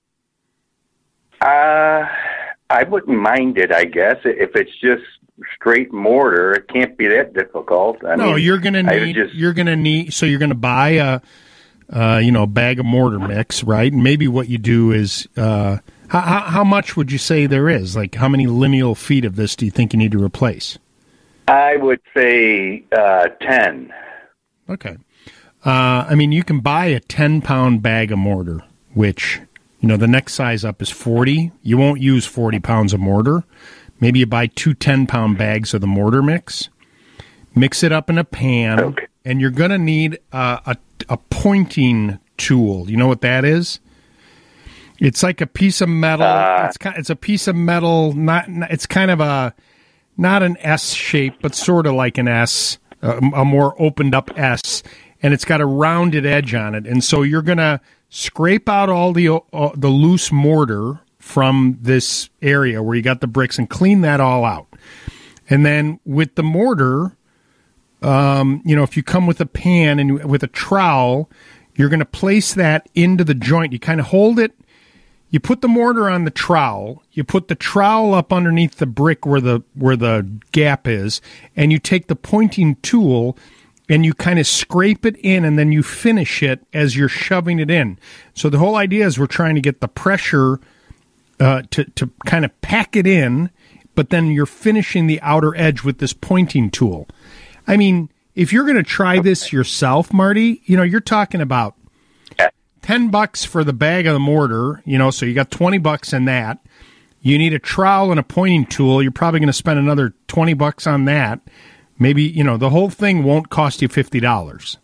X: uh, I wouldn't mind it, I guess. If it's just straight mortar, it can't be that difficult. I
F: no,
X: mean,
F: you're gonna
X: I would
F: need.
X: just,
F: You're gonna need. So you're gonna buy a, uh, you know, bag of mortar mix, right? And maybe what you do is, uh, how, how, how much would you say there is? Like, how many lineal feet of this do you think you need to replace?
X: I would say uh, ten.
F: Okay. Uh, I mean, you can buy a ten pound bag of mortar, which, you know, the next size up is forty. You won't use forty pounds of mortar. Maybe you buy two ten pound bags of the mortar mix, mix it up in a pan, okay. And you're going to need uh, a, a pointing tool. You know what that is? It's like a piece of metal. Uh, it's kind, it's a piece of metal. Not. It's kind of a not an S shape, but sort of like an S, a, a more opened up S, and it's got a rounded edge on it. And so you're going to scrape out all the uh, the loose mortar from this area where you got the bricks and clean that all out. And then with the mortar, um, you know, if you come with a pan and with a trowel, you're going to place that into the joint. You kind of hold it. You put the mortar on the trowel. You put the trowel up underneath the brick where the where the gap is, and you take the pointing tool and you kind of scrape it in, and then you finish it as you're shoving it in. So the whole idea is we're trying to get the pressure uh, to to kind of pack it in, but then you're finishing the outer edge with this pointing tool. I mean, if you're going to try this yourself, Marty, you know, you're talking about ten bucks for the bag of the mortar, you know, so you got twenty bucks in that. You need a trowel and a pointing tool. You're probably going to spend another twenty bucks on that. Maybe, you know, the whole thing won't cost you fifty dollars.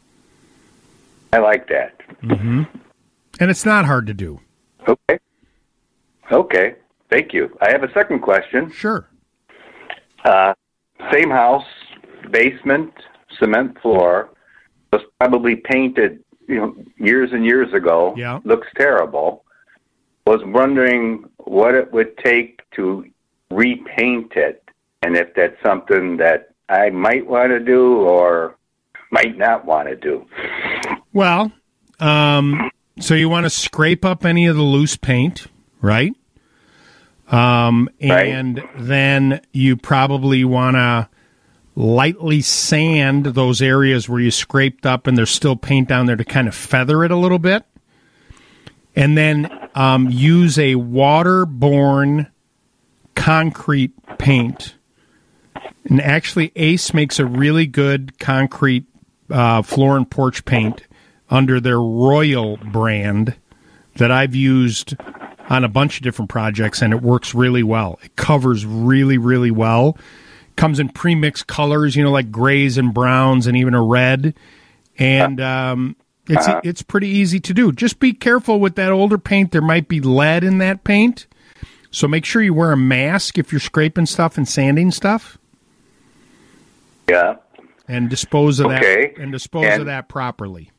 X: I like that.
F: Mm-hmm. And it's not hard to do.
X: Okay. Okay. Thank you. I have a second question.
F: Sure.
X: Uh, same house, basement, cement floor, was probably painted, you know, years and years ago.
F: Yeah.
X: Looks terrible. Was wondering what it would take to repaint it, and if that's something that I might want to do or might not want to do.
F: Well, um, so you want to scrape up any of the loose paint, right? Um, and right. Then you probably want to lightly sand those areas where you scraped up and there's still paint down there to kind of feather it a little bit. And then um, use a waterborne concrete paint. And actually, Ace makes a really good concrete uh, floor and porch paint under their Royal brand that I've used on a bunch of different projects, and it works really well. It covers really, really well. Comes in pre-mixed colors, you know, like grays and browns and even a red. And um, it's
X: Uh-huh.
F: it's pretty easy to do. Just be careful with that older paint. There might be lead in that paint. So make sure you wear a mask if you're scraping stuff and sanding stuff.
X: Yeah.
F: And dispose of
X: Okay.
F: that and dispose
X: And-
F: of that properly.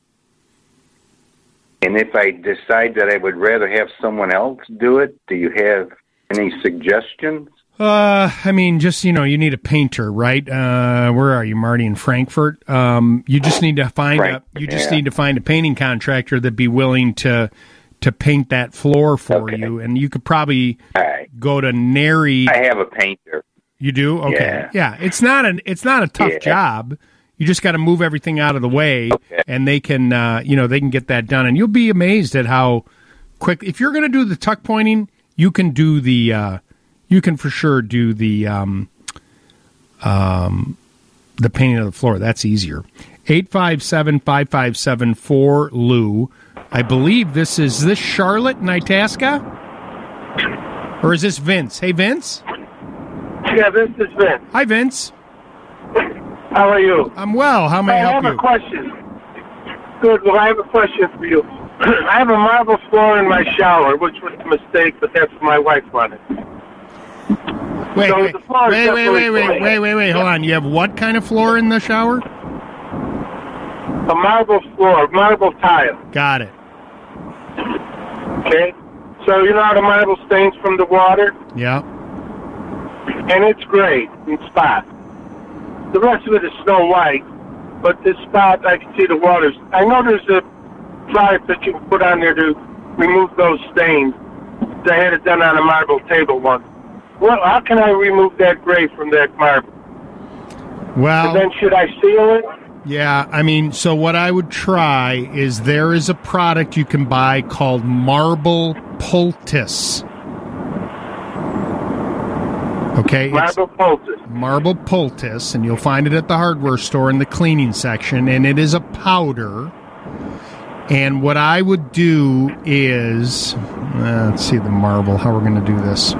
X: And if I decide that I would rather have someone else do it, do you have any suggestions?
F: Uh, I mean, just, you know, you need a painter, right? Uh, where are you, Marty, in Frankfurt? Um, you just need to find
X: Frank-
F: a, you just
X: yeah.
F: need to find a painting contractor that'd be willing to to paint that floor for you, and you could probably go to Nary.
X: I have a painter.
F: You do? Okay.
X: Yeah.
F: Yeah, it's not an it's not a tough
X: Yeah.
F: job. You just got to move everything out of the way, and they can, uh, you know, they can get that done, and you'll be amazed at how quick. If you're going to do the tuck pointing, you can do the, uh, you can for sure do the, um, um, the painting of the floor. That's easier. Eight five seven five five seven four Lou. I believe this is this Charlotte in Itasca, or is this Vince? Hey, Vince.
O: Yeah, this is Vince.
F: Hi, Vince.
O: How are you?
F: I'm well. How may I,
O: I
F: help
O: have
F: you?
O: a question. Good. Well, I have a question for you. I have a marble floor in my shower, which was a mistake, but that's what my wife wanted.
F: Wait,
O: So
F: wait,
O: the floor is
F: wait, wait,
O: definitely
F: wait, wait,
O: clean.
F: wait, wait, wait. Hold on. You have what kind of floor in the shower?
O: A marble floor, marble tile.
F: Got it.
O: Okay? So you know how the marble stains from the water?
F: Yeah.
O: And it's gray in spot. The rest of it is snow white, but this spot, I can see the waters. I know there's a product that you can put on there to remove those stains. I had it done on a marble table once. Well, how can I remove that gray from that marble?
F: Well,
O: And then should I seal it?
F: yeah, I mean, so what I would try is there is a product you can buy called Marble Poultice. Okay, it's
O: Marble poultice.
F: Marble Poultice, and you'll find it at the hardware store in the cleaning section, and it is a powder. And what I would do is, uh, let's see the marble, how we're going to do this.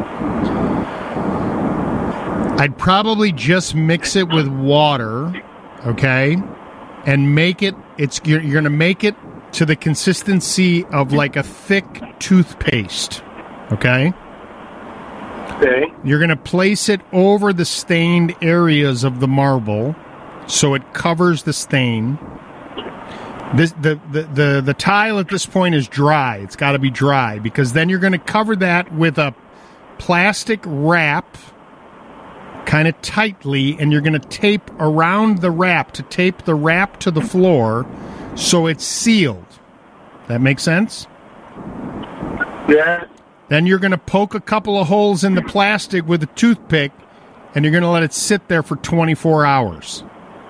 F: I'd probably just mix it with water, okay, and make it, it's you're, you're going to make it to the consistency of like a thick toothpaste, okay?
O: Okay.
F: You're going to place it over the stained areas of the marble so it covers the stain. This, the, the, the, the tile at this point is dry. It's got to be dry because then you're going to cover that with a plastic wrap kind of tightly, and you're going to tape around the wrap to tape the wrap to the floor so it's sealed. That makes sense?
O: Yeah.
F: Then you're going to poke a couple of holes in the plastic with a toothpick, and you're going to let it sit there for twenty-four hours.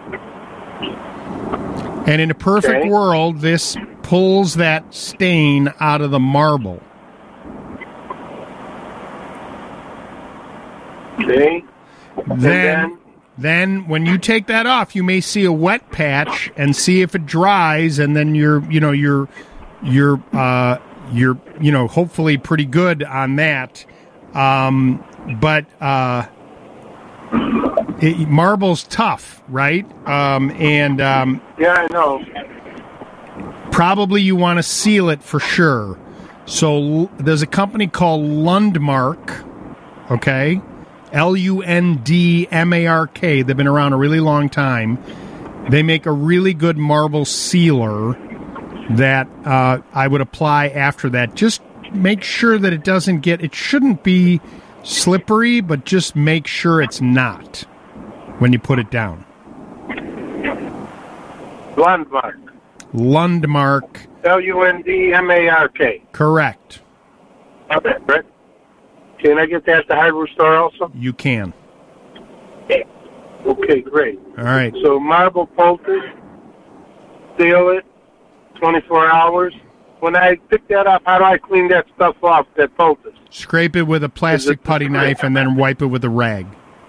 F: And in a perfect
O: Okay.
F: world, this pulls that stain out of the marble.
O: Okay.
F: Then, then when you take that off, you may see a wet patch and see if it dries, and then you're, you know, you're, you're, uh, you're, you know, hopefully pretty good on that. Um, but uh, it, marble's tough, right? Um, and um,
O: Yeah, I know.
F: probably you want to seal it for sure. So l- there's a company called Lundmark, okay? L U N D M A R K. They've been around a really long time. They make a really good marble sealer that uh, I would apply after that. Just make sure that it doesn't get, it shouldn't be slippery, but just make sure it's not when you put it down.
O: Lundmark.
F: Lundmark.
O: L U N D M A R K.
F: Correct.
O: Okay, right. Can I get that at the hardware store also?
F: You can.
O: Okay. Okay, great.
F: All right.
O: So marble poultice, seal it, twenty-four hours. When I pick that up, how do I clean that stuff off, that poultice?
F: Scrape it with a plastic putty knife and then wipe it with a rag.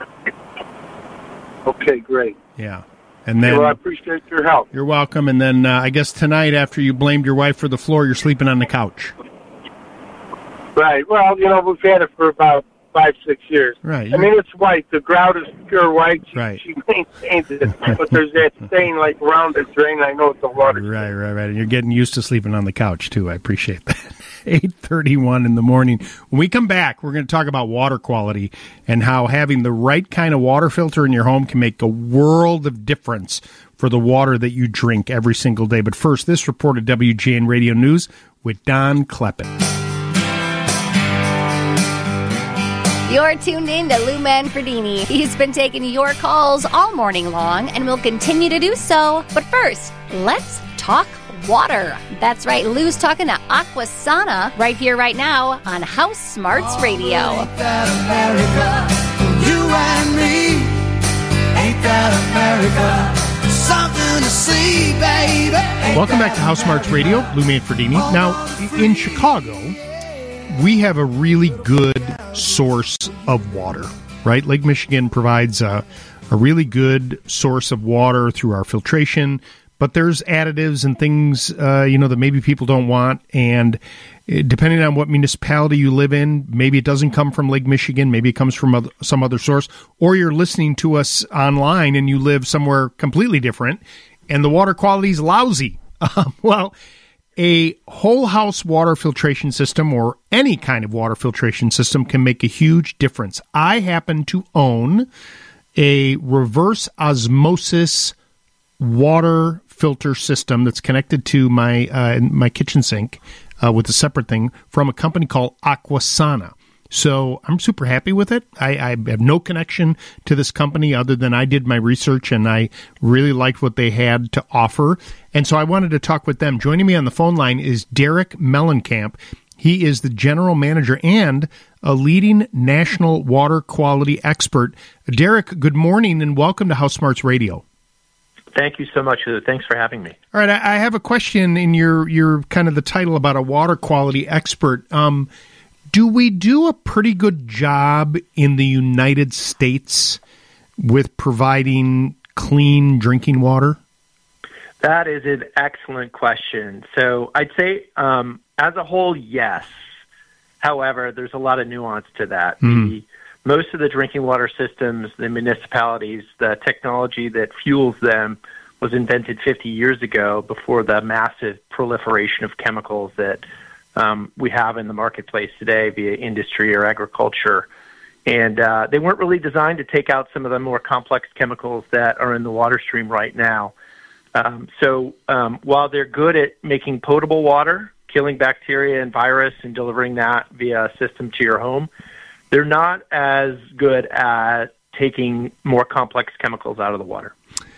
O: Okay, great.
F: Yeah. And then
O: well, I appreciate your help.
F: You're welcome. And then uh, I guess tonight, after you blamed your wife for the floor, you're sleeping on the couch.
O: Right. Well, you know, we've had it for about five, six years.
F: Right.
O: I mean, it's white. The grout is pure white. She,
F: Right.
O: she maintains it, but there's that stain like around the drain. I know it's a water.
F: Right, right, right. And you're getting used to sleeping on the couch, too. I appreciate that. eight thirty-one in the morning. When we come back, we're going to talk about water quality and how having the right kind of water filter in your home can make a world of difference for the water that you drink every single day. But first, this report of W G N Radio News with Don Kleppen.
A: You're tuned in to Lou Manfredini. He's been taking your calls all morning long and will continue to do so. But first, let's talk water. That's right, Lou's talking to Aquasana right here, right now on House Smarts Radio.
E: Ain't that America? You and me. Ain't that America? Something to see, baby. Ain't
F: Welcome back to House Smarts Radio. Lou Manfredini. Now, in Chicago, we have a really good source of water, right? Lake Michigan provides a, a really good source of water through our filtration, but there's additives and things, uh, you know, that maybe people don't want. And depending on what municipality you live in, maybe it doesn't come from Lake Michigan, maybe it comes from other, some other source, or you're listening to us online and you live somewhere completely different and the water quality is lousy. Um, well, a whole house water filtration system or any kind of water filtration system can make a huge difference. I happen to own a reverse osmosis water filter system that's connected to my uh, my kitchen sink uh, with a separate thing from a company called Aquasana. So I'm super happy with it. I, I have no connection to this company other than I did my research and I really liked what they had to offer. And so I wanted to talk with them. Joining me on the phone line is Derek Mellencamp. He is the general manager and a leading national water quality expert. Derek, good morning and welcome to House Smarts Radio.
C: Thank you so much. Thanks for having me.
F: All right, I, I have a question in your, your kind of the title about a water quality expert. Um, do we do a pretty good job in the United States with providing clean drinking water?
C: That is an excellent question. So I'd say um, as a whole, yes. However, there's a lot of nuance to that.
F: Mm.
C: The, most of the drinking water systems, the municipalities, the technology that fuels them was invented fifty years ago before the massive proliferation of chemicals that um, we have in the marketplace today via industry or agriculture. And uh, they weren't really designed to take out some of the more complex chemicals that are in the water stream right now. Um, so um, while they're good at making potable water, killing bacteria and virus and delivering that via a system to your home, they're not as good at taking more complex chemicals out of the water.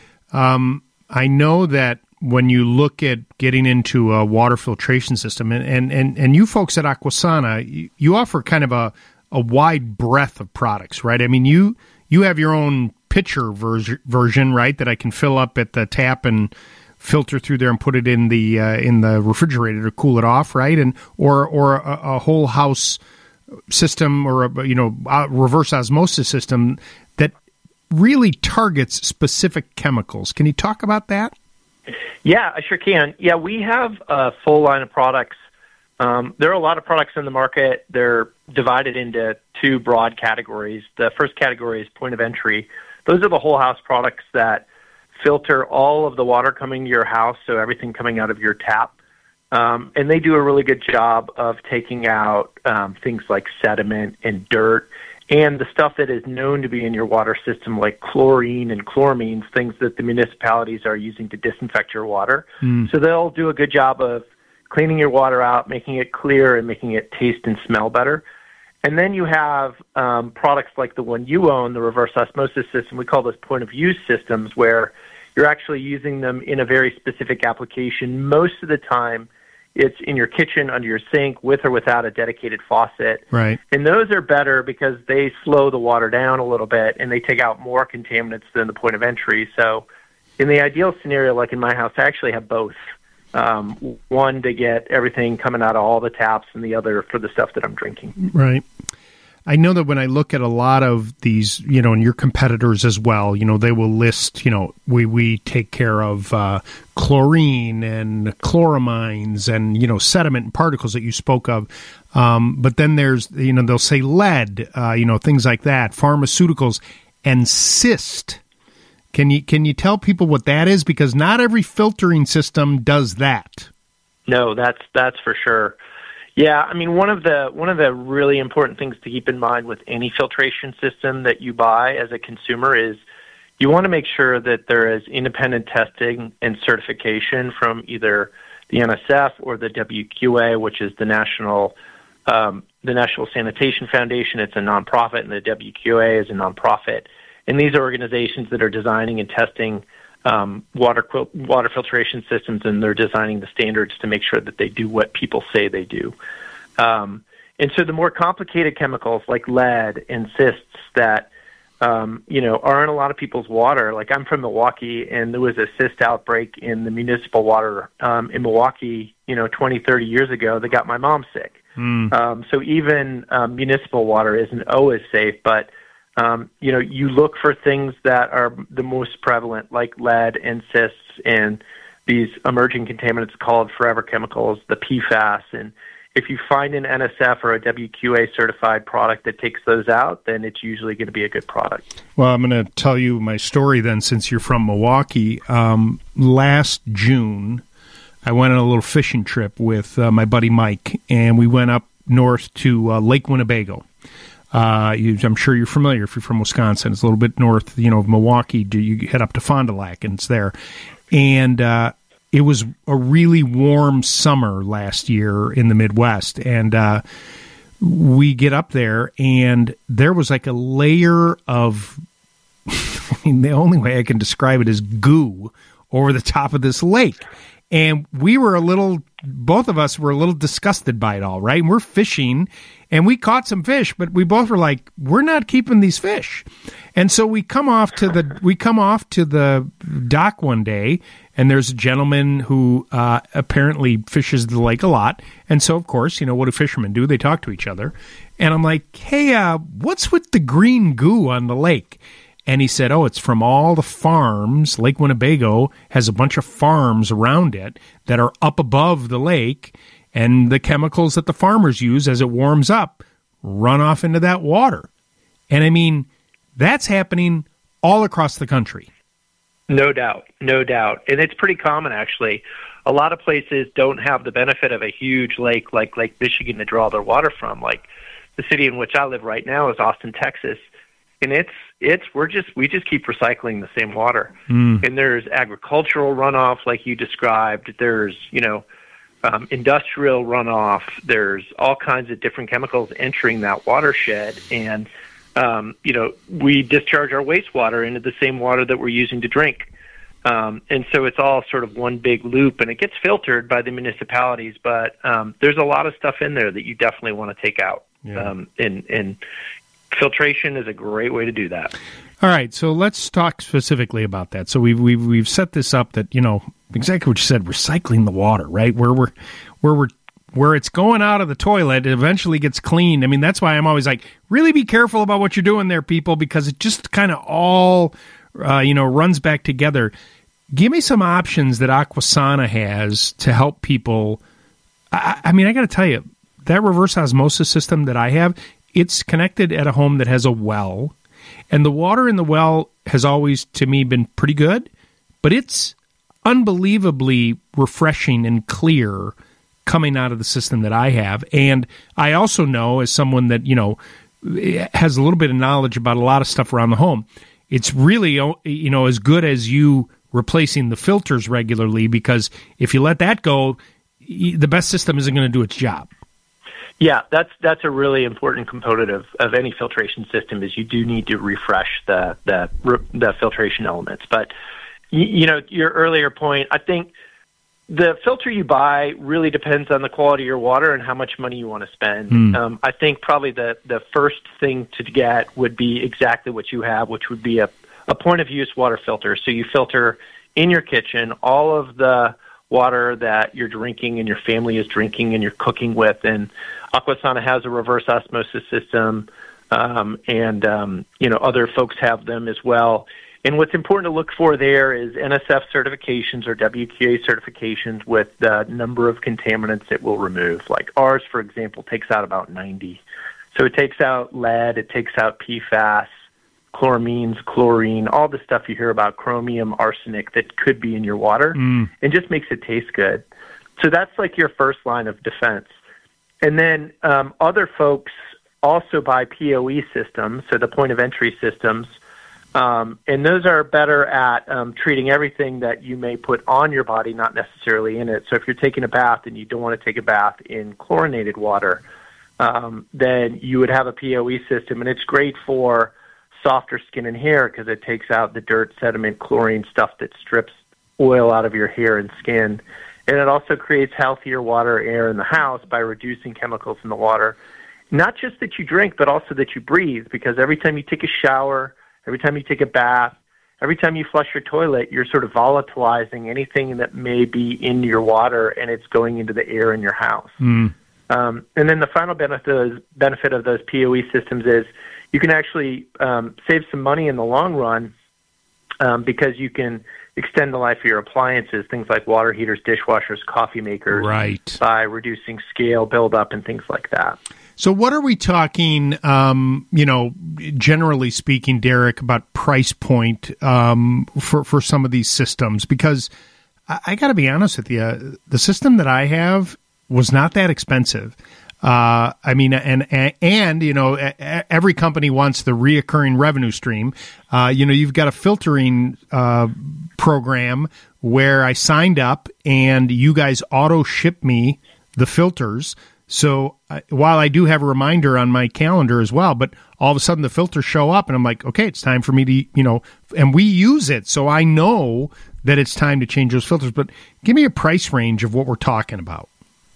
F: Um, I know that when you look at getting into a water filtration system, and, and, and, and you folks at Aquasana, you, you offer kind of a, a wide breadth of products, right? I mean, you you have your own pitcher ver- version, right, that I can fill up at the tap and filter through there and put it in the uh, in the refrigerator to cool it off, right? And or or a, a whole house system or a, you know a reverse osmosis system that really targets specific chemicals. Can you talk about that?
C: Yeah, I sure can. Yeah, we have a full line of products. Um, there are a lot of products in the market. They're divided into two broad categories. The first category is point of entry. Those are the whole house products that filter all of the water coming to your house, so everything coming out of your tap. Um, and they do a really good job of taking out um, things like sediment and dirt and the stuff that is known to be in your water system, like chlorine and chloramines, things that the municipalities are using to disinfect your water.
F: Mm.
C: So they'll do a good job of cleaning your water out, making it clear, and making it taste and smell better. And then you have um, products like the one you own, the reverse osmosis system. We call those point-of-use systems, where you're actually using them in a very specific application. Most of the time, it's in your kitchen, under your sink, with or without a dedicated faucet.
F: Right.
C: And those are better because they slow the water down a little bit, and they take out more contaminants than the point of entry. So in the ideal scenario, like in my house, I actually have both. Um, one to get everything coming out of all the taps, and the other for the stuff that I'm drinking.
F: Right. I know that when I look at a lot of these, you know, and your competitors as well, you know, they will list, you know, we, we take care of uh, chlorine and chloramines and, you know, sediment and particles that you spoke of. Um, but then there's, you know, they'll say lead, uh, you know, things like that, pharmaceuticals, and cyst. Can you, can you tell people what that is? Because not every filtering system does that.
C: No, that's that's for sure. Yeah, I mean, one of the one of the really important things to keep in mind with any filtration system that you buy as a consumer is you want to make sure that there is independent testing and certification from either the N S F or the W Q A, which is the National um, the National Sanitation Foundation. It's a nonprofit, and the W Q A is a nonprofit. And these are organizations that are designing and testing um, water water filtration systems, and they're designing the standards to make sure that they do what people say they do. Um, and so the more complicated chemicals like lead and cysts that, um, you know, are in a lot of people's water. Like I'm from Milwaukee, and there was a cyst outbreak in the municipal water um, in Milwaukee, you know, twenty, thirty years ago that got my mom sick.
F: Mm.
C: Um, so even um, municipal water isn't always safe, but Um, you know, you look for things that are the most prevalent, like lead and cysts and these emerging contaminants called forever chemicals, the P FAS. And if you find an N S F or a W Q A certified product that takes those out, then it's usually going to be a good product.
F: Well, I'm going to tell you my story then, since you're from Milwaukee. Um, last June, I went on a little fishing trip with uh, my buddy Mike, and we went up north to uh, Lake Winnebago. Uh, you, I'm sure you're familiar if you're from Wisconsin. It's a little bit north, you know, of Milwaukee. Do you head up to Fond du Lac, and it's there. And uh, it was a really warm summer last year in the Midwest, and uh, we get up there, and there was like a layer of, I mean, the only way I can describe it is goo over the top of this lake. And we were a little, both of us were a little disgusted by it all, right? And we're fishing, and we caught some fish, but we both were like, we're not keeping these fish. And so we come off to the, we come off to the dock one day, and there's a gentleman who uh, apparently fishes the lake a lot. And so, of course, you know, what do fishermen do? They talk to each other. And I'm like, hey, uh, what's with the green goo on the lake? And he said, oh, it's from all the farms. Lake Winnebago has a bunch of farms around it that are up above the lake, and the chemicals that the farmers use as it warms up run off into that water. And, I mean, that's happening all across the country.
C: No doubt, no doubt. And it's pretty common, actually. A lot of places don't have the benefit of a huge lake like Lake Michigan to draw their water from. Like the city in which I live right now is Austin, Texas. And it's it's we're just we just keep recycling the same water.
F: Mm.
C: And there's agricultural runoff, like you described. There's you know um, industrial runoff. There's all kinds of different chemicals entering that watershed, and um, you know we discharge our wastewater into the same water that we're using to drink. Um, and so it's all sort of one big loop, and it gets filtered by the municipalities. But um, there's a lot of stuff in there that you definitely want to take out.
F: Yeah.
C: Um, and and filtration is a great way to do that.
F: All right, so let's talk specifically about that. So we've we've we've set this up that, you know, exactly what you said, recycling the water, right? Where we're where we're where it's going out of the toilet, it eventually gets cleaned. I mean, that's why I'm always like, really be careful about what you're doing there, people, because it just kind of all uh, you know runs back together. Give me some options that Aquasana has to help people. I, I mean, I got to tell you, that reverse osmosis system that I have, it's connected at a home that has a well, and the water in the well has always, to me, been pretty good, but it's unbelievably refreshing and clear coming out of the system that I have. And I also know, as someone that, you know, has a little bit of knowledge about a lot of stuff around the home, it's really, you know, as good as you replacing the filters regularly, because if you let that go, the best system isn't going to do its job.
C: Yeah, that's that's a really important component of, of any filtration system, is you do need to refresh the the, the filtration elements. But, you, you know, your earlier point, I think the filter you buy really depends on the quality of your water and how much money you want to spend.
F: Mm.
C: Um, I think probably the, the first thing to get would be exactly what you have, which would be a, a point-of-use water filter. So you filter in your kitchen all of the water that you're drinking and your family is drinking and you're cooking with. And Aquasana has a reverse osmosis system, um, and um, you know other folks have them as well. And what's important to look for there is N S F certifications or W Q A certifications with the number of contaminants it will remove. Like ours, for example, takes out about ninety. So it takes out lead, it takes out P FAS, chloramines, chlorine, all the stuff you hear about, chromium, arsenic that could be in your water,
F: Mm.
C: and just makes it taste good. So that's like your first line of defense. And then um, other folks also buy P O E systems, so the point of entry systems, um, and those are better at um, treating everything that you may put on your body, not necessarily in it. So if you're taking a bath and you don't want to take a bath in chlorinated water, um, then you would have a P O E system, and it's great for softer skin and hair because it takes out the dirt, sediment, chlorine stuff that strips oil out of your hair and skin. And it also creates healthier water, air in the house by reducing chemicals in the water. Not just that you drink, but also that you breathe, because every time you take a shower, every time you take a bath, every time you flush your toilet, you're sort of volatilizing anything that may be in your water, and it's going into the air in your house.
F: Mm.
C: Um, and then the final benefit, benefit of those P O E systems is you can actually um, save some money in the long run um, because you can extend the life of your appliances, things like water heaters, dishwashers, coffee makers,
F: Right.
C: by reducing scale buildup and things like that.
F: So what are we talking, um, you know, generally speaking, Derek, about price point um, for, for some of these systems? Because I, I got to be honest with you, the system that I have was not that expensive. Uh, I mean, and, and, and, you know, every company wants the reoccurring revenue stream. Uh, you know, you've got a filtering uh, program where I signed up and you guys auto ship me the filters. So uh, while I do have a reminder on my calendar as well, but all of a sudden the filters show up and I'm like, okay, it's time for me to, you know, and we use it. So I know that it's time to change those filters, but give me a price range of what we're talking about.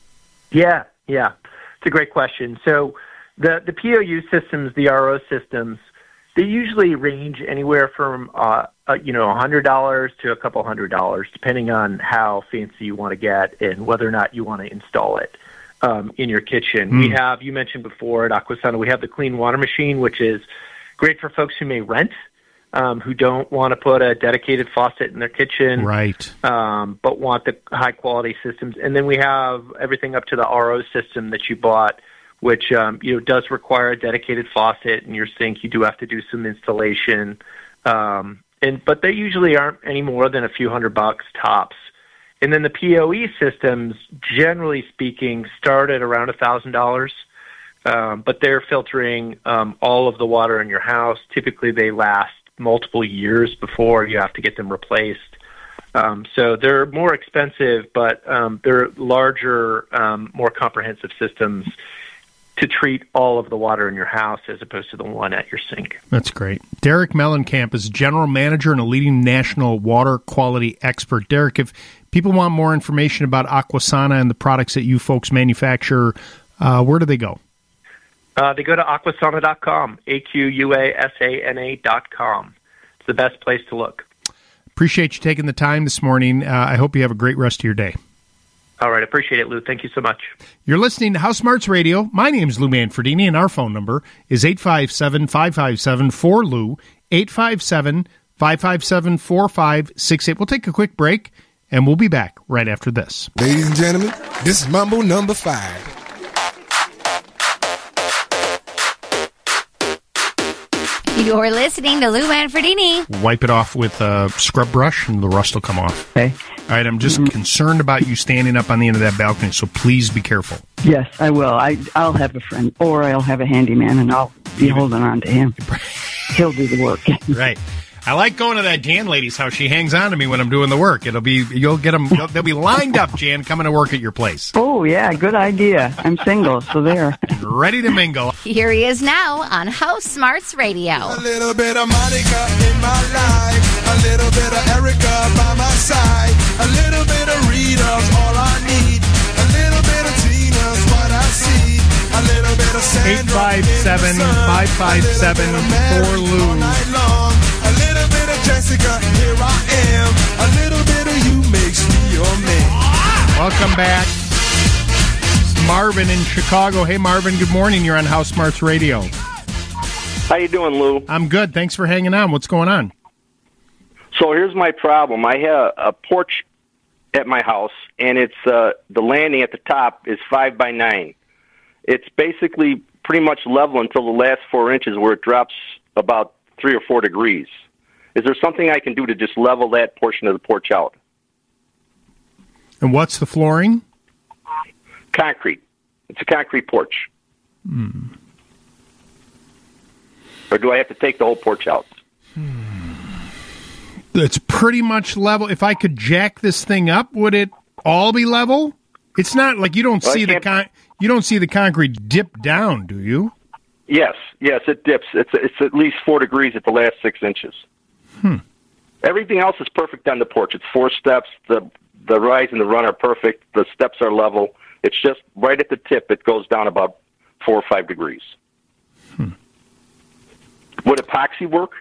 C: Yeah, yeah. It's a great question. So the, the P O U systems, the R O systems, they usually range anywhere from, uh, uh, you know, one hundred dollars to a couple hundred dollars, depending on how fancy you want to get and whether or not you want to install it um, in your kitchen.
F: Mm.
C: We have, you mentioned before at Aquasana, we have the Clean Water Machine, which is great for folks who may rent, um, who don't want to put a dedicated faucet in their kitchen,
F: Right.
C: um, but want the high-quality systems. And then we have everything up to the R O system that you bought, which um, you know does require a dedicated faucet in your sink. You do have to do some installation, um, and but they usually aren't any more than a few hundred bucks tops. And then the P O E systems, generally speaking, start at around a thousand dollars, but they're filtering um, all of the water in your house. Typically, they last multiple years before you have to get them replaced. Um, so they're more expensive, but um, they're larger, um, more comprehensive systems to treat all of the water in your house as opposed to the one at your sink.
F: That's great. Derek Mellencamp is general manager and a leading national water quality expert. Derek, if people want more information about Aquasana and the products that you folks manufacture, uh, where do they go?
C: Uh, they go to aquasana dot com, A Q U A S A N A dot com. It's the best place to look.
F: Appreciate you taking the time this morning. Uh, I hope you have a great rest of your day.
C: All right. Appreciate it, Lou. Thank you so much.
F: You're listening to House Smarts Radio. My name is Lou Manfredini, and our phone number is eight five seven, five five seven, four L U, eight five seven, five five seven, four five six eight. We'll take a quick break, and we'll be back right after this.
D: Ladies and gentlemen, this is Mambo number five.
A: You're listening to Lou Manfredini.
F: Wipe it off with a scrub brush, and the rust will come off.
B: Okay.
F: All right, I'm just mm-hmm. concerned about you standing up on the end of that balcony, so please be careful.
B: Yes, I will. I, I'll have a friend, or I'll have a handyman, and I'll be holding on to him. He'll do the work.
F: Right. I like going to that Jan lady's house. She hangs on to me when I'm doing the work. It'll be you'll get them. They'll be lined up, Jan, coming to work at your place.
B: Oh yeah, good idea. I'm single, so there.
F: Ready to mingle.
A: Here he is now on House Smarts Radio.
E: A little bit of Monica in my life, a little bit of Erica by my side, a little bit of Rita
F: eight five seven, five five seven, four Lou.
E: A little bit of Jessica, here I am. A little bit of you makes me your man.
F: Welcome back. It's Marvin in Chicago. Hey, Marvin, good morning. You're on House Smarts Radio.
I: How you doing, Lou?
F: I'm good. Thanks for hanging on. What's going on?
I: So here's my problem. I have a porch at my house, and it's uh, the landing at the top is five by nine. It's basically pretty much level until the last four inches, where it drops about three or four degrees. Is there something I can do to just level that portion of the porch out?
F: And what's the flooring?
I: Concrete. It's a concrete porch.
F: Hmm.
I: Or do I have to take the whole porch out?
F: It's pretty much level. If I could jack this thing up, would it all be level? It's not like you don't
I: Well, I
F: see the
I: can't-
F: con- you don't see the concrete dip down, do you?
I: Yes, yes, it dips. It's it's at least four degrees at the last six inches.
F: Hmm.
I: Everything else is perfect on the porch. It's four steps. The the rise and the run are perfect. The steps are level. It's just right at the tip. It goes down about four or five degrees.
F: Hmm.
I: Would epoxy work?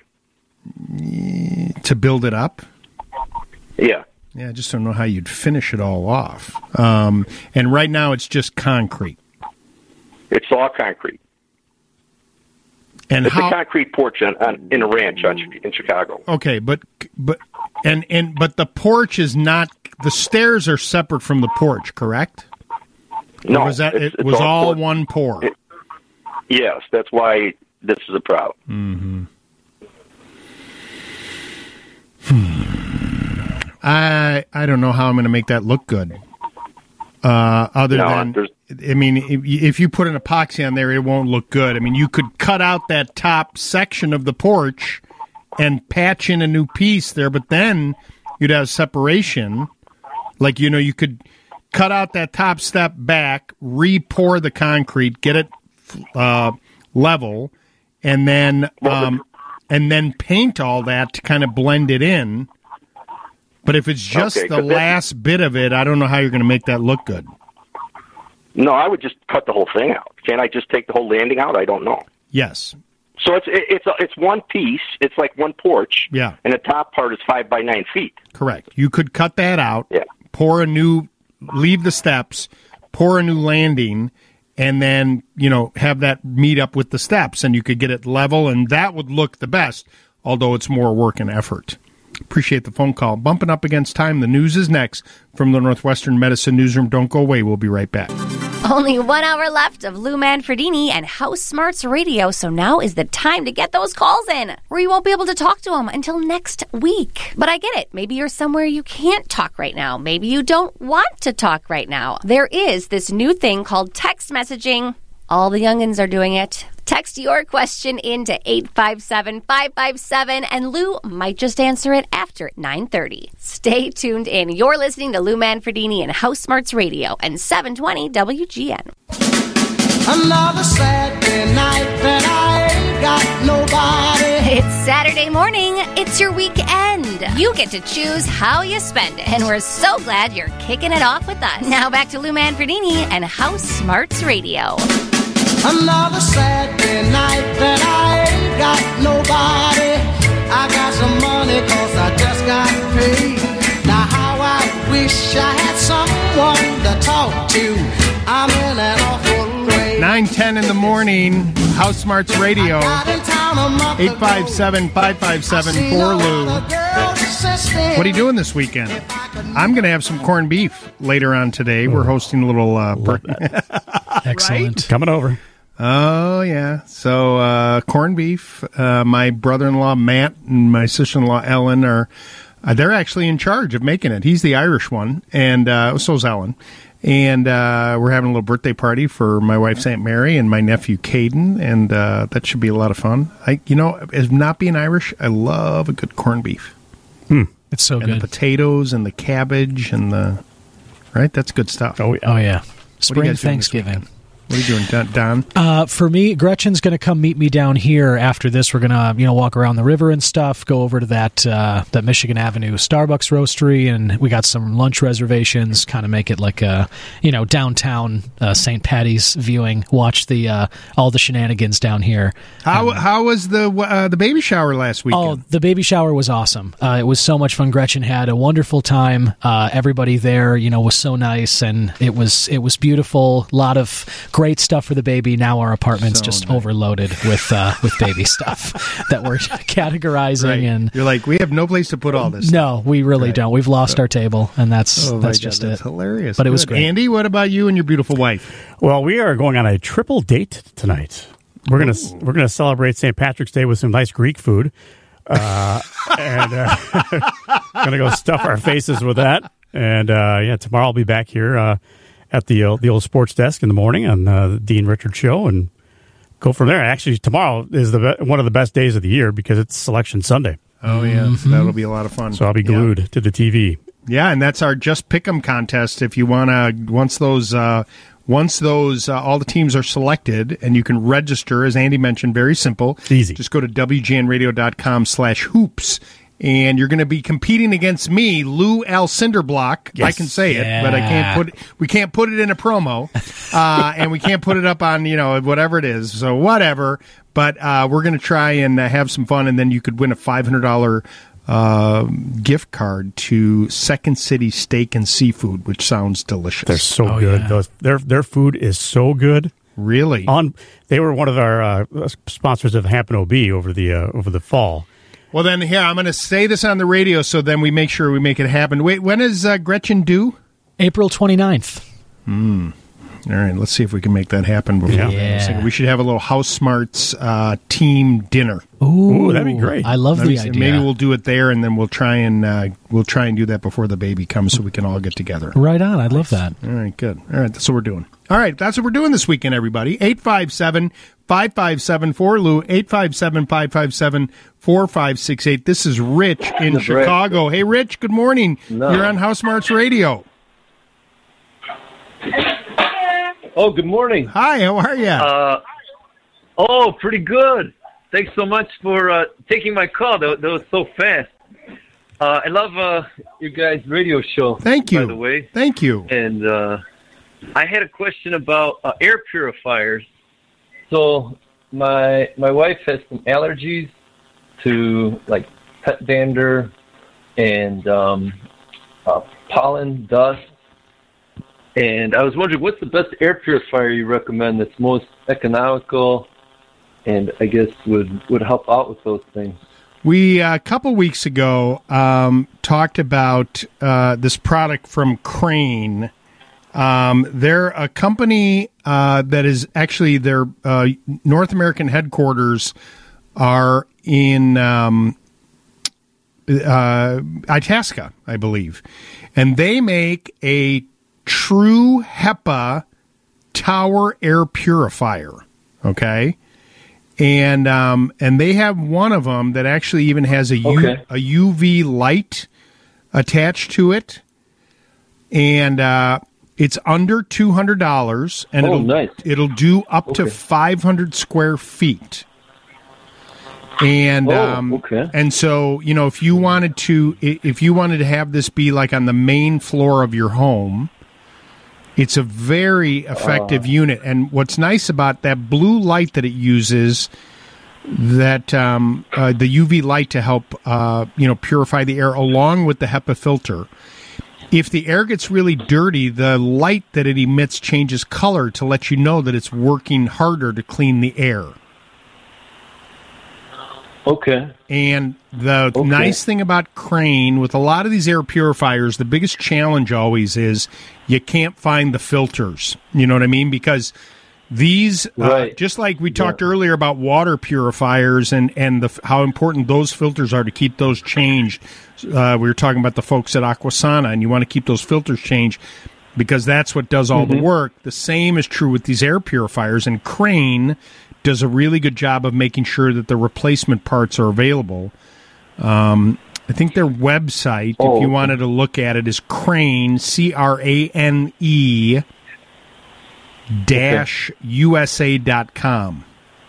F: To build it up?
I: Yeah.
F: Yeah, I just don't know how you'd finish it all off. Um, and right now it's just concrete.
I: It's all concrete.
F: And
I: it's
F: how?
I: a concrete porch on, on, in a ranch on, in Chicago.
F: Okay, but but and and but the porch is not. The stairs are separate from the porch, correct?
I: No,
F: Or was that
I: it's-
F: it
I: it's
F: was
I: all
F: all
I: porch.
F: one pour?
I: It- Yes, that's why this is a problem.
F: Mm-hmm. I I don't know how I'm going to make that look good. Uh, other
I: No,
F: than,
I: there's-
F: I mean, if, if you put an epoxy on there, it won't look good. I mean, you could cut out that top section of the porch and patch in a new piece there, but then you'd have separation. Like, you know, you could cut out that top step back, re-pour the concrete, get it uh, level, and then um, and then paint all that to kind of blend it in. But if it's just
I: Okay,
F: the
I: 'cause that-
F: last bit of it, I don't know how you're going to make that look good.
I: No, I would just cut the whole thing out. Can't I just take the whole landing out? I don't know.
F: Yes.
I: So it's it, it's a, it's one piece. It's like one porch.
F: Yeah.
I: And the top part is five by nine feet.
F: Correct. You could cut that out,
I: Yeah.
F: pour a new, leave the steps, pour a new landing, and then, you know, have that meet up with the steps, and you could get it level, and that would look the best, although it's more work and effort. Appreciate the phone call. Bumping up against time. The news is next from the Northwestern Medicine Newsroom. Don't go away. We'll be right back.
A: Only one hour left of Lou Manfredini and House Smarts Radio, so now is the time to get those calls in, or you won't be able to talk to them until next week. But I get it. Maybe you're somewhere you can't talk right now. Maybe you don't want to talk right now. There is this new thing called text messaging. All the youngins are doing it. Text your question into eight five seven, five five seven, and Lou might just answer it after nine thirty. Stay tuned in. You're listening to Lou Manfredini and House Smarts Radio and seven twenty W G N.
R: Another Saturday night that I ain't got nobody.
A: It's Saturday morning. It's your weekend. You get to choose how you spend it. And we're so glad you're kicking it off with us. Now back to Lou Manfredini and House Smarts Radio.
R: Another Saturday night that I ain't got nobody. I got some money cause I just got paid. Now how I wish I had someone to talk to. I'm in an awful way.
F: nine ten in the morning, House Smarts Radio, eight five seven, five five seven, four Lou. What are you doing this weekend? I'm going to have some corned beef later on today. We're hosting a little... Uh, bur-
H: Excellent.
G: Coming over.
F: Oh, yeah. So, uh, corned beef. Uh, my brother-in-law, Matt, and my sister-in-law, Ellen, are... Uh, they're actually in charge of making it. He's the Irish one, and uh, so's Ellen. And uh, we're having a little birthday party for my wife's Aunt Mary and my nephew, Caden, and uh, that should be a lot of fun. I, you know, as not being Irish, I love a good corned beef.
G: Hmm.
H: It's so
F: and
H: good.
F: the potatoes and the cabbage and the... Right? That's good stuff.
H: Oh, oh yeah.
F: What are you
H: Spring
F: guys doing this
H: Thanksgiving.
F: What are you doing, Don? Don?
H: Uh, for me, Gretchen's going to come meet me down here after this. We're going to, you know, walk around the river and stuff, go over to that uh, that Michigan Avenue Starbucks roastery, and we got some lunch reservations, kind of make it like a, you know, downtown uh, Saint Patty's viewing, watch the uh, all the shenanigans down here.
F: How how was the uh, the baby shower last weekend?
H: Oh, the baby shower was awesome. Uh, it was so much fun. Gretchen had a wonderful time. Uh, everybody there, you know, was so nice, and it was it was beautiful. A lot of great stuff for the baby. Now our apartment's
F: So
H: just
F: nice.
H: overloaded with uh, with baby stuff that we're categorizing,
F: Right.
H: and
F: You're like, we have no place to put all this.
H: no, we really
F: Right.
H: don't. We've lost our table, and that's
F: Oh, my
H: that's
F: God,
H: just
F: that's
H: it.
F: hilarious.
H: But it was
F: Good.
H: great.
F: Andy, what about you and your beautiful wife?
G: Well, we are going on a triple date tonight. We're gonna we're gonna celebrate Saint Patrick's Day with some nice Greek food, uh, and uh, gonna go stuff our faces with that. And uh, yeah, tomorrow I'll be back here uh, at the uh, the old sports desk in the morning on uh, the Dean Richards Show, and go from there. Actually, tomorrow is the be- one of the best days of the year because it's Selection Sunday.
F: Oh, yeah.
H: Mm-hmm.
F: That'll be a lot of fun.
G: So I'll be glued
F: Yeah.
G: to the T V.
F: Yeah, and that's our Just Pick 'em contest. If you want to, once those, uh, once those, uh, all the teams are selected, and you can register, as Andy mentioned, very simple.
G: Easy.
F: Just go to W G N radio dot com slash hoops, and you're going to be competing against me, Lou Al Cinderblock. I
G: Yes.
F: can say it, but I can't put. We can't put it in a promo, uh, and we can't put it up on you know whatever it is. So whatever. But uh, we're going to try and uh, have some fun, and then you could win a five hundred dollars uh, gift card to Second City Steak and Seafood, which sounds delicious.
G: They're so good. Those, their their food is so good.
F: Really?
G: On they were one of our uh, sponsors of Hampton O B over the uh, over the fall.
F: Well, then here I'm going to say this on the radio, so then we make sure we make it happen. Wait, when is uh, Gretchen due?
H: April twenty-ninth.
F: Hmm. All right, let's see if we can make that happen before
H: Yeah.
F: then. So we should have a little House Smarts uh, team dinner.
H: Ooh,
G: Ooh, that'd be great.
H: I love
F: Maybe,
H: the idea.
F: maybe we'll do it there, and then we'll try and uh, we'll try and do that before the baby comes, so we can all get together.
H: Right on. I'd love that.
F: All right, good. All right, that's what we're doing. All right, that's what we're doing this weekend, everybody. eight five seven, five five seven, four Lou, eight five seven, five five seven, four five six eight. This is Rich in
K: Rich.
F: Chicago. Hey, Rich, good morning.
K: No.
F: You're on House Smarts Radio.
K: Oh, good morning.
F: Hi, how are you?
K: Uh, oh, pretty good. Thanks so much for uh, taking my call. That, that was so fast. Uh, I love uh, your guys' radio show.
F: Thank you.
K: By the way.
F: Thank you.
K: And uh, I had a question about uh, air purifiers. So my my wife has some allergies to like pet dander and um, uh, pollen, dust. And I was wondering, what's the best air purifier you recommend that's most economical and I guess would, would help out with those things?
F: We, uh, a couple weeks ago, um, talked about uh, this product from Crane. Um, they're a company uh, that is actually their uh, North American headquarters are in um, uh, Itasca, I believe. And they make a true HEPA tower air purifier, okay? And um, and they have one of them that actually even has a, U,
K: Okay.
F: a U V light attached to it. And uh, it's under two hundred dollars. And
K: Oh,
F: it'll,
K: nice.
F: it'll do up to
K: Okay.
F: five hundred square feet. And
K: Oh,
F: um,
K: okay.
F: and so you know if you wanted to i- if you wanted to have this be like on the main floor of your home, it's a very effective
K: Uh.
F: unit. And what's nice about that blue light that it uses, that um, uh, the U V light to help uh, you know purify the air along with the HEPA filter. If the air gets really dirty, the light that it emits changes color to let you know that it's working harder to clean the air.
K: Okay.
F: And the
K: Okay.
F: nice thing about Crane, with a lot of these air purifiers, the biggest challenge always is you can't find the filters. You know what I mean? Because these, uh,
K: Right.
F: just like we talked earlier about water purifiers and, and the, how important those filters are to keep those changed. Uh, we were talking about the folks at Aquasana, and you want to keep those filters changed because that's what does all
K: Mhm.
F: the work. The same is true with these air purifiers, and Crane does a really good job of making sure that the replacement parts are available. Um, I think their website,
K: Oh,
F: if you
K: okay.
F: wanted to look at it, is Crane, C R A N E, dash U S A dot com.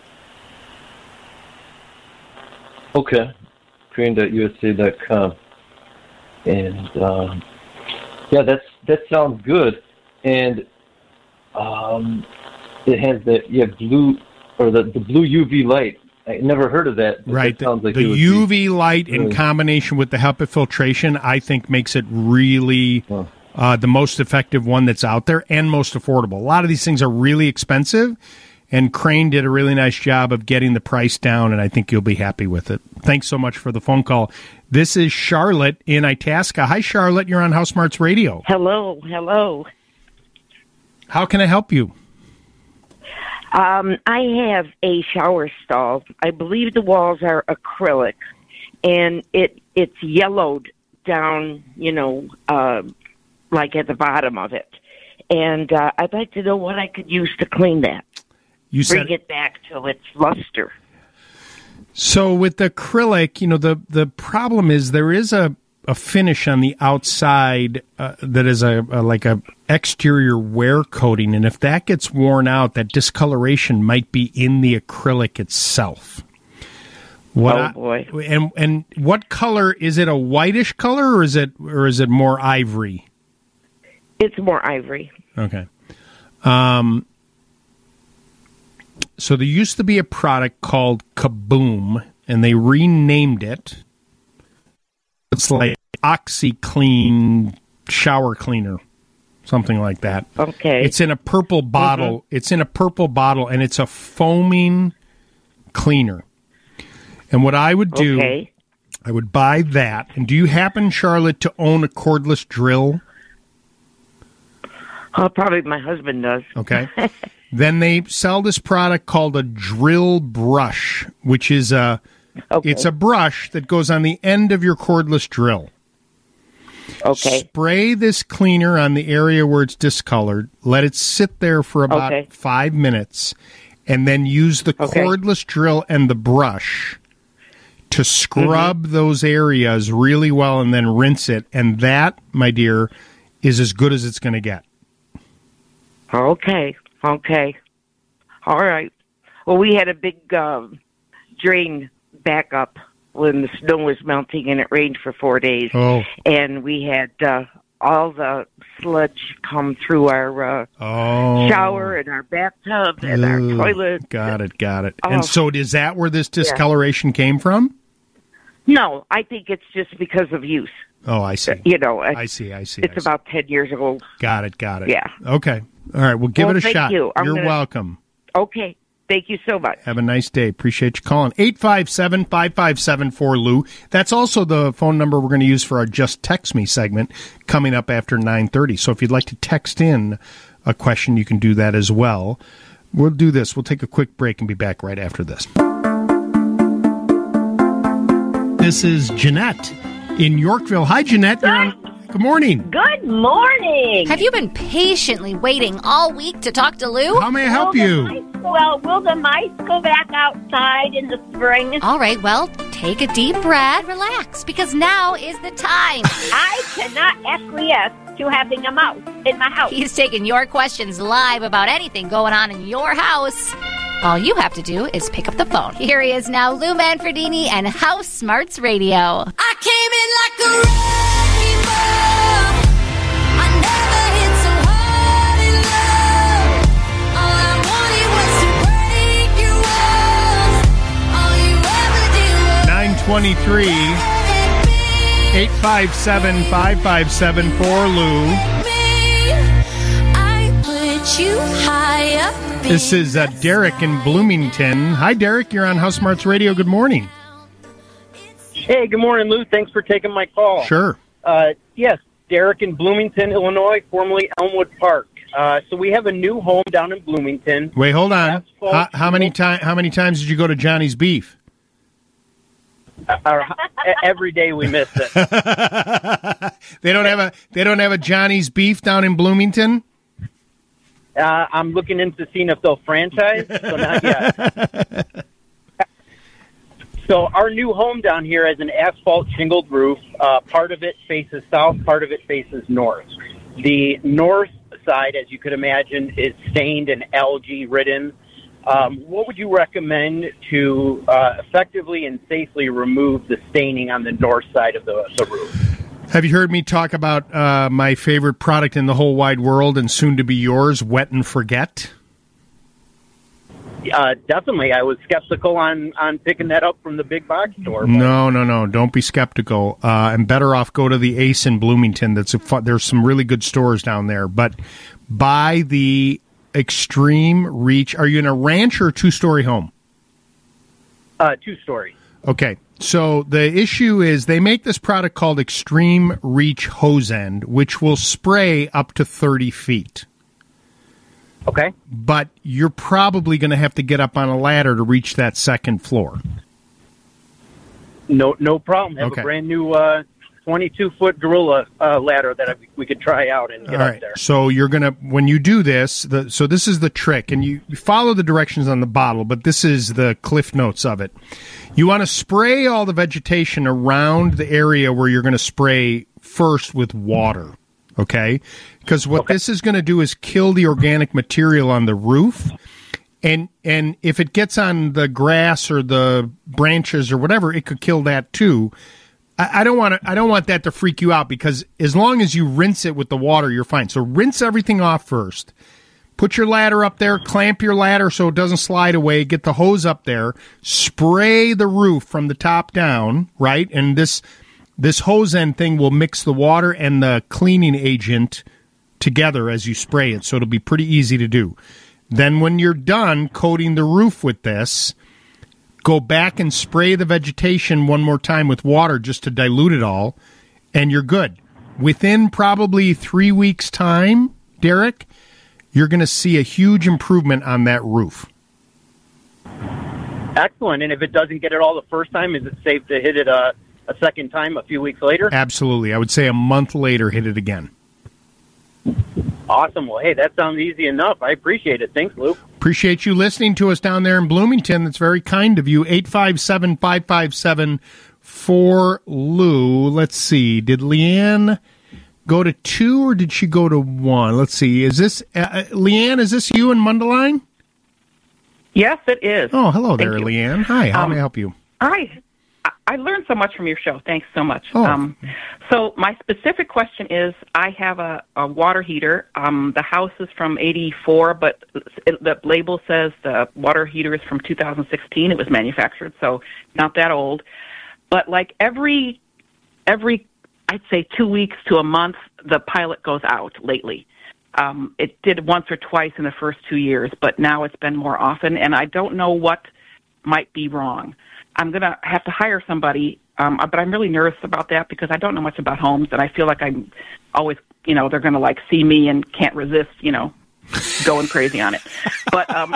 K: Okay. crane dot U S A dot com. And, um, yeah, that's that sounds good. And um, it has the, yeah, blue, or the, the blue U V light. I never heard of that.
F: Right.
K: That sounds
F: The,
K: like
F: the
K: it would
F: U
K: be
F: V light in
K: really-
F: combination with the HEPA filtration, I think, makes it really uh, the most effective one that's out there and most affordable. A lot of these things are really expensive, and Crane did a really nice job of getting the price down, and I think you'll be happy with it. Thanks so much for the phone call. This is Charlotte in Itasca. Hi, Charlotte. You're on House Smarts Radio.
J: Hello, hello.
F: How can I help you?
J: Um, I have a shower stall. I believe the walls are acrylic, and it it's yellowed down, you know, uh, like at the bottom of it. And uh, I'd like to know what I could use to clean that.
F: You
J: Bring
F: said
J: it back to its luster.
F: So with the acrylic, you know, the, the problem is there is a, a finish on the outside uh, that is a, a like a exterior wear coating, and if that gets worn out, that discoloration might be in the acrylic itself. What
J: Oh,
F: I-
J: boy.
F: and and what color is it? A whitish color, or is it or is it more ivory?
J: It's more ivory.
F: Okay. Um. So there used to be a product called Kaboom, and they renamed it. It's like OxyClean shower cleaner, something like that.
J: Okay.
F: It's in a purple bottle.
J: Mm-hmm.
F: It's in a purple bottle, and it's a foaming cleaner. And what I would do,
J: Okay.
F: I would buy that. And do you happen, Charlotte, to own a cordless drill?
J: Oh, probably my husband does.
F: Okay. Then they sell this product called a drill brush, which is a it's a brush that goes on the end of your cordless drill.
J: Okay.
F: Spray this cleaner on the area where it's discolored. Let it sit there for about
J: Okay.
F: five minutes, and then use the
J: Okay.
F: cordless drill and the brush to scrub
J: Mm-hmm.
F: those areas really well, and then rinse it. And that, my dear, is as good as it's going to get.
J: Okay. Okay. All right. Well, we had a big um, drain backup when the snow was melting and it rained for four days.
F: Oh.
J: And we had uh, all the sludge come through our uh,
F: Oh.
J: shower and our bathtub and our
F: Ugh,
J: toilet.
F: Got it, got it.
J: Oh.
F: And so is that where this
J: Yeah.
F: discoloration came from?
J: No, I think it's just because of use.
F: Oh, I see.
J: You know,
F: I see, I see.
J: It's
F: I see.
J: about ten years old.
F: Got it, got it.
J: Yeah.
F: Okay. All right, well, give
J: Well,
F: it a
J: thank
F: shot.
J: you. I'm
F: You're
J: gonna-
F: welcome.
J: Okay. Thank you so much.
F: Have a nice day. Appreciate you calling. eight five seven, five five seven, four L U. That's also the phone number we're going to use for our Just Text Me segment coming up after nine thirty. So if you'd like to text in a question, you can do that as well. We'll do this. We'll take a quick break and be back right after this. This is Jeanette in Yorkville. Hi, Jeanette. You're on. Good morning.
A: Good morning. Have you been patiently waiting all week to talk to Lou?
F: How may I help
A: Will the
F: you?
A: mice- well, will the mice go back outside in the spring? All right, well, take a deep breath, relax, because now is the time.
S: I cannot acquiesce to having a mouse in my house.
A: He's taking your questions live about anything going on in your house. All you have to do is pick up the phone. Here he is now, Lou Manfredini and House Smarts Radio.
E: I came in like a wrecking ball. I never hit so hard in love. All I wanted was to break you off. All you ever did was
F: nine twenty-three, eight five seven, five five seven four L U.
E: me. I put you high up.
F: This is uh, Derek in Bloomington. Hi, Derek. You're on House Smarts Radio. Good morning.
T: Hey, good morning, Lou. Thanks for taking my call.
F: Sure.
T: Uh, yes, Derek in Bloomington, Illinois, formerly Elmwood Park. Uh, so we have a new home down in Bloomington.
F: Wait, hold on.
T: Asphalt
F: How, how many time? How many times did you go to Johnny's Beef?
T: Uh, uh, every day we miss it.
F: They don't have a. They don't have a Johnny's Beef down in Bloomington.
T: Uh, I'm looking into seeing if they'll franchise, so not yet. So our new home down here has an asphalt shingled roof. Uh, part of it faces south, part of it faces north. The north side, as you could imagine, is stained and algae ridden. Um, what would you recommend to uh, effectively and safely remove the staining on the north side of the, the roof?
F: Have you heard me talk about uh, my favorite product in the whole wide world and soon to be yours, Wet and Forget?
T: Uh, definitely. I was skeptical on, on picking that up from the big box store. But
F: No, no, no. Don't be skeptical. Uh, and better off go to the Ace in Bloomington. That's a fu- There's some really good stores down there. But buy the Extreme Reach. Are you in a ranch or a two-story home?
T: Uh, two-story.
F: Okay. So the issue is they make this product called Extreme Reach Hose End, which will spray up to thirty feet.
T: Okay.
F: But you're probably going to have to get up on a ladder to reach that second floor.
T: No, no problem. Have
F: Okay.
T: a brand new uh, twenty-two foot gorilla uh, ladder that we could try out and get
F: All
T: up
F: right.
T: there.
F: So you're going to, when you do this, the, so this is the trick, and you, you follow the directions on the bottle, but this is the cliff notes of it. You want to spray all the vegetation around the area where you're going to spray first with water, okay? Because what this is going to do is kill the organic material on the roof, and and if it gets on the grass or the branches or whatever, it could kill that too. I don't want to. I don't want that to freak you out, because as long as you rinse it with the water, you're fine. So rinse everything off first. Put your ladder up there. Clamp your ladder so it doesn't slide away. Get the hose up there. Spray the roof from the top down, right? And this this hose end thing will mix the water and the cleaning agent together as you spray it. So it'll be pretty easy to do. Then when you're done coating the roof with this, go back and spray the vegetation one more time with water just to dilute it all, and you're good. Within probably three weeks' time, Derek, you're going to see a huge improvement on that roof.
T: Excellent. And if it doesn't get it all the first time, is it safe to hit it a, a second time a few weeks later?
F: Absolutely. I would say a month later, hit it again.
T: Awesome. Well, hey, that sounds easy enough. I appreciate it. Thanks, Lou.
F: Appreciate you listening to us down there in Bloomington. That's very kind of you. eight five seven, five five seven, four Lou. Let's see. Did Leanne go to two or did she go to one? Let's see. Is this, uh, Leanne, is this you in Mundelein?
M: Yes, it is.
F: Oh, hello
M: Thank
F: there,
M: you.
F: Leanne. Hi, how
M: Um,
F: may I help you?
M: Hi. I- I learned so much from your show. Thanks so much.
F: Oh.
M: Um, so my specific question is, I have a, a water heater. Um, the house is from eighty-four, but it, the label says the water heater is from two thousand sixteen. It was manufactured, so not that old. But like every, every, I'd say two weeks to a month, the pilot goes out lately. Um, it did once or twice in the first two years, but now it's been more often, and I don't know what might be wrong. I'm going to have to hire somebody, um, but I'm really nervous about that because I don't know much about homes, and I feel like I'm always, you know, they're going to, like, see me and can't resist, you know, going crazy on it. But um,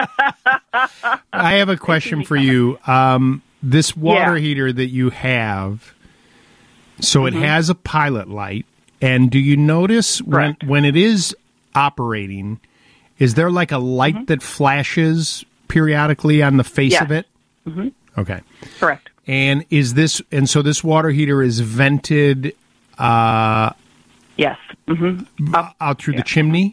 F: I have a question for you. Um, this water
M: Yeah.
F: heater that you have, so
M: Mhm.
F: it has a pilot light, and do you notice when when it is operating, is there like a light that flashes periodically on the face
M: Yes.
F: of it?
M: hmm
F: Okay.
M: Correct.
F: And is this and so this water heater is vented uh,
M: Yes. hmm
F: out through the chimney?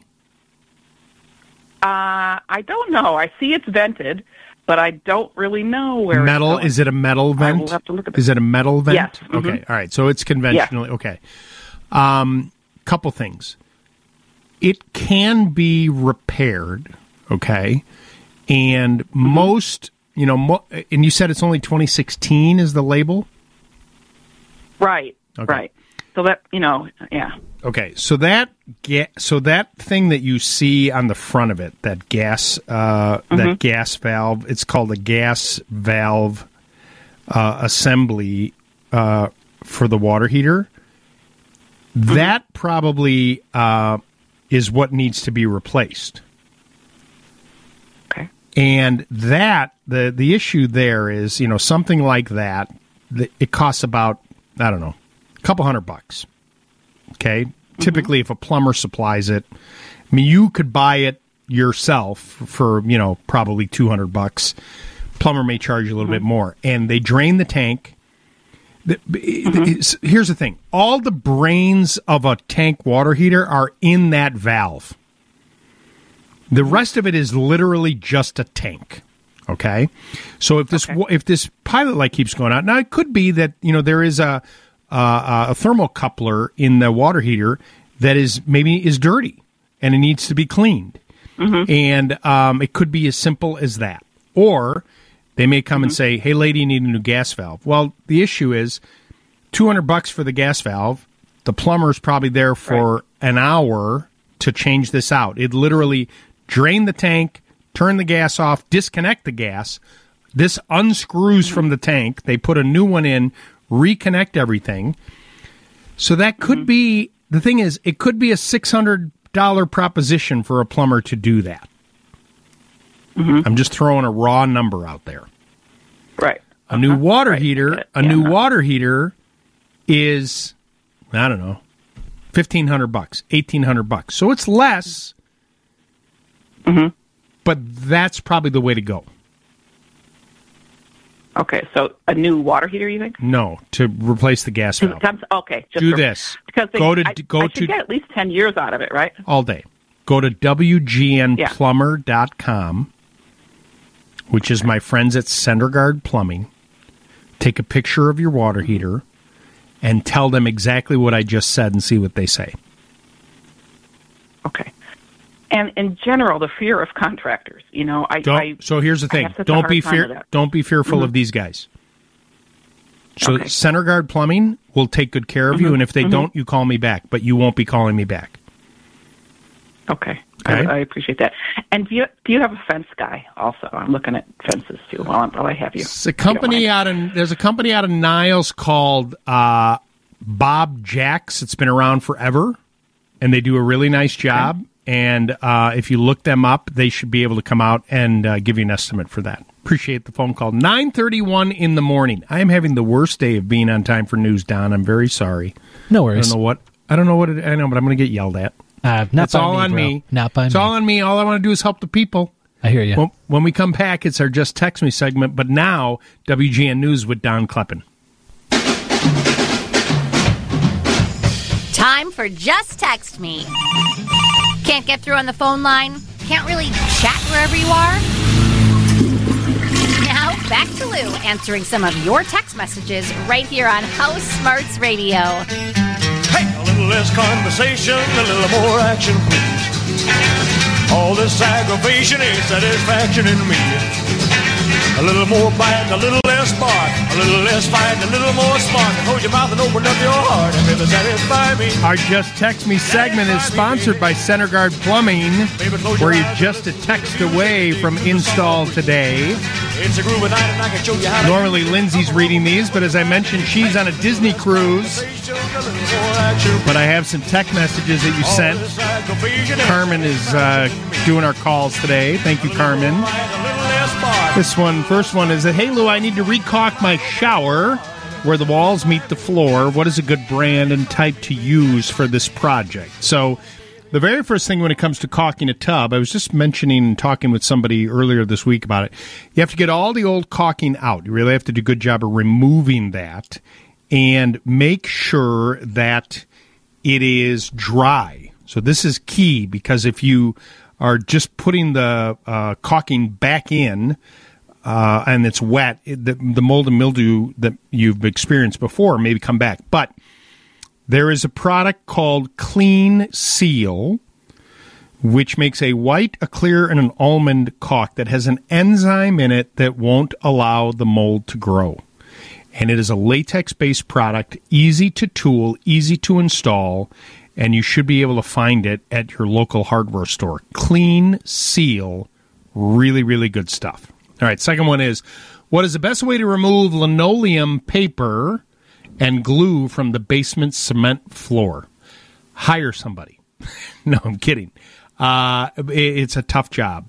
M: Uh, I don't know. I see it's vented, but I don't really know where
F: Metal?
M: it's going.
F: Is it a metal
M: I
F: vent?
M: will have to look at it.
F: Is it a metal vent?
M: Yes. Mhm.
F: Okay. All right. So it's conventionally okay. Um, couple things. It can be repaired. Okay, and
M: Mm-hmm.
F: most, you know, mo- and you said it's only twenty sixteen is the label.
M: Right.
F: Okay.
M: Right. So that, you know, yeah.
F: Okay, so that ga- so that thing that you see on the front of it, that gas uh,
M: Mhm.
F: that gas valve, it's called a gas valve uh, assembly uh, for the water heater. That probably uh, is what needs to be replaced.
M: Okay.
F: And that the the issue there is, you know, something like that, the, it costs about, I don't know, a couple hundred bucks. Okay. Typically, if a plumber supplies it, I mean, you could buy it yourself for, you know, probably two hundred bucks. Plumber may charge you a little bit more. And they drain the tank. The, mm-hmm. Here's the thing. All the brains of a tank water heater are in that valve. The rest of it is literally just a tank. Okay? So if this okay. if this pilot light keeps going out, now it could be that, you know, there is a uh, a thermocoupler in the water heater that is maybe is dirty and it needs to be cleaned. Mm-hmm. And um, it could be as simple as that. Or they may come mm-hmm. and say, hey, lady, you need a new gas valve. Well, the issue is two hundred bucks for the gas valve. The plumber's probably there for right. an hour to change this out. It literally drain the tank, turn the gas off, disconnect the gas. This unscrews mm-hmm. from the tank. They put a new one in, reconnect everything. So that could mm-hmm. be, the thing is, it could be a six hundred dollars proposition for a plumber to do that. Mm-hmm. I'm just throwing a raw number out there.
M: Right.
F: A uh-huh. new water
M: right.
F: heater, a yeah, new no. water heater is, I don't know, fifteen hundred bucks, eighteen hundred bucks. So it's less.
M: Mm-hmm.
F: But that's probably the way to go.
M: Okay, so a new water heater, you think?
F: No, to replace the gas valve.
M: Okay, just
F: do
M: for,
F: this.
M: Because they,
F: go to
M: I,
F: go
M: I should
F: to
M: get at least ten years out of it, right?
F: All day. Go to W G N plumber dot com, which is my friends at Centerguard Plumbing. Take a picture of your water heater and tell them exactly what I just said and see what they say.
M: Okay. And in general, the fear of contractors, you know, I.
F: Don't,
M: I
F: so here's the thing: don't be fear. Don't be fearful mm-hmm. of these guys. So okay. Centerguard Plumbing will take good care of mm-hmm. you, and if they mm-hmm. don't, you call me back. But you won't be calling me back.
M: Okay, okay. I, I appreciate that. And do you do you have a fence guy also? I'm looking at fences too. While, I'm, while I have you,
F: it's a company out in there's a company out of Niles called uh, Bob Jacks. It's been around forever, and they do a really nice job. Okay. And uh, if you look them up, they should be able to come out and uh, give you an estimate for that. Appreciate the phone call. nine thirty-one in the morning. I am having the worst day of being on time for news, Don. I'm very sorry.
H: No worries.
F: I don't know what. I don't know what. It, I know, but I'm going to get yelled at.
H: Uh, not
F: That's
H: by
F: all
H: me,
F: on
H: bro.
F: me.
H: Not by
F: it's
H: me.
F: all on me. All I want to do is help the people.
H: I hear you.
F: When, when we come back, it's our Just Text Me segment. But now, W G N News with Don Kleppen.
A: Time for Just Text Me. Can't get through on the phone line? Can't really chat wherever you are? Now, back to Lou, answering some of your text messages right here on House Smarts Radio.
N: Hey, a little less conversation, a little more action, please. All this aggravation ain't satisfaction in me. A little more bite, a little less bark, a little less fight, a little more smart. Close your mouth and open up your heart and baby satisfy me.
F: Our Just Text Me segment is sponsored by Centerguard Plumbing, where you're just a text away from install today.
N: It's a groove night and I can show you how to.
F: Normally Lindsay's reading these, but as I mentioned, she's on a Disney cruise. But I have some text messages that you sent. Carmen is uh, doing our calls today. Thank you, Carmen. This one, first one is that, hey, Lou, I need to recaulk my shower where the walls meet the floor. What is a good brand and type to use for this project? So the very first thing when it comes to caulking a tub, I was just mentioning and talking with somebody earlier this week about it. You have to get all the old caulking out. You really have to do a good job of removing that and make sure that it is dry. So this is key because if you are just putting the uh, caulking back in uh, and it's wet, it, the, the mold and mildew that you've experienced before maybe come back. But there is a product called Clean Seal, which makes a white, a clear, and an almond caulk that has an enzyme in it that won't allow the mold to grow. And it is a latex-based product, easy to tool, easy to install, and you should be able to find it at your local hardware store. Clean Seal, really, really good stuff. All right, second one is, what is the best way to remove linoleum paper and glue from the basement cement floor? Hire somebody. No, I'm kidding. Uh, it's a tough job.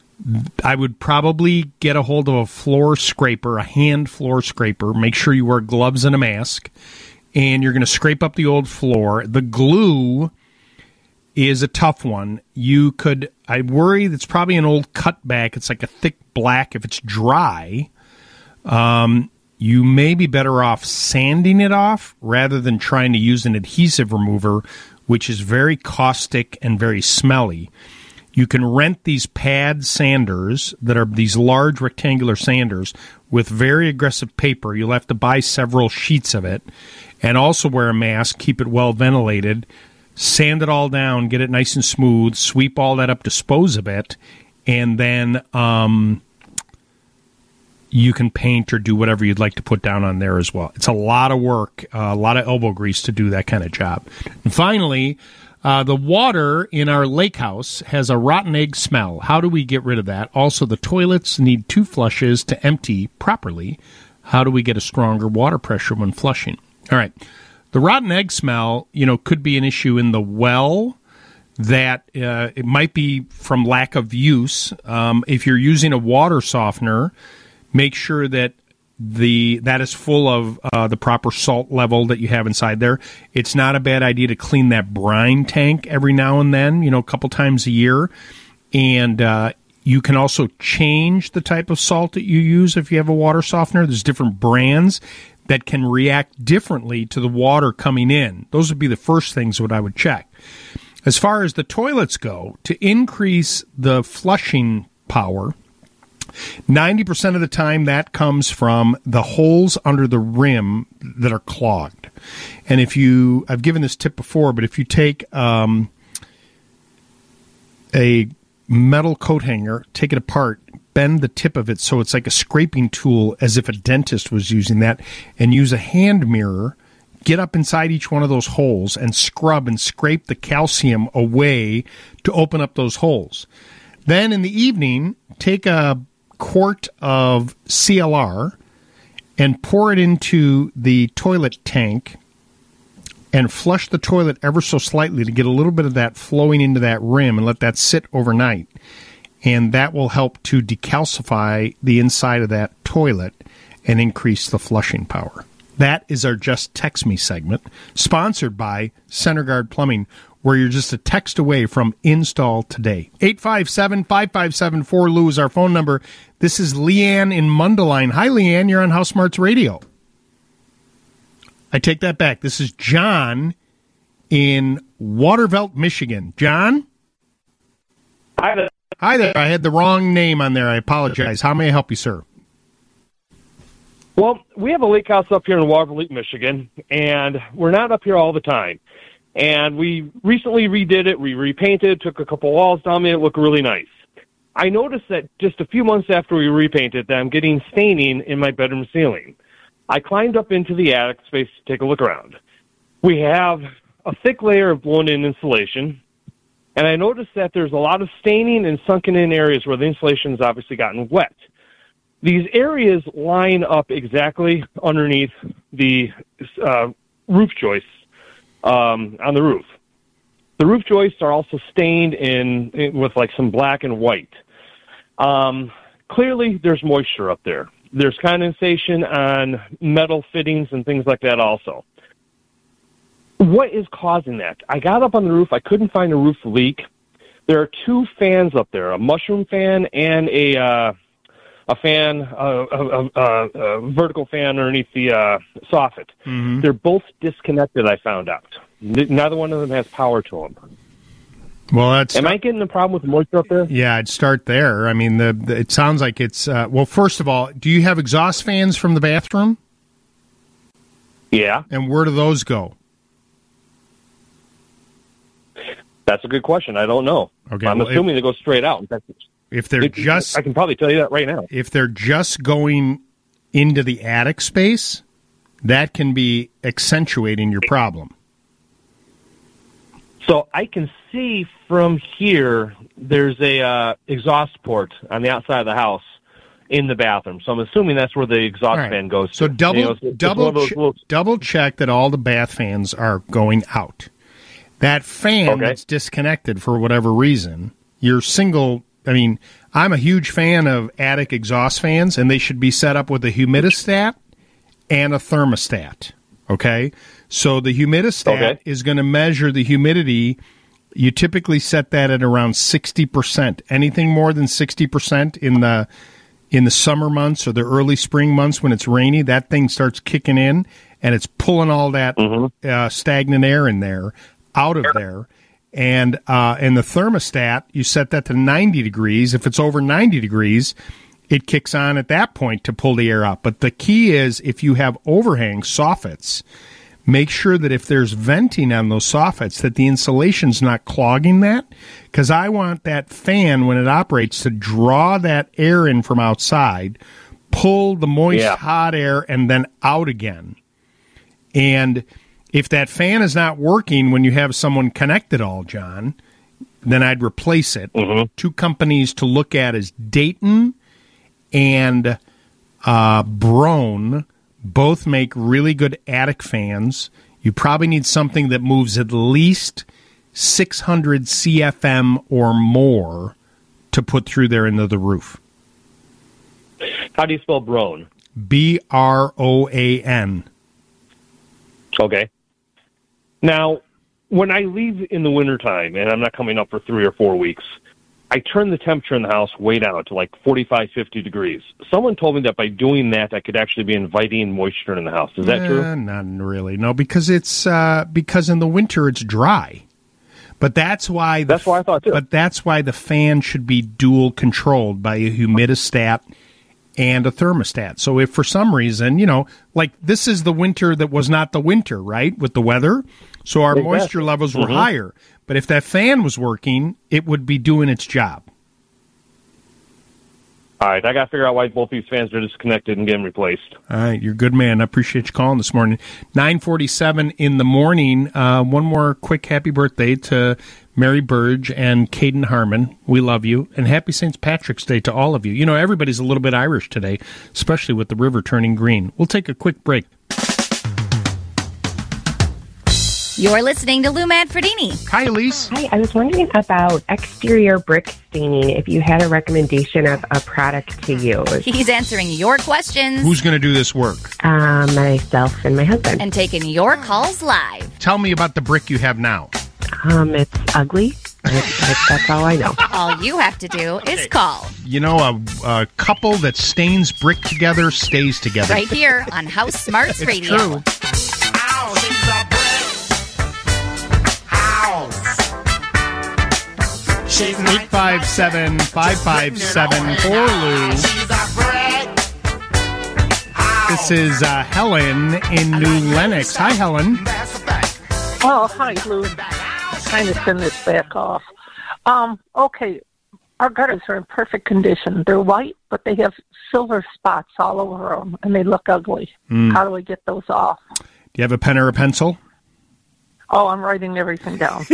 F: I would probably get a hold of a floor scraper, a hand floor scraper. Make sure you wear gloves and a mask. And you're going to scrape up the old floor. The glue is a tough one. You could, I worry that's probably an old cutback. It's like a thick black. If it's dry, um, you may be better off sanding it off rather than trying to use an adhesive remover, which is very caustic and very smelly. You can rent these pad sanders that are these large rectangular sanders with very aggressive paper. You'll have to buy several sheets of it, and also wear a mask, keep it well ventilated, sand it all down, get it nice and smooth, sweep all that up, dispose of it, and then um, you can paint or do whatever you'd like to put down on there as well. It's a lot of work, uh, a lot of elbow grease to do that kind of job. And finally, uh, the water in our lake house has a rotten egg smell. How do we get rid of that? Also, the toilets need two flushes to empty properly. How do we get a stronger water pressure when flushing? All right. The rotten egg smell, you know, could be an issue in the well. That uh, it might be from lack of use. Um, if you're using a water softener, make sure that the that is full of uh, the proper salt level that you have inside there. It's not a bad idea to clean that brine tank every now and then, you know, a couple times a year. And uh, you can also change the type of salt that you use if you have a water softener. There's different brands that can react differently to the water coming in. Those would be the first things that I would check. As far as the toilets go, to increase the flushing power, ninety percent of the time that comes from the holes under the rim that are clogged. And if you, I've given this tip before, but if you take um, a metal coat hanger, take it apart, bend the tip of it so it's like a scraping tool as if a dentist was using that, and use a hand mirror, get up inside each one of those holes and scrub and scrape the calcium away to open up those holes. Then in the evening, take a quart of C L R and pour it into the toilet tank and flush the toilet ever so slightly to get a little bit of that flowing into that rim and let that sit overnight. And that will help to decalcify the inside of that toilet and increase the flushing power. That is our Just Text Me segment, sponsored by Center Guard Plumbing, where you're just a text away from install today. eight five seven, five five seven, four L U is our phone number. This is Leanne in Mundelein. Hi, Leanne. You're on House Smarts Radio. I take that back. This is John in Watervelt, Michigan. John?
P: Hi there.
F: Hi there. I had the wrong name on there. I apologize. How may I help you, sir?
P: Well, we have a lake house up here in Watervelt, Michigan, and we're not up here all the time. And we recently redid it. We repainted, took a couple walls down, made it look really nice. I noticed that just a few months after we repainted that I'm getting staining in my bedroom ceiling. I climbed up into the attic space to take a look around. We have a thick layer of blown-in insulation, and I noticed that there's a lot of staining and sunken-in areas where the insulation has obviously gotten wet. These areas line up exactly underneath the uh, roof joists um, on the roof. The roof joists are also stained in, in with like some black and white. Um, clearly, there's moisture up there. There's condensation on metal fittings and things like that also. What is causing that? I got up on the roof. I couldn't find a roof leak. There are two fans up there, a mushroom fan and a uh, a fan, uh, a, a, a vertical fan underneath the uh, soffit.
F: Mm-hmm.
P: They're both disconnected, I found out. Neither one of them has power to them.
F: Well, that's.
P: Am I getting a problem with the moisture up there?
F: Yeah, I'd start there. I mean, the, the it sounds like it's. Uh, well, first of all, do you have exhaust fans from the bathroom?
P: Yeah.
F: And where do those go?
P: That's a good question. I don't know.
F: Okay,
P: I'm
F: well,
P: assuming
F: if,
P: they go straight out. In fact,
F: if they're
P: it,
F: just,
P: I can probably tell you that right now.
F: If they're just going into the attic space, that can be accentuating your problem.
P: So I can see from here, there's a uh, exhaust port on the outside of the house in the bathroom. So I'm assuming that's where the exhaust
F: Right.
P: fan goes to.
F: So double
P: You know, it's- it's one
F: double
P: of those
F: che-
P: little-
F: double check that all the bath fans are going out. That fan
P: Okay.
F: that's disconnected for whatever reason, your single. I mean, I'm a huge fan of attic exhaust fans, and they should be set up with a humidistat and a thermostat. Okay, so the humidistat
P: Okay.
F: is going to measure the humidity. You typically set that at around sixty percent. Anything more than sixty percent in the in the summer months or the early spring months when it's rainy, that thing starts kicking in and it's pulling all that
P: Mm-hmm.
F: uh, stagnant air in there out of there. And uh, and the thermostat, you set that to ninety degrees. If it's over ninety degrees, it kicks on at that point to pull the air out. But the key is if you have overhang soffits, make sure that if there's venting on those soffits, that the insulation's not clogging that. Because I want that fan, when it operates, to draw that air in from outside, pull the moist,
P: Yeah.
F: hot air, and then out again. And if that fan is not working when you have someone connect it all, John, then I'd replace it.
P: Mm-hmm.
F: Two companies to look at is Dayton and uh, Broan. Both make really good attic fans. You probably need something that moves at least six hundred C F M or more to put through there into the roof.
P: How do you spell Broan?
F: B R O A N.
P: Okay. Now, when I leave in the wintertime, and I'm not coming up for three or four weeks, I turn the temperature in the house way down to like forty-five, fifty degrees. Someone told me that by doing that, I could actually be inviting moisture in the house. Is that
F: Eh,
P: true?
F: Not really. No, because it's uh, because in the winter it's dry. But that's why the,
P: That's why I thought too.
F: But that's why the fan should be dual controlled by a humidistat and a thermostat. So if for some reason, you know, like this is the winter that was not the winter, right, with the weather, so our
P: Exactly.
F: moisture levels were
P: Mhm.
F: higher. But if that fan was working, it would be doing its job.
P: All right, I got to figure out why both these fans are disconnected and getting replaced.
F: All right, you're a good man. I appreciate you calling this morning. nine forty-seven in the morning. Uh, one more quick happy birthday to Mary Burge and Caden Harmon. We love you. And happy Saint Patrick's Day to all of you. You know, everybody's a little bit Irish today, especially with the river turning green. We'll take a quick break.
A: You're listening to Lou Manfredini.
F: Hi, Elise.
L: Hi, I was wondering about exterior brick staining, if you had a recommendation of a product to use.
A: He's answering your questions
F: Who's going to do this work?
L: Um, myself and my husband.
A: and taking your calls live.
F: Tell me about the brick you have now.
L: Um, it's ugly. That's, that's all I know.
A: All you have to do is call
F: You know, a, a couple that stains brick together stays together.
A: right here on House Smarts
F: It's
A: Radio.
F: true. eight five seven, five five seven, four Lou. This is uh, Helen in New Lenox. Hi, Helen.
U: Oh, hi, Lou. Trying to send this back off. Um, okay, our gutters are in perfect condition. They're white, but they have silver spots all over them, and they look ugly.
F: Mm.
U: How do we get those off?
F: Do you have a pen or a pencil?
U: Oh, I'm writing everything down.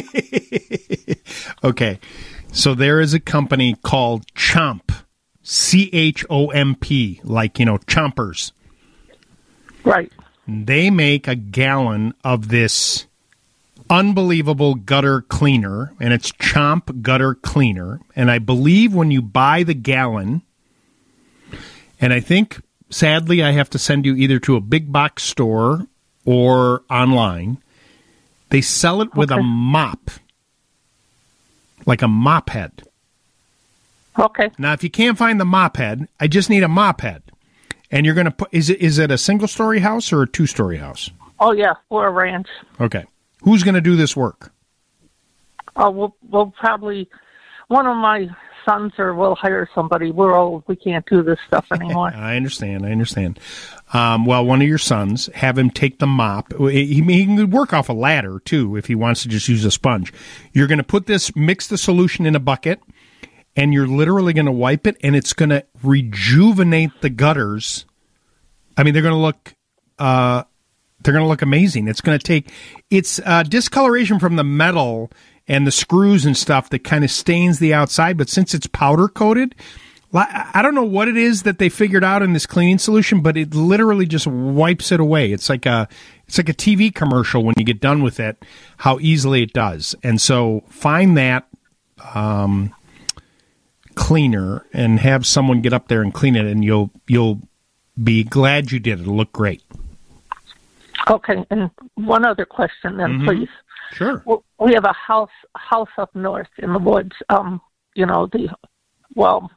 F: Okay. So there is a company called Chomp. C H O M P, like, you know, chompers.
U: Right.
F: They make a gallon of this unbelievable gutter cleaner, and it's Chomp Gutter Cleaner. And I believe when you buy the gallon, and I think, sadly, I have to send you either to a big box store or online, they sell it with a mop, like a mop head.
U: Okay.
F: Now, if you can't find the mop head, I just need a mop head. And you're going to put, is it is it a single story house or a two story house?
U: Oh, yeah, we're a ranch.
F: Okay. Who's going to do this work?
U: Oh, we'll, we'll probably, one of my sons or we'll hire somebody. We're old. We can't do this stuff anymore.
F: I understand. I understand. Um, well, one of your sons, have him take the mop. He, he can work off a ladder, too, if he wants to just use a sponge. You're going to put this, mix the solution in a bucket, and you're literally going to wipe it, and it's going to rejuvenate the gutters. I mean, they're going to look, uh, they're going to look amazing. It's going to take, it's uh, discoloration from the metal and the screws and stuff that kind of stains the outside, but since it's powder coated, I don't know what it is that they figured out in this cleaning solution, but it literally just wipes it away. It's like a, it's like a T V commercial when you get done with it, how easily it does. And so find that, um, cleaner and have someone get up there and clean it, and you'll you'll be glad you did. It'll look great.
U: Okay, and one other question then,
F: Mhm.
U: please.
F: Sure.
U: Well, we have a house house up north in the woods. Um, you know, the well,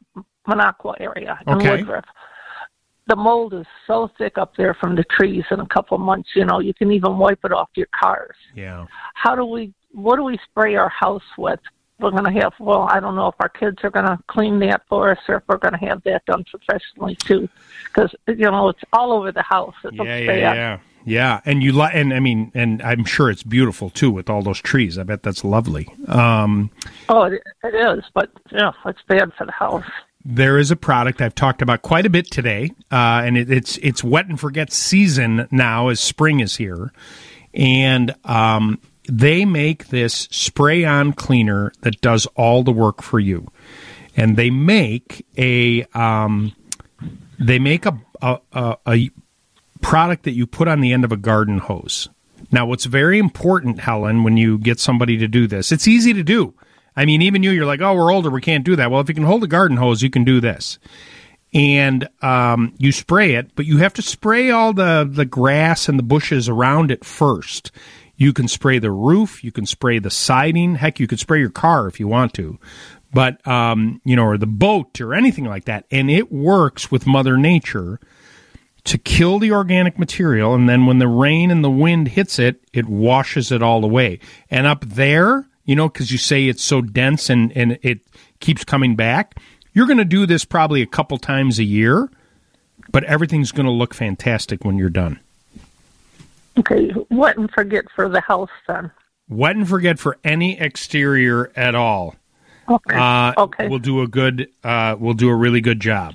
U: Minocqua area in
F: Okay.
U: Woodruff. The mold is so thick up there from the trees in a couple of months, you know, you can even wipe it off your cars.
F: Yeah.
U: How do we, what do we spray our house with? We're going to have, well, I don't know if our kids are going to clean that for us or if we're going to have that done professionally too. Because, you know, it's all over the house. It looks
F: Yeah, yeah,
U: bad.
F: yeah. Yeah, and you li- and I mean, and I'm sure it's beautiful too with all those trees. I bet that's lovely. Um,
U: Oh, it, it is, but, yeah, it's bad for the house.
F: There is a product I've talked about quite a bit today, uh, and it, it's it's wet and forget season now as spring is here, and um, they make this spray-on cleaner that does all the work for you, and they make a um, they make a, a a a product that you put on the end of a garden hose. Now, what's very important, Helen, when you get somebody to do this, it's easy to do. I mean, even you, you're like, oh, we're older, we can't do that. Well, if you can hold a garden hose, you can do this. And um, you spray it, but you have to spray all the, the grass and the bushes around it first. You can spray the roof, you can spray the siding. Heck, you could spray your car if you want to. But, um, you know, or the boat or anything like that. And it works with Mother Nature to kill the organic material. And then when the rain and the wind hits it, it washes it all away. And up there, you know, because you say it's so dense and, and it keeps coming back, you're going to do this probably a couple times a year, but everything's going to look fantastic when you're done.
U: Okay, wet and forget for the house then.
F: Wet and forget for any exterior at all.
U: Okay.
F: Uh,
U: okay.
F: We'll do a good, uh, we'll do a really good job.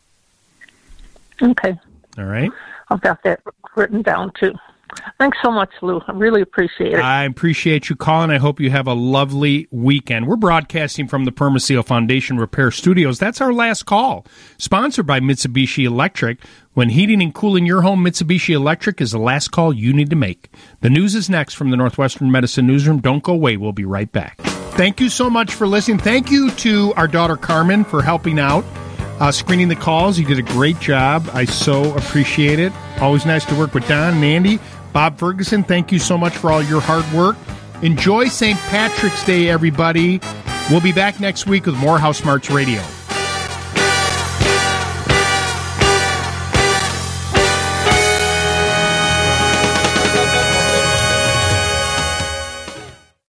U: Okay.
F: All right.
U: I've got that written down too. Thanks so much, Lou. I really appreciate it.
F: I appreciate you calling. I hope you have a lovely weekend. We're broadcasting from the Permaseal Foundation Repair Studios. That's our last call. Sponsored by Mitsubishi Electric. When heating and cooling your home, Mitsubishi Electric is the last call you need to make. The news is next from the Northwestern Medicine Newsroom. Don't go away. We'll be right back. Thank you so much for listening. Thank you to our daughter Carmen for helping out, uh, screening the calls. You did a great job. I so appreciate it. Always nice to work with Don and Andy. Bob Ferguson, thank you so much for all your hard work. Enjoy Saint Patrick's Day, everybody. We'll be back next week with more House Smarts Radio.